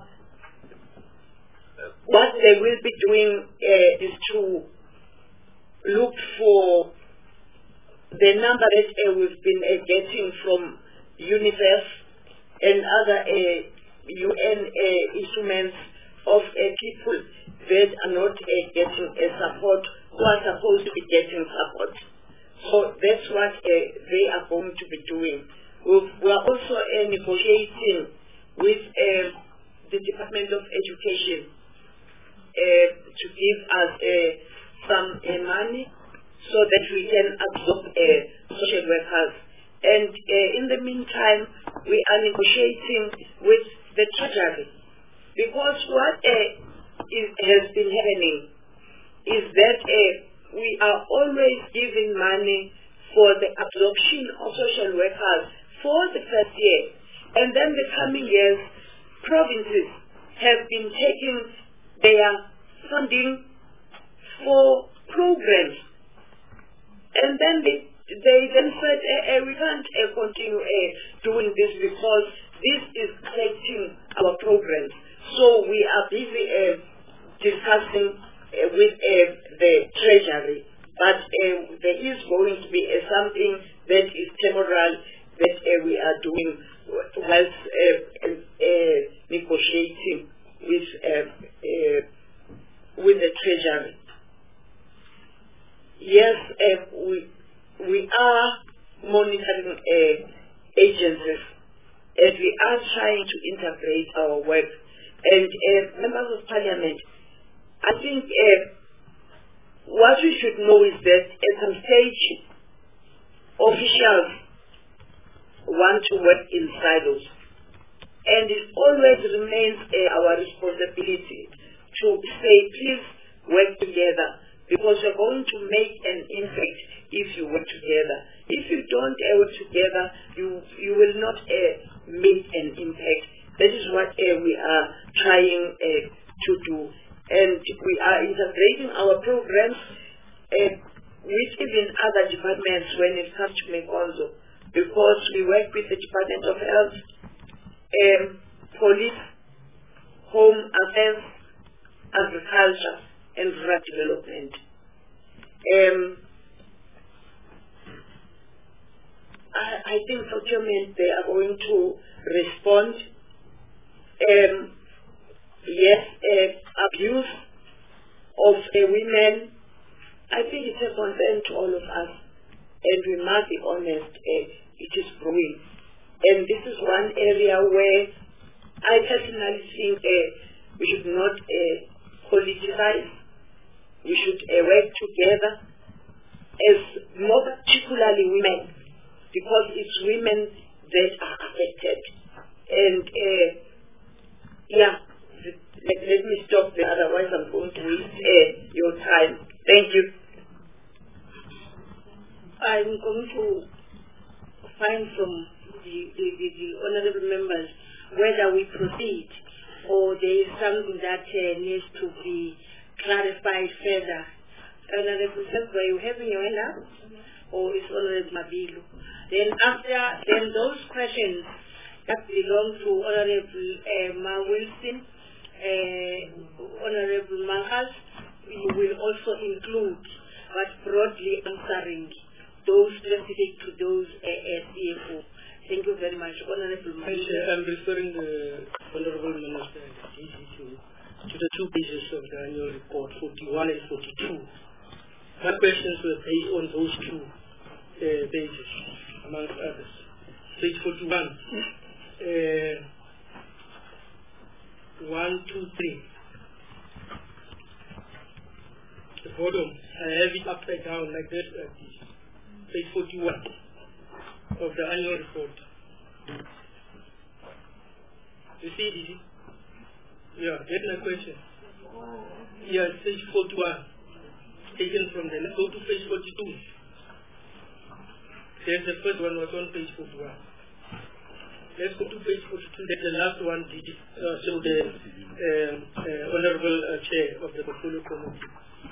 what they will be doing uh, is to look for the number that uh, we've been uh, getting from UNICEF and other uh, U N uh, instruments of uh, people that are not uh, getting uh, support, who are supposed to be getting support. So that's what uh, they are going to be doing. We've, we are also uh, negotiating with uh, the Department of Education uh, to give us uh, some uh, money so that we can absorb uh, social workers. And uh, in the meantime, we are negotiating with the Treasury, because what uh, is, has been happening is that uh, we are always giving money for the absorption of social workers for the first year, and then the coming years, provinces have been taking their funding for programs, and then they, they then said, eh, eh, we can't uh, continue uh, doing this because this is affecting our programs. So we are busy uh, discussing uh, with uh, the Treasury, but uh, there is going to be uh, something that is temporal that uh, we are doing whilst uh, uh, negotiating with uh, uh, with the Treasury. Yes, uh, we we are monitoring uh, agencies, and we are trying to integrate our work. And uh, members of Parliament, I think uh, what we should know is that at some stage, officials want to work in silos, and it always remains uh, our responsibility to say, please work together, because we're going to make an impact if you work together. If you don't uh, work together, you you will not uh, make an impact. That is what uh, we are trying uh, to do. And we are integrating our programs uh, with even other departments when it comes to Mekonzo, because we work with the Department of Health, um, Police, Home Affairs, Agriculture, and Rural Development. Um, I, I think procurement, they are going to respond. Um, yes, uh, abuse of uh, women, I think it's a concern to all of us, and we must be honest, uh, it is growing. And this is one area where I personally think uh, we should not uh, politicize. We should uh, work together, as more particularly women, because it's women that are affected. And uh, yeah, let, let me stop there, otherwise I'm going to waste uh, your time. Thank you.
I'm going to find from the, the, the, the honorable members whether we proceed or there is something that uh, needs to be clarified further. Honorable Sefwa, are you having your hand up? Or is Honorable Mabilu? Then after, then those questions that belong to Honorable uh, Ma Wilson, uh, Honorable Mangas, you will also include, but broadly answering those specific to those uh, uh, C F O. Thank you very much, Honorable Mangas.
I'm referring the Honorable Minister and the D C C to the two pages of the annual report, forty-one and forty-two. My questions were based on those two uh, pages, amongst others. Page forty-one, uh, one, two, three. The bottom, I have it upside down like that, like this. Page forty-one of the annual report. You see this? Yeah, get my question. Yeah, page forty-one. Taken from there. Let's go to page forty-two. There's the first one was on page forty-one. Let's go to page forty-two. That's the last one. Uh, so the uh, uh, Honorable uh, Chair of the Portfolio Committee.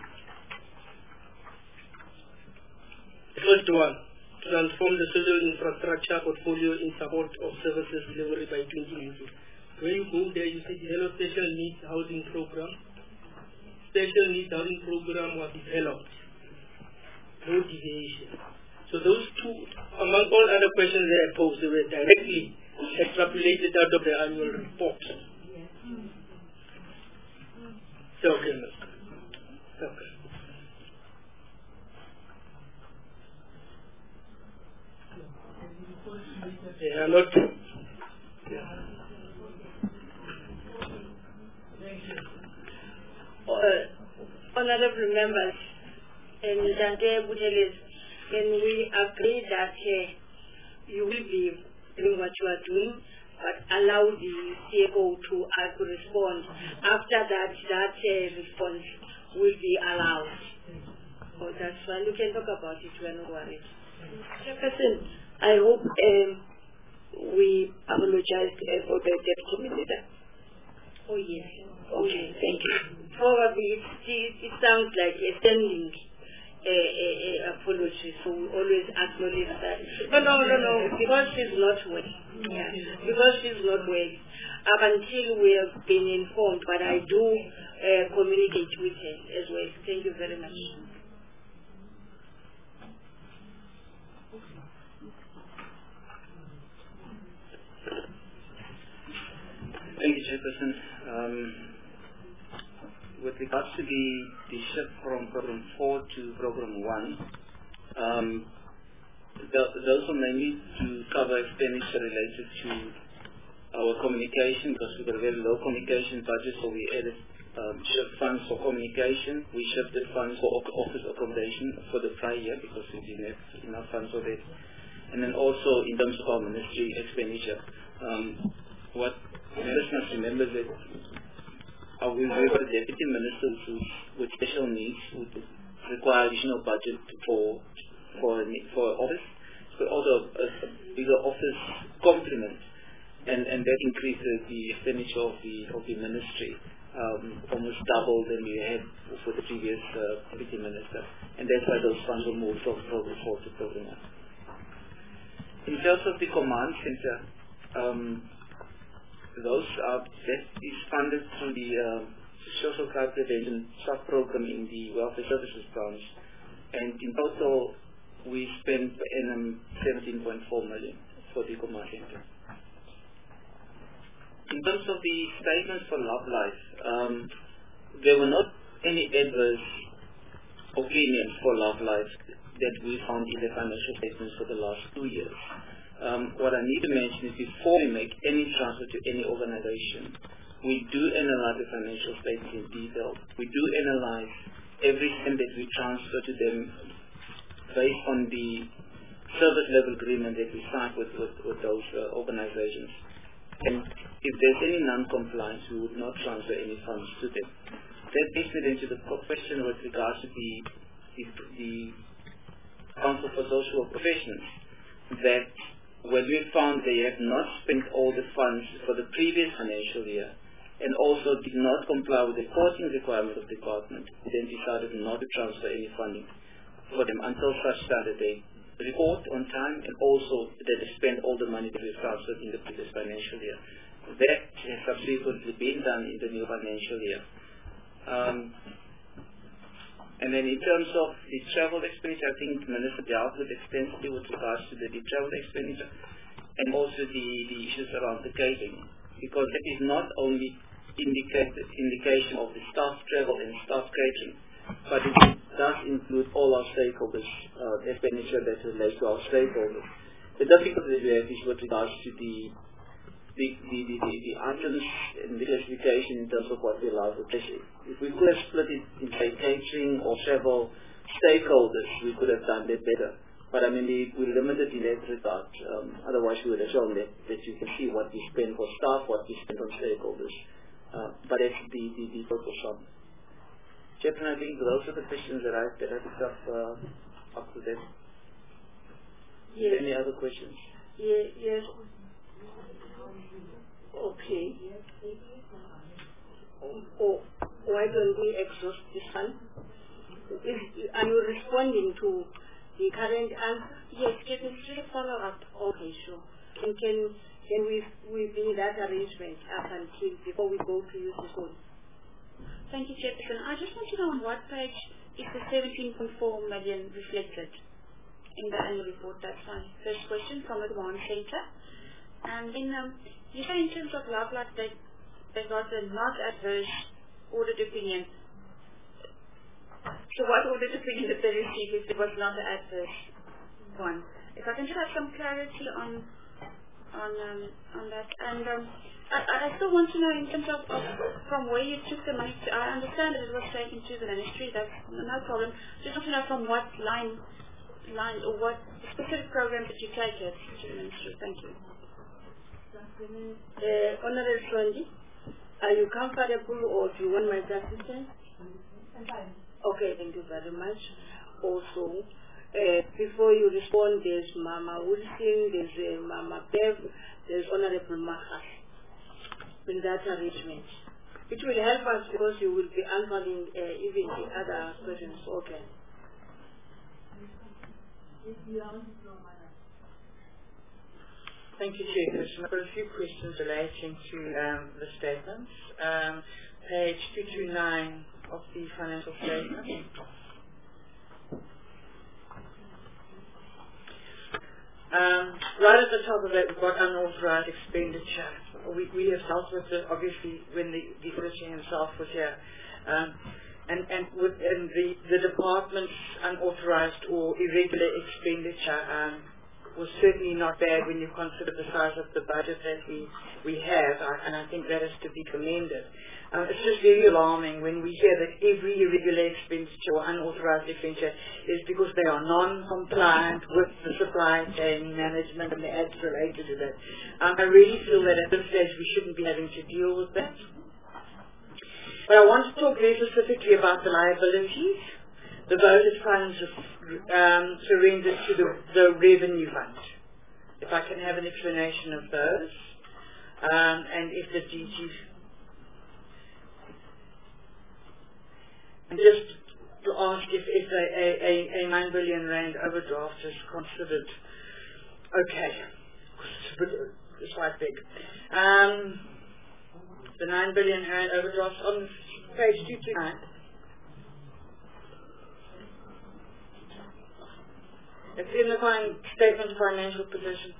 The first one, transform the civil infrastructure portfolio in support of services delivery by twenty twenty. When you go there, you see develop special needs housing program. Special needs housing program was developed. No deviation. So those two, among all other questions that I posed, they were directly extrapolated out of the annual report. So, okay, okay. Yeah, not. Yeah.
Uh, honorable members and Dante Butelis, can we agree that uh, you will be doing what you are doing, but allow the C F O to, uh, to respond? After that, that uh, response will be allowed. Oh, that's fine. You can talk about it. We are not worried.
Chairperson, I hope um, we apologize uh, for the deputy minister.
Oh, yes.
Okay, thank you.
Probably it, it, it sounds like a standing uh, uh, uh, apology, so we always acknowledge that. No, no, no, no, because she's not well. Yeah, because she's not well. Up until we have been informed, but I do uh, communicate with her as well. Thank you very much.
Thank you, Chairperson. Um, with regards to the, the shift from program four to program one, um, the, those are mainly to cover expenditure related to our communication, because we've got a very low communication budget, so we added um, shift funds for communication. We shifted funds for office accommodation for the prior year because we didn't have enough funds for that. And then also in terms of our ministry expenditure, um, what members must remember that uh, we have a deputy minister with special needs who require additional budget for for for office, but also a, a bigger office complement, and and that increases the expenditure of the of the ministry um, almost double than we had for the previous uh, deputy minister, and that's why those funds were moved from program four to program one. In terms of the command center, um, those are that is funded through the uh, social crime prevention sub-program in the welfare services branch, and in total we spent per annum seventeen point four million for the command center. In terms of the statements for Love Life, um, there were not any adverse opinions for Love Life that we found in the financial statements for the last two years. Um, what I need to mention is before we make any transfer to any organization, we do analyze the financial statements in detail. We do analyze every cent that we transfer to them based on the service level agreement that we signed with, with, with those uh, organizations. And if there's any non-compliance, we would not transfer any funds to them. That takes me then to the question with regards to the, the, the Council for Social Professions, that when we found they have not spent all the funds for the previous financial year and also did not comply with the reporting requirement of the department, then decided not to transfer any funding for them until such time that they report on time, and also that they spend all the money that we've transferred in the previous financial year. That has subsequently been done in the new financial year. Um, and then in terms of the travel expenditure, I think the Minister dealt with extensively with regards to the, the travel expenditure and also the, the issues around the catering, because that is not only indicate, indication of the staff travel and staff catering, but it does include all our stakeholders, uh, expenditure that relates to our stakeholders. The difficulty that we have is with regards to the the, the, the, the, the items and the classification in terms of what we allow for catering. If we could have split it in say catering or several stakeholders, we could have done that better. But I mean, we, we're limited in that regard. Um, otherwise, we would have shown that, that you can see what we spend for staff, what we spend on stakeholders. Uh, but that's the, the, the total sum. Chairman, I think those are the questions that I that I picked up uh, up to them.
Yes.
Any other questions?
Yeah, yes. Okay. Oh, why don't we exhaust this one? Is, are you responding to the current answer?
Yes, can we just follow up?
Okay, sure. And can can we we be that arrangement up until before we go to use this one?
Thank you, Chairperson. I just want to know on what page is the seventeen point four million reflected in the annual report. That's my first question from the One Centre. And then um, you say in terms of Lovelock that they got a not adverse audit opinion. So what audit opinion did they receive if it was not an adverse one? If I can just have some clarity on on um, on that. And um, I, I still want to know in terms of, of from where you took the money to. I understand that it was taken to the ministry. That's no problem. Just want to know from what line line or what specific program did you take it to the ministry. Thank you.
Uh, Honorable Sondi, are you comfortable or do you want my assistance? Okay, thank you very much. Also, uh, before you respond, there's Mama Wilson, there's uh, Mama Bev, there's Honorable Mahas in that arrangement. It will help us because you will be answering uh, even the other questions. Okay.
Thank you, Chairperson. I've got a few questions relating to um, the statements. Um, page two two nine of the financial statement. Um, right at the top of it, we've got unauthorized expenditure. We, we have dealt with it, obviously, when the, the auditor himself was here. Um, and and, with, and the, the department's unauthorized or irregular expenditure um, was certainly not bad when you consider the size of the budget that we, we have, and I think that is to be commended. Um, it's just very alarming when we hear that every irregular expenditure or unauthorized expenditure is because they are non-compliant with the supply chain management and the acts related to that. Um, I really feel that at this stage we shouldn't be having to deal with that. But I want to talk very specifically about the liabilities. The voted funds um, surrendered to the, the revenue fund. If I can have an explanation of those. Um, and if the D G... And just to ask if, if a, a, a nine billion rand overdraft is considered okay. It's quite big. Um, the nine billion rand overdraft on page two twenty-nine. It's in the fin statement of financial position.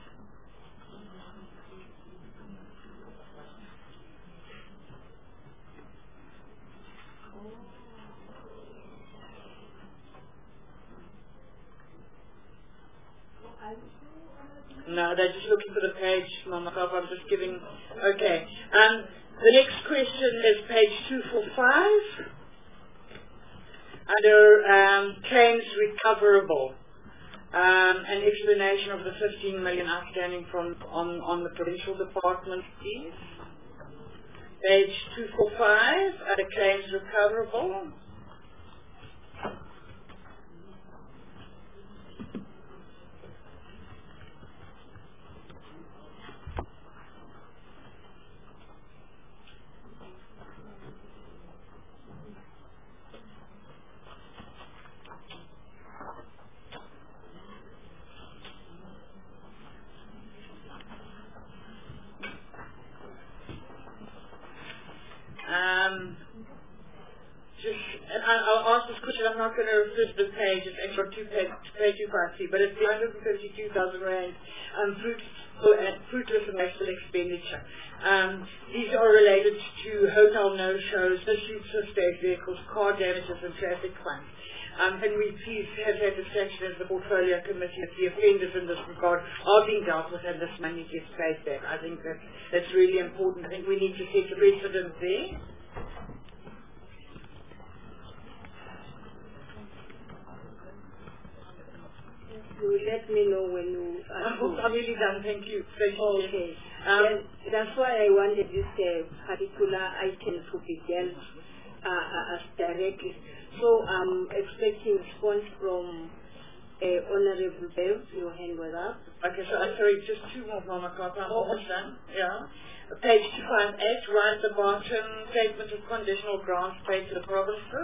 No, they're just looking for the page, Mama Kapa. I'm just giving. Okay. Um, the next question is page two forty-five. Under um, claims recoverable. Um, an explanation of the fifteen million outstanding from on, on the provincial department, please. Page two forty-five, under claims recoverable. Um, just, and I, I'll ask this question, I'm not going to refer to the page, it's extra two page, page two fifty, but it's the one hundred fifty-two thousand rand um, fruit, uh, fruitless and wasteful expenditure. Um, these are related to hotel no-shows, issues of state vehicles, car damages and traffic fines. Um, and we please have satisfaction as the portfolio committee that the offenders in this regard are being dealt with and this money gets paid back. I think that, that's really important. I think we need to set a precedent there.
You let me know when you...
Uh, I'm really done, thank you. Thank you.
Okay.
Um,
and that's why I wanted this uh, particular item to be dealt uh, uh, as directly. So I'm expecting response from uh, Honorable Bev. Your hand was up.
Okay, so I'm sorry, just two more, Mama Cop. I'm almost done. Yeah. Page two fifty-eight, right at the bottom, statement of conditional grants paid to the provinces.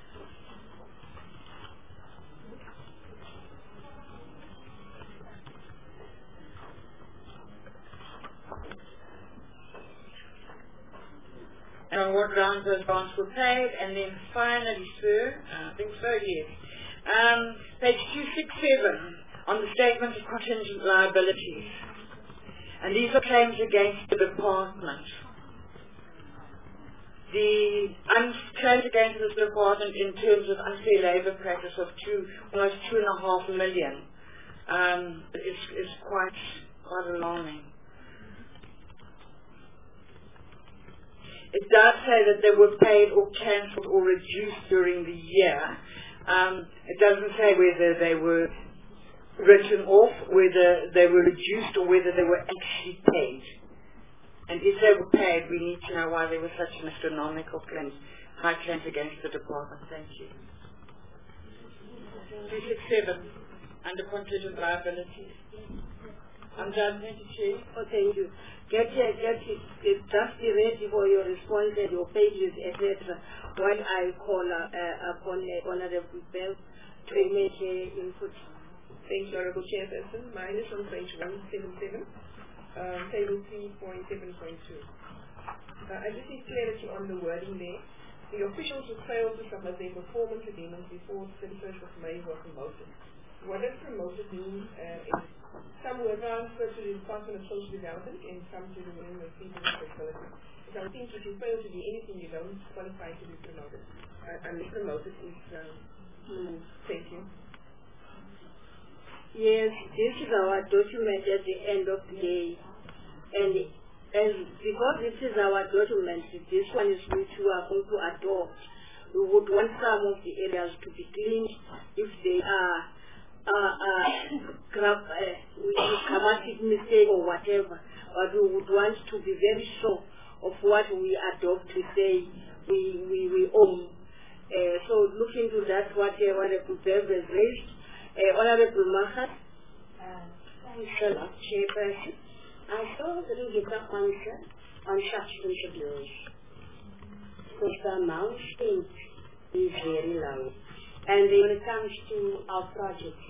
And on what grounds those grants were paid, and then finally, sir, uh, I think so, yes. Um, page two sixty-seven, on the statement of contingent liabilities. And these are claims against the department. The un- claims against this department in terms of unfair labour practice of two, almost two and a half million, um, is, is quite, quite alarming. It does say that they were paid or cancelled or reduced during the year. Um, it doesn't say whether they were written off, whether they were reduced, or whether they were actually paid. And if they were paid, we need to know why there were such an astronomical claims, high claims against the department. Thank you. two sixty-seven, under contingent liabilities. I'm done. Thank you, Chair.
Oh, thank you. Get, uh, get it, it, just be ready for your response and your pages, et cetera. While I call uh, uh, upon uh, Honorable Bell to make uh, input.
Thank you, Honorable Chairperson. Mine is on page one seventy-seven, um, table three point seven point two. Uh, I just need clarity on the wording there. The officials who failed to submit their performance agreements before the thirty-first of May were promoted. What does promoted mean? Uh, is some were transferred to the Department of Social Development and some to the Women with People with Disabilities. So I think if you fail to do anything, you don't qualify to be promoted. Uh, and promoted is, um, mm. Thank you.
Yes, this is our document at the end of the day. And, and because this is our document, this one is which we are going to adopt. We would want some of the areas to be cleaned if they are uh, uh, grab, uh, grammatic mistake or whatever. But we would want to be very sure of what we adopt to say we, we, we own. Uh, so look into that, what uh, Honorable Bev has raised. Uh, Honorable Mahat.
Uh, thanks a lot, Chairperson. I saw that we get an answer on substance abuse. Because the amount spent is very low. And then when it comes to our projects,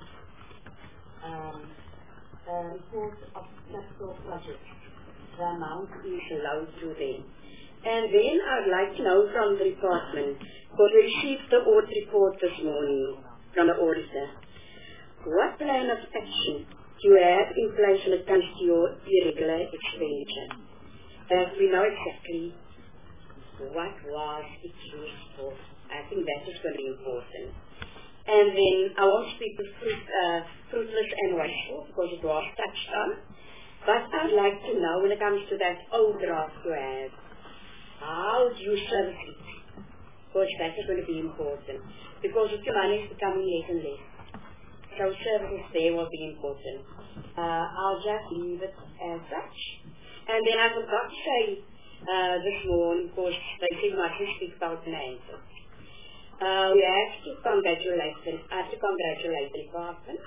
um, uh, report of capital projects, the amount is low to them. And then I'd like to know from the department, because we received the audit report this morning from the auditor, what plan of action do you have in place when it comes to your irregular expenditure? That we know exactly what was its use for. I think that is very important. And then I won't speak of fruit, uh, fruitless and wasteful because it was touched on. But I'd like to know when it comes to that overdraft you have, how do you service it? Because that is going to be important. Because if your money is becoming less and less, so services there will be important. Uh, I'll just leave it as such. And then I forgot to say uh, this morning, because they say I mustn't speak about finances. Uh, we have to congratulate them, I have to congratulate the department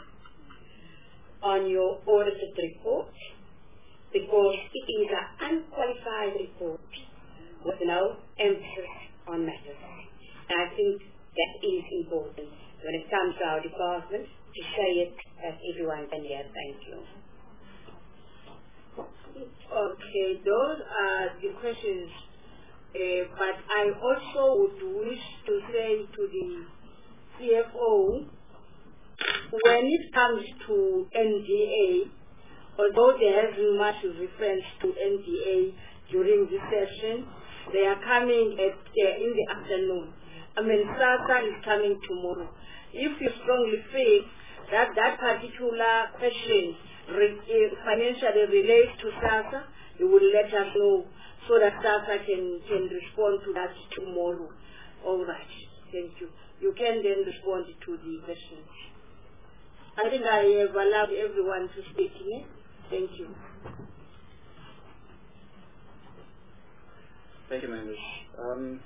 on your audited report, because it is an unqualified report with no emphasis on matters. And I think that is important when it comes to our department to say it as everyone can hear. Thank you.
Okay, those are the questions Uh, but I also would wish to say to the C F O, when it comes to N D A, although there hasn't much reference to N D A during this session, they are coming at, uh, in the afternoon. I mean, SASSA is coming tomorrow. If you strongly feel that that particular question re, uh, financially relates to SASSA, you will let us know so that SASSA can, can respond to that tomorrow. All right, thank you. You can then respond to the questions. I think I have allowed everyone to speak here. Thank you.
Thank you, members. Um,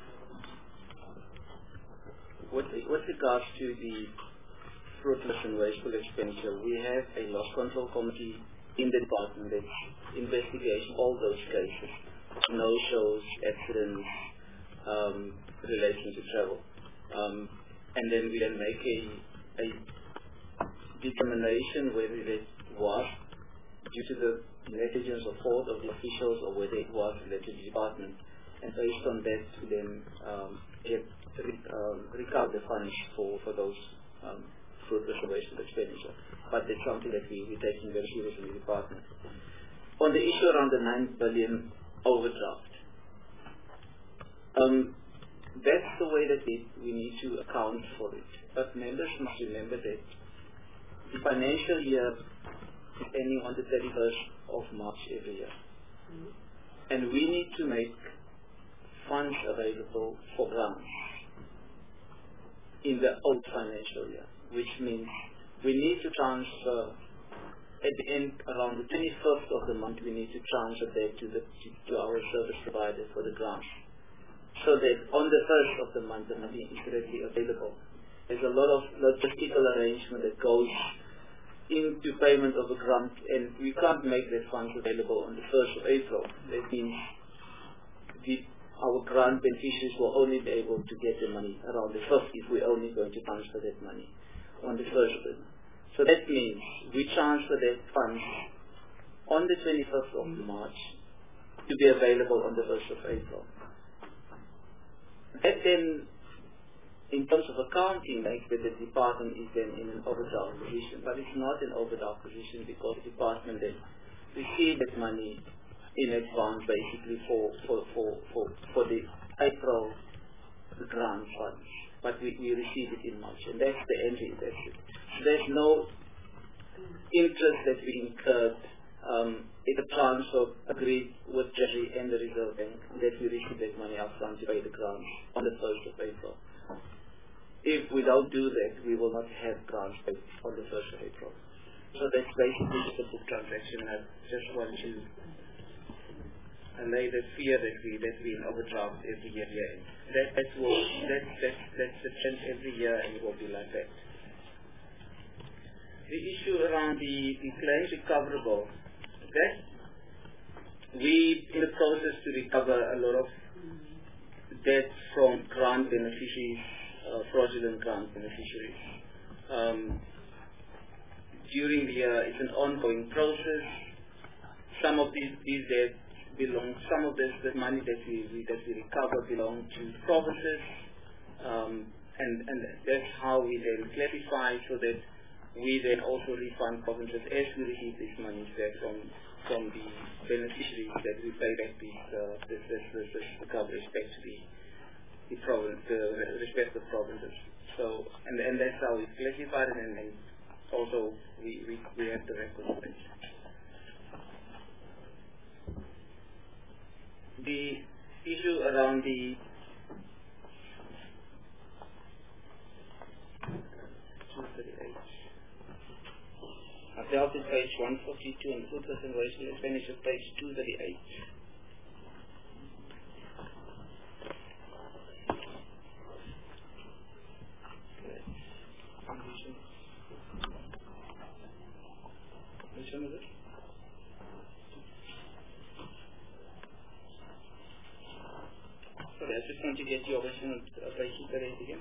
with, with regards to the fruitless and wasteful expenditure, we have a loss control committee in the department that's investigating all those cases, no-shows, accidents, um, relating to travel. Um, and then we then make a, a determination whether it was due to the negligence or fault of the officials or whether it was related to the department. And based on that, we then um, get, um, recover the funds for, for those um, fruitless and wasteful expenditure. But it's something that we, we're taking very seriously in the department. On the issue around the nine billion overdraft, um, that's the way that we, we need to account for it. But members must remember that the financial year is ending on the thirty-first of March every year. Mm-hmm. And we need to make funds available for grants in the old financial year, which means we need to transfer at the end, around the twenty-fifth of the month, we need to transfer that to, the, to, to our service provider for the grants, so that on the first of the month the money is readily available. There's a lot of logistical arrangement that goes into payment of a grant, and we can't make that funds available on the first of April. That means the, our grant beneficiaries will only be able to get the money around the fifth if we're only going to transfer that money on the first of April. So that means we transfer that funds on the twenty-fifth of March to be available on the first of April. That then, in terms of accounting, makes that the department is then in an overdraft position. But it's not an overdraft position because the department then receives that money in advance basically for, for, for, for, for the April grant funds. But we, we receive it in March, and that's the entry. That's it. There's no interest that we incurred um, in the transfer agreed with Treasury and the Reserve Bank that we receive that money upfront to pay the grants on the first of April. If we don't do that, we will not have grants paid on the first of April. So that's basically just a book transaction. I just want to allay the fear that we that we overdraft every year. year. That that will that that that's the trend every year, and it will be like that. The issue around the, the claims recoverable, that we in the process to recover a lot of debt from grant beneficiaries, uh, fraudulent grant beneficiaries. Um, during the year, it's an ongoing process. Some of these these debts belong, some of this the money that we, we that we recover belong to provinces, um, and and that's how we then classify so that we then also refund provinces as we receive these monies back from from the beneficiaries that we pay back these uh, this this this, this recovery back to the the province, the respective provinces. So and and that's how we classify it, and, and also we, we we have the records of it. The issue around the two thirty-eight. I've dealt with page one forty-two and fruitless and wasteful expenditure, page two thirty-eight. Which one is it? Sorry, I just want to get your question on uh, page two thirty-eight again.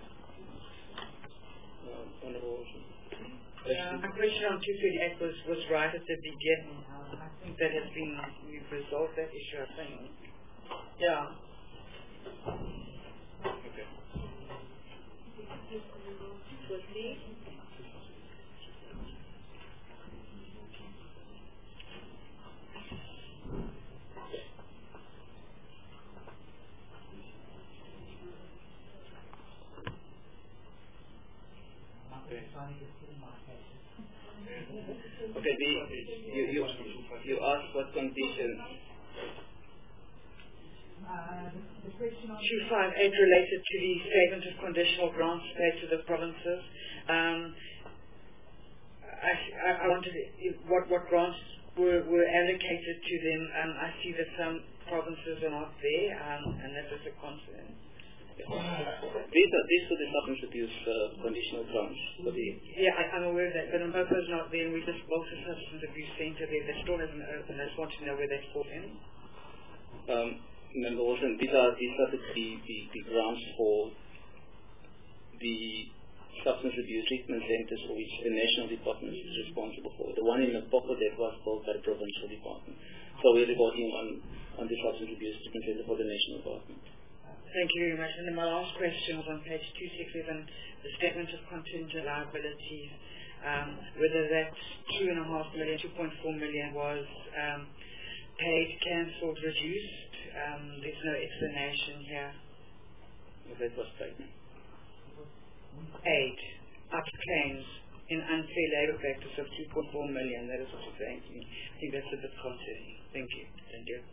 Uh, Honorable
Yeah, my question on two thirty-eight was, was right at the beginning. Uh, I think that has been, we've resolved that issue, I think. Yeah.
Okay.
Proceed.
Okay, the, you, you, you asked what conditions.
two five eight related to the statement of conditional grants paid to the provinces. Um, I, I, I wanted to, what, what grants were, were allocated to them. Um, I see that some provinces are not there, um, and that is a concern.
These are these are the substance abuse uh, conditional grants for the.
Yeah, I, I'm aware of that, but Mpopo is not there, and we just built a substance abuse centre there that still isn't open. I just want to know where that falls in.
Um, Member Wilson, these are these are the, the, the, the grants for the substance abuse treatment centres for which the national department is responsible for. The one in Mpopo that was built by the provincial department. So we're reporting on on the substance abuse treatment centre for the national department.
Thank you very much. And then my last question was on page two sixty-seven, the statement of contingent liabilities, um, whether that two and a half million, two point four million was um, paid, cancelled, reduced. Um, there's no explanation here.
That was paid.
Aid, up claims in unfair labour practice of two point four million. That is what you're saying to me. I think that's a bit concerning. Thank you. Thank you.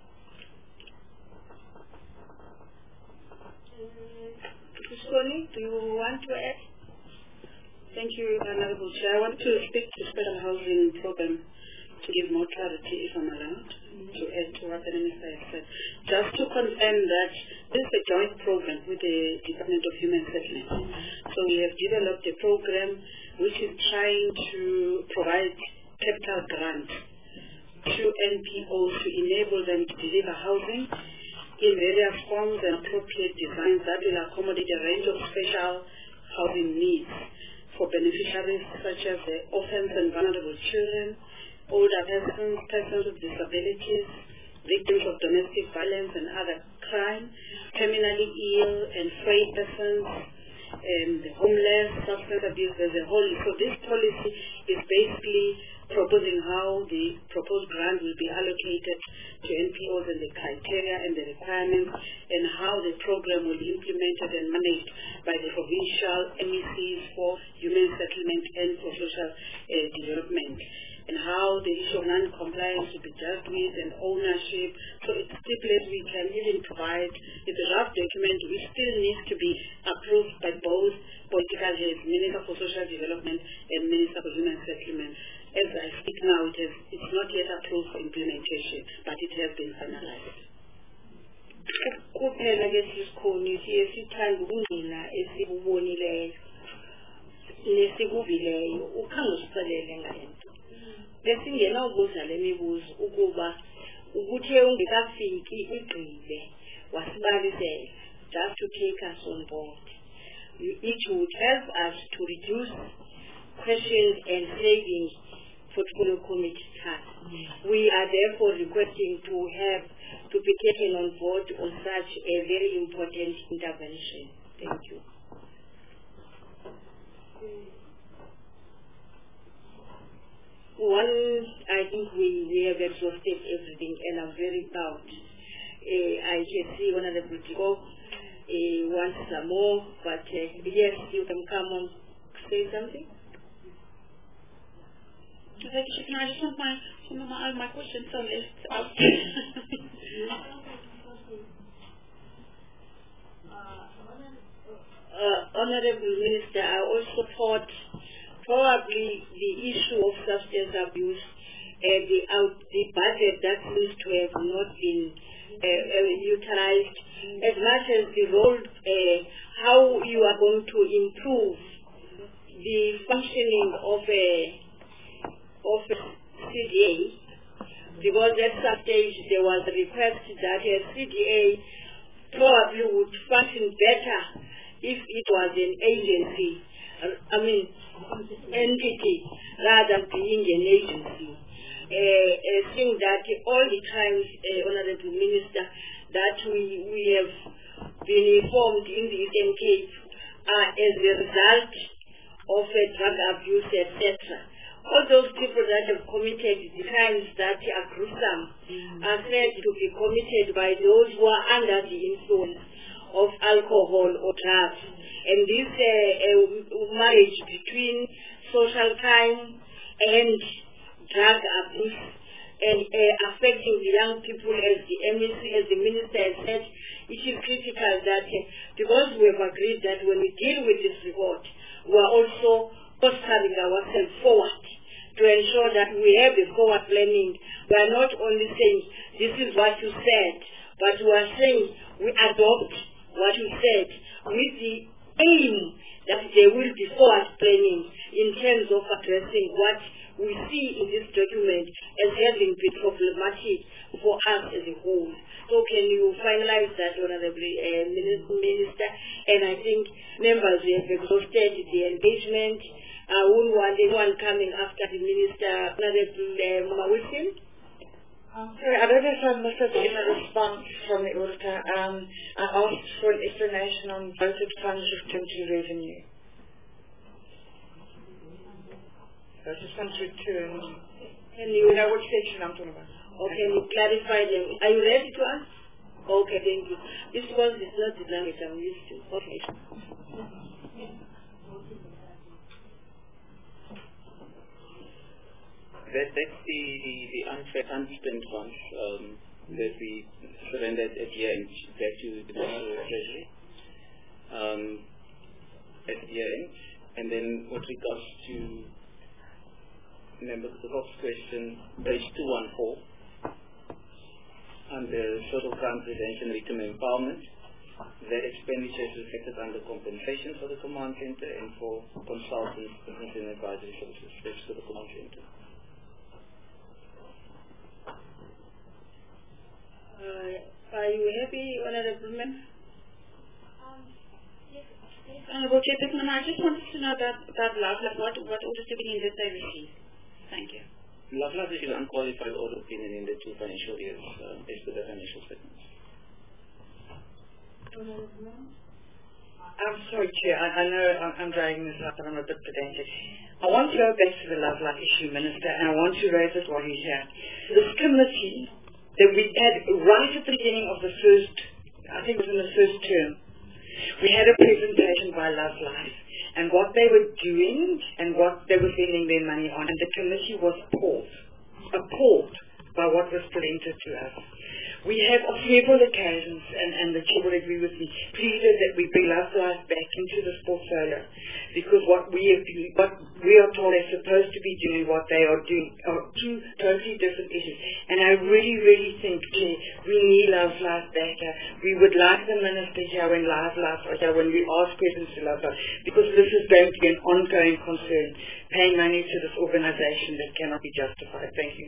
Miz Connie, do you want to add?
Thank you, Honourable Chair. I want to speak to Special Housing Programme to give more clarity, if I'm allowed, mm-hmm. to add to what the Minister has said. Just to confirm that this is a joint program with the Department of Human Settlement. Mm-hmm. So we have developed a program which is trying to provide capital grant to N P Os to enable them to deliver housing in various forms and appropriate designs that will accommodate a range of special housing needs for beneficiaries such as the orphans and vulnerable children, older persons, persons with disabilities, victims of domestic violence and other crime, terminally ill and frail persons, and the homeless, substance abuse as a whole. So this policy is basically proposing how the proposed grant will be allocated to N P Os and the criteria and the requirements, and how the program will be implemented and managed by the provincial M E Cs for human settlement and for social uh, development, and how the issue of non-compliance will be dealt with and ownership. So it stipulates we can even provide, it's a draft document which still needs to be approved by both political heads, Minister for Social Development and Minister for Human Settlement. As I speak now, it is, it's not yet approved for implementation, but it has been finalized.
Kuphela ke sisikhoni siye sithanda ukungqina esikubonileyo nesikuvileyo ukhange usicelele ngento besingena ubuza le mibuzo ukuba ukuthe ungekafiki igqibe wasibalisela just to take us on board. It would help us to reduce questions and savings portfolio committee task. Mm-hmm. We are therefore requesting to have to be taken on board on such a very important intervention. Thank you. One, I think we, we have exhausted everything, and I'm very proud. Uh, I can see Honorable Tiko uh, wants some more, but uh, yes, you can come on say something.
Can I just want my some of my my questions on this? uh,
Honorable Minister, I also thought probably the issue of substance abuse, uh, the out the budget that seems to have not been uh, uh, utilized as much as the role, uh, how you are going to improve the functioning of a of a C D A, because at some stage there was a request that a C D A probably would function better if it was an agency, I mean entity, rather than being an agency. Uh, I think that all the times, uh, Honorable Minister, that we, we have been informed in the Eastern Cape uh, as a result of uh, drug abuse, et cetera. All those people that have committed the crimes that are gruesome mm. are said to be committed by those who are under the influence of alcohol or drugs. And this uh, uh, marriage between social crime and drug abuse and uh, affecting the young people, as the M E C, as the minister has said, it is critical that uh, because we have agreed that when we deal with this report, we are also posturing ourselves forward to ensure that we have a forward planning. We are not only saying this is what you said, but we are saying we adopt what you said with the aim that there will be forward planning in terms of addressing what we see in this document as having been problematic for us as a whole. So can you finalize that, Honorable uh, Minister? And I think members, we have exhausted the engagement. I wouldn't want anyone coming after the Minister, Honorable uh, Mama Wilson.
Um, sorry, I don't know if I missed it in a response from the auditor. Um, I asked for an explanation on voted funds returned to revenue. Voted funds returned.
Can you
know which section I'm talking about?
Okay, you clarify them. Are you ready to ask? Okay, thank you. This was is not the language I'm used to. Okay.
That, that's the, the, the unfair unspent funds um, that we surrendered at year end back to the National Treasury um, at year end. And then with regards to Member Groff's question, page two fourteen, under social crime prevention, victim empowerment, that expenditure is reflected under compensation for the command center and for consultants, business and advisory services. That's for the command center.
Uh, are you happy, Honorable Member?
Um, yes, yes, Honorable Chairperson, I just wanted to know that, that last, like what, what orders to be in did they receive? Thank you.
Lovelock is an unqualified audit opinion in the two financial years, uh, as per the financial statements.
I'm sorry, Chair. I, I know I'm, I'm dragging this up and I'm a bit pedantic. I want to go back to the Lovelock issue, Minister, and I want to raise it while he's here. This committee that we had right at the beginning of the first, I think it was in the first term, we had a presentation by Love Life and what they were doing and what they were spending their money on, and the committee was appalled, appalled by what was presented to us. We have on several occasions, and, and the Chair will agree with me, pleaded that we bring Love Life back into this portfolio, because what we have been, what we are told they're supposed to be doing, what they are doing, are two totally different issues. And I really, really think, Chair, we need Love Life back here. We would like the Minister here when Love Life are here, when we ask questions to Love Life, because this is going to be an ongoing concern, paying money to this organization that cannot be justified. Thank you.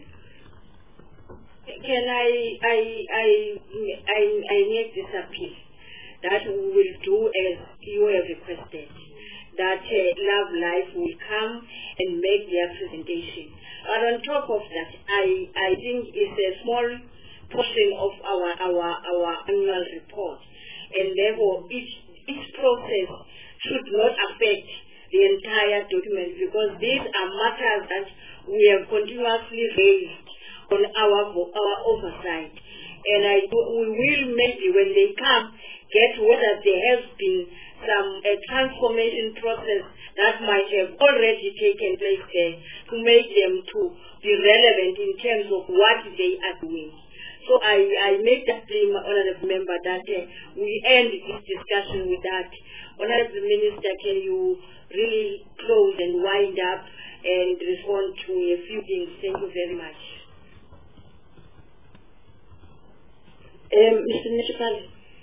Can I, I, I, I, I make this appeal that we will do as you have requested, that uh, Love Life will come and make their presentation. But on top of that, I, I think it's a small portion of our, our, our annual report, and therefore each, each process should not affect the entire document, because these are matters that we have continuously raised on our our oversight, and I we will maybe when they come get whether there has been some a transformation process that might have already taken place there to make them to be relevant in terms of what they are doing. So I, I make that claim, Honourable Member, that uh, we end this discussion with that. Honourable Minister, can you really close and wind up and respond to a few things? Thank you very much. Um, Mister Municipal,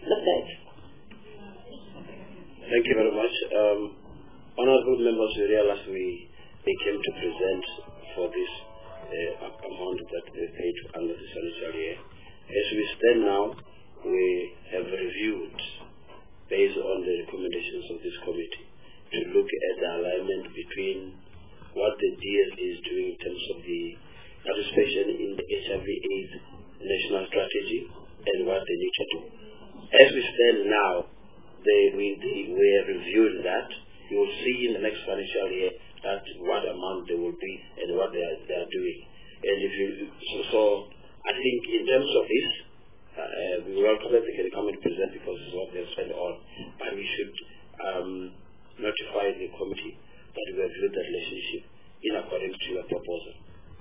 Thank you very much. Um, honorable members, you realize we they came to present for this uh, amount that they paid under the financial year. As we stand now, we have reviewed, based on the recommendations of this committee, to look at the alignment between what the D S is doing in terms of the participation in the H I V AIDS national strategy and what they need to do. As we stands now, they, we, the, we have reviewed that. You will see in the next financial year that what amount they will be and what they are, they are doing. And if you, so, so I think in terms of this, uh, we welcome that they can come and present because it's what they spend on. But we should um, notify the committee that we have viewed that relationship in accordance to your proposal.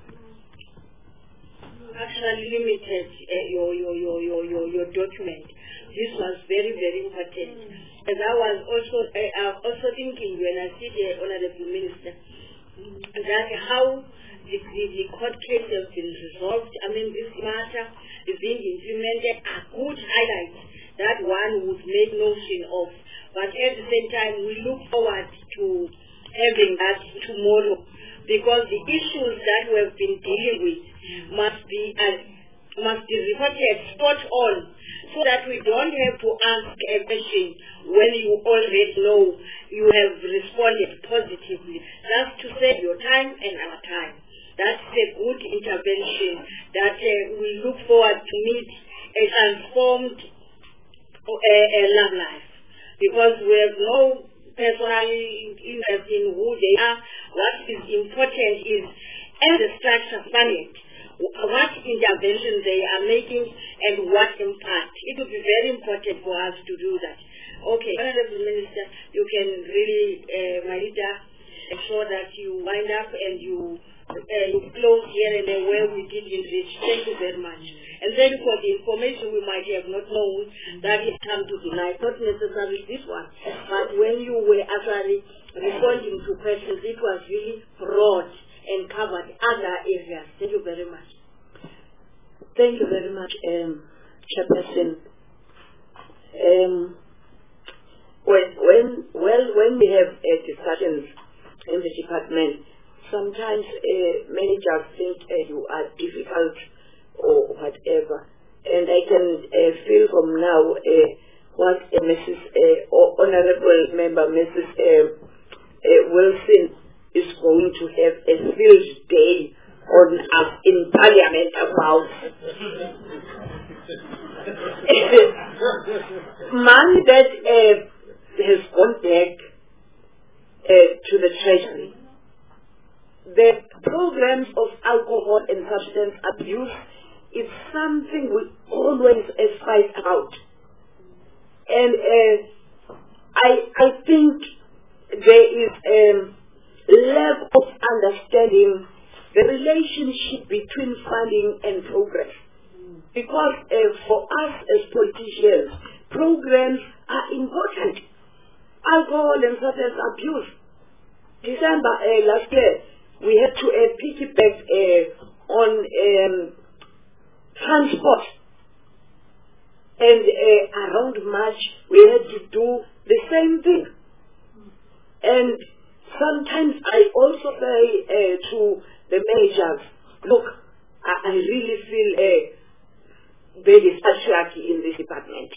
Actually limited uh, your, your, your, your, your, your document. This was very, very important. And I was also, uh, I was also thinking when I see the Honorable Minister, that how the, the, the court case has been resolved. I mean, this matter is being implemented. A good highlight that one would make notion of. But at the same time, we look forward to having that tomorrow, because the issues that we have been dealing with must be uh, must be reported spot on, so that we don't have to ask a question when you already know you have responded positively. That's to save your time and our time. That's a good intervention that uh, we look forward to meet a transformed uh, uh, love life, because we have no personal interest in who they are. What is important is, as the structure funded, what intervention they are making and what impact. It would be very important for us to do that. Okay, Honorable Minister, you can really, uh, my leader, ensure that you wind up and you, uh, you close here and there where we did reach. Thank you very much. And then for the information we might have not known that it come to the light, not necessarily this one, but when you were actually responding to questions, it was really broad and covered other areas. Thank you very much.
Thank you very much, um, Chairperson. Um, when, when, well, when we have uh, discussions in the department, sometimes uh, managers think uh, you are difficult or whatever, and I can uh, feel from now uh, what uh, Missus Uh, Honorable Member Missus Uh, uh, Wilson is going to have a field day on us in Parliament about money that uh, has gone back uh, to the Treasury. The programs of alcohol and substance abuse is something we always uh, fight about. And uh, I, I think there is a lack of understanding the relationship between funding and progress. Because uh, for us as politicians, programs are important. Alcohol and substance abuse. December uh, last year, we had to uh, piggyback uh, on um, transport. And uh, around March, we had to do the same thing. And sometimes I also say uh, to the managers, look, I, I really feel uh, very patriarchy in this department.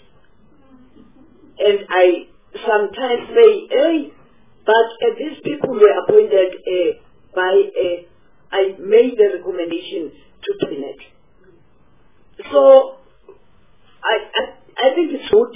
And I sometimes say, hey, but uh, these people were appointed uh, by, uh, I made the recommendation to cabinet. So, I, I, I think it's good.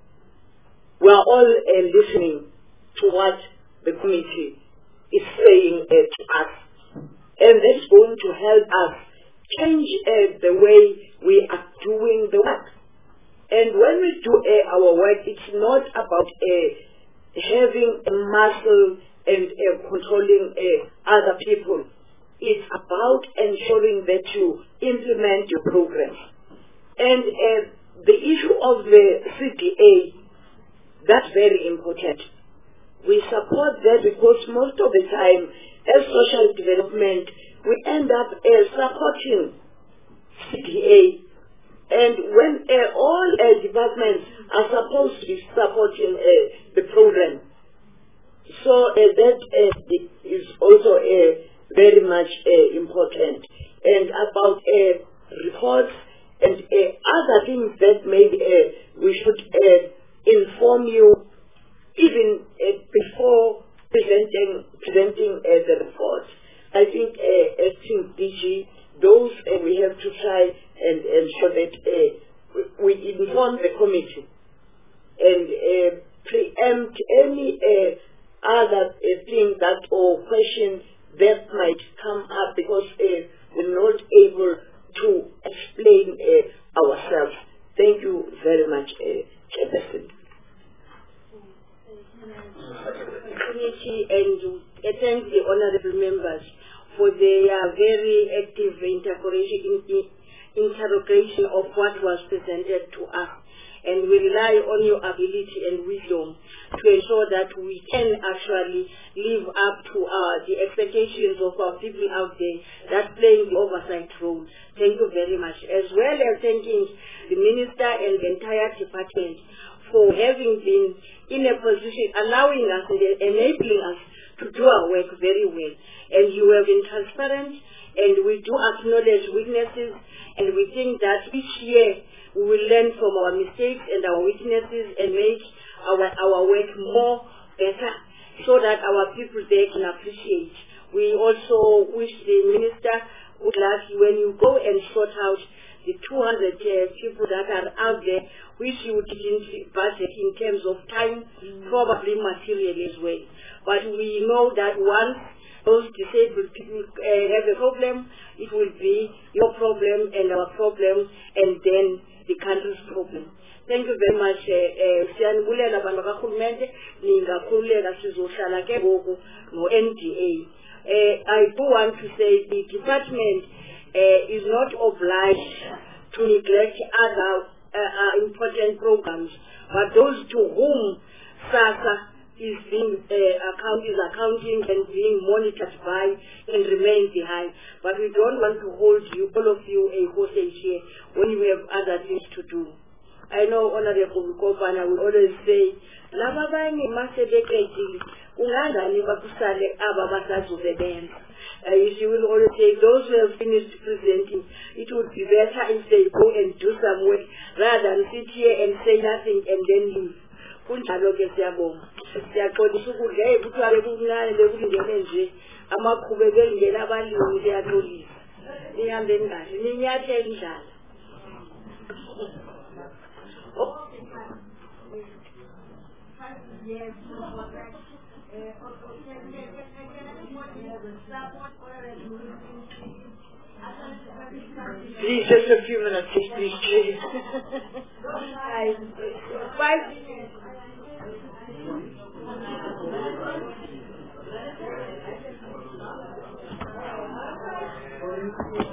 We are all uh, listening to what the committee is saying uh, to us. And that's going to help us change uh, the way we are doing the work. And when we do uh, our work, it's not about uh, having a muscle and uh, controlling uh, other people. It's about ensuring that you implement your programs. And uh, the issue of the C D A, that's very important. We support that because most of the time, as social development, we end up uh, supporting C D A. And when uh, all uh, departments are supposed to be supporting uh, the program, so uh, that uh, is also uh, very much uh, important. And about uh, reports and uh, other things that maybe uh, we should uh, inform you even uh, before presenting presenting uh, the report. I think uh, acting D G, those uh, we have to try and ensure that uh, we inform the committee and uh, preempt any uh, other uh, thing that or questions that might come up because uh, we're not able to explain uh, ourselves. Thank you very much, uh, Chairperson.
Committee and uh, thank the honorable members for their very active interrogation, interrogation of what was presented to us. And we rely on your ability and wisdom to ensure that we can actually live up to uh, the expectations of our people out there that playing the oversight role. Thank you very much. As well as thanking the Minister and the entire department for having been in a position, allowing us and enabling us to do our work very well. And you have been transparent, and we do acknowledge weaknesses, and we think that each year we will learn from our mistakes and our weaknesses and make our, our work more better so that our people there can appreciate. We also wish the Minister would like when you go and sort out the two hundred uh, people that are out there, which you didn't budget in terms of time, mm. probably material as well. But we know that once those disabled people uh, have a problem, it will be your problem and our problem, and then the country's problem. Thank you very much. Siyanubulela bantu bakaHulumende ningakhululeka sizohlala ke ngoku no N D A. I do want to say the department uh, is not obliged to neglect other uh, uh, important programs, but those to whom SASSA is being uh, account is accounting and being monitored by and remain behind. But we don't want to hold you, all of you, a hostage here when we have other things to do. I know Honorable Kopana will always say, laba banye masebeqedile ungangani bakusale aba basazosebenza. She will always say, those who have finished presenting, it would be better if they go and do some work rather than sit here and say nothing and then leave. Kunjalo ke siyabonga. Siyaxolisa ukudla ekuthiwa bekuncane bekulingene nje amaqhube belingena abalimi siyaxolisa. Nihambeni kahle ninyathele indlala.
Please, just a few minutes, please, please.
Five minutes.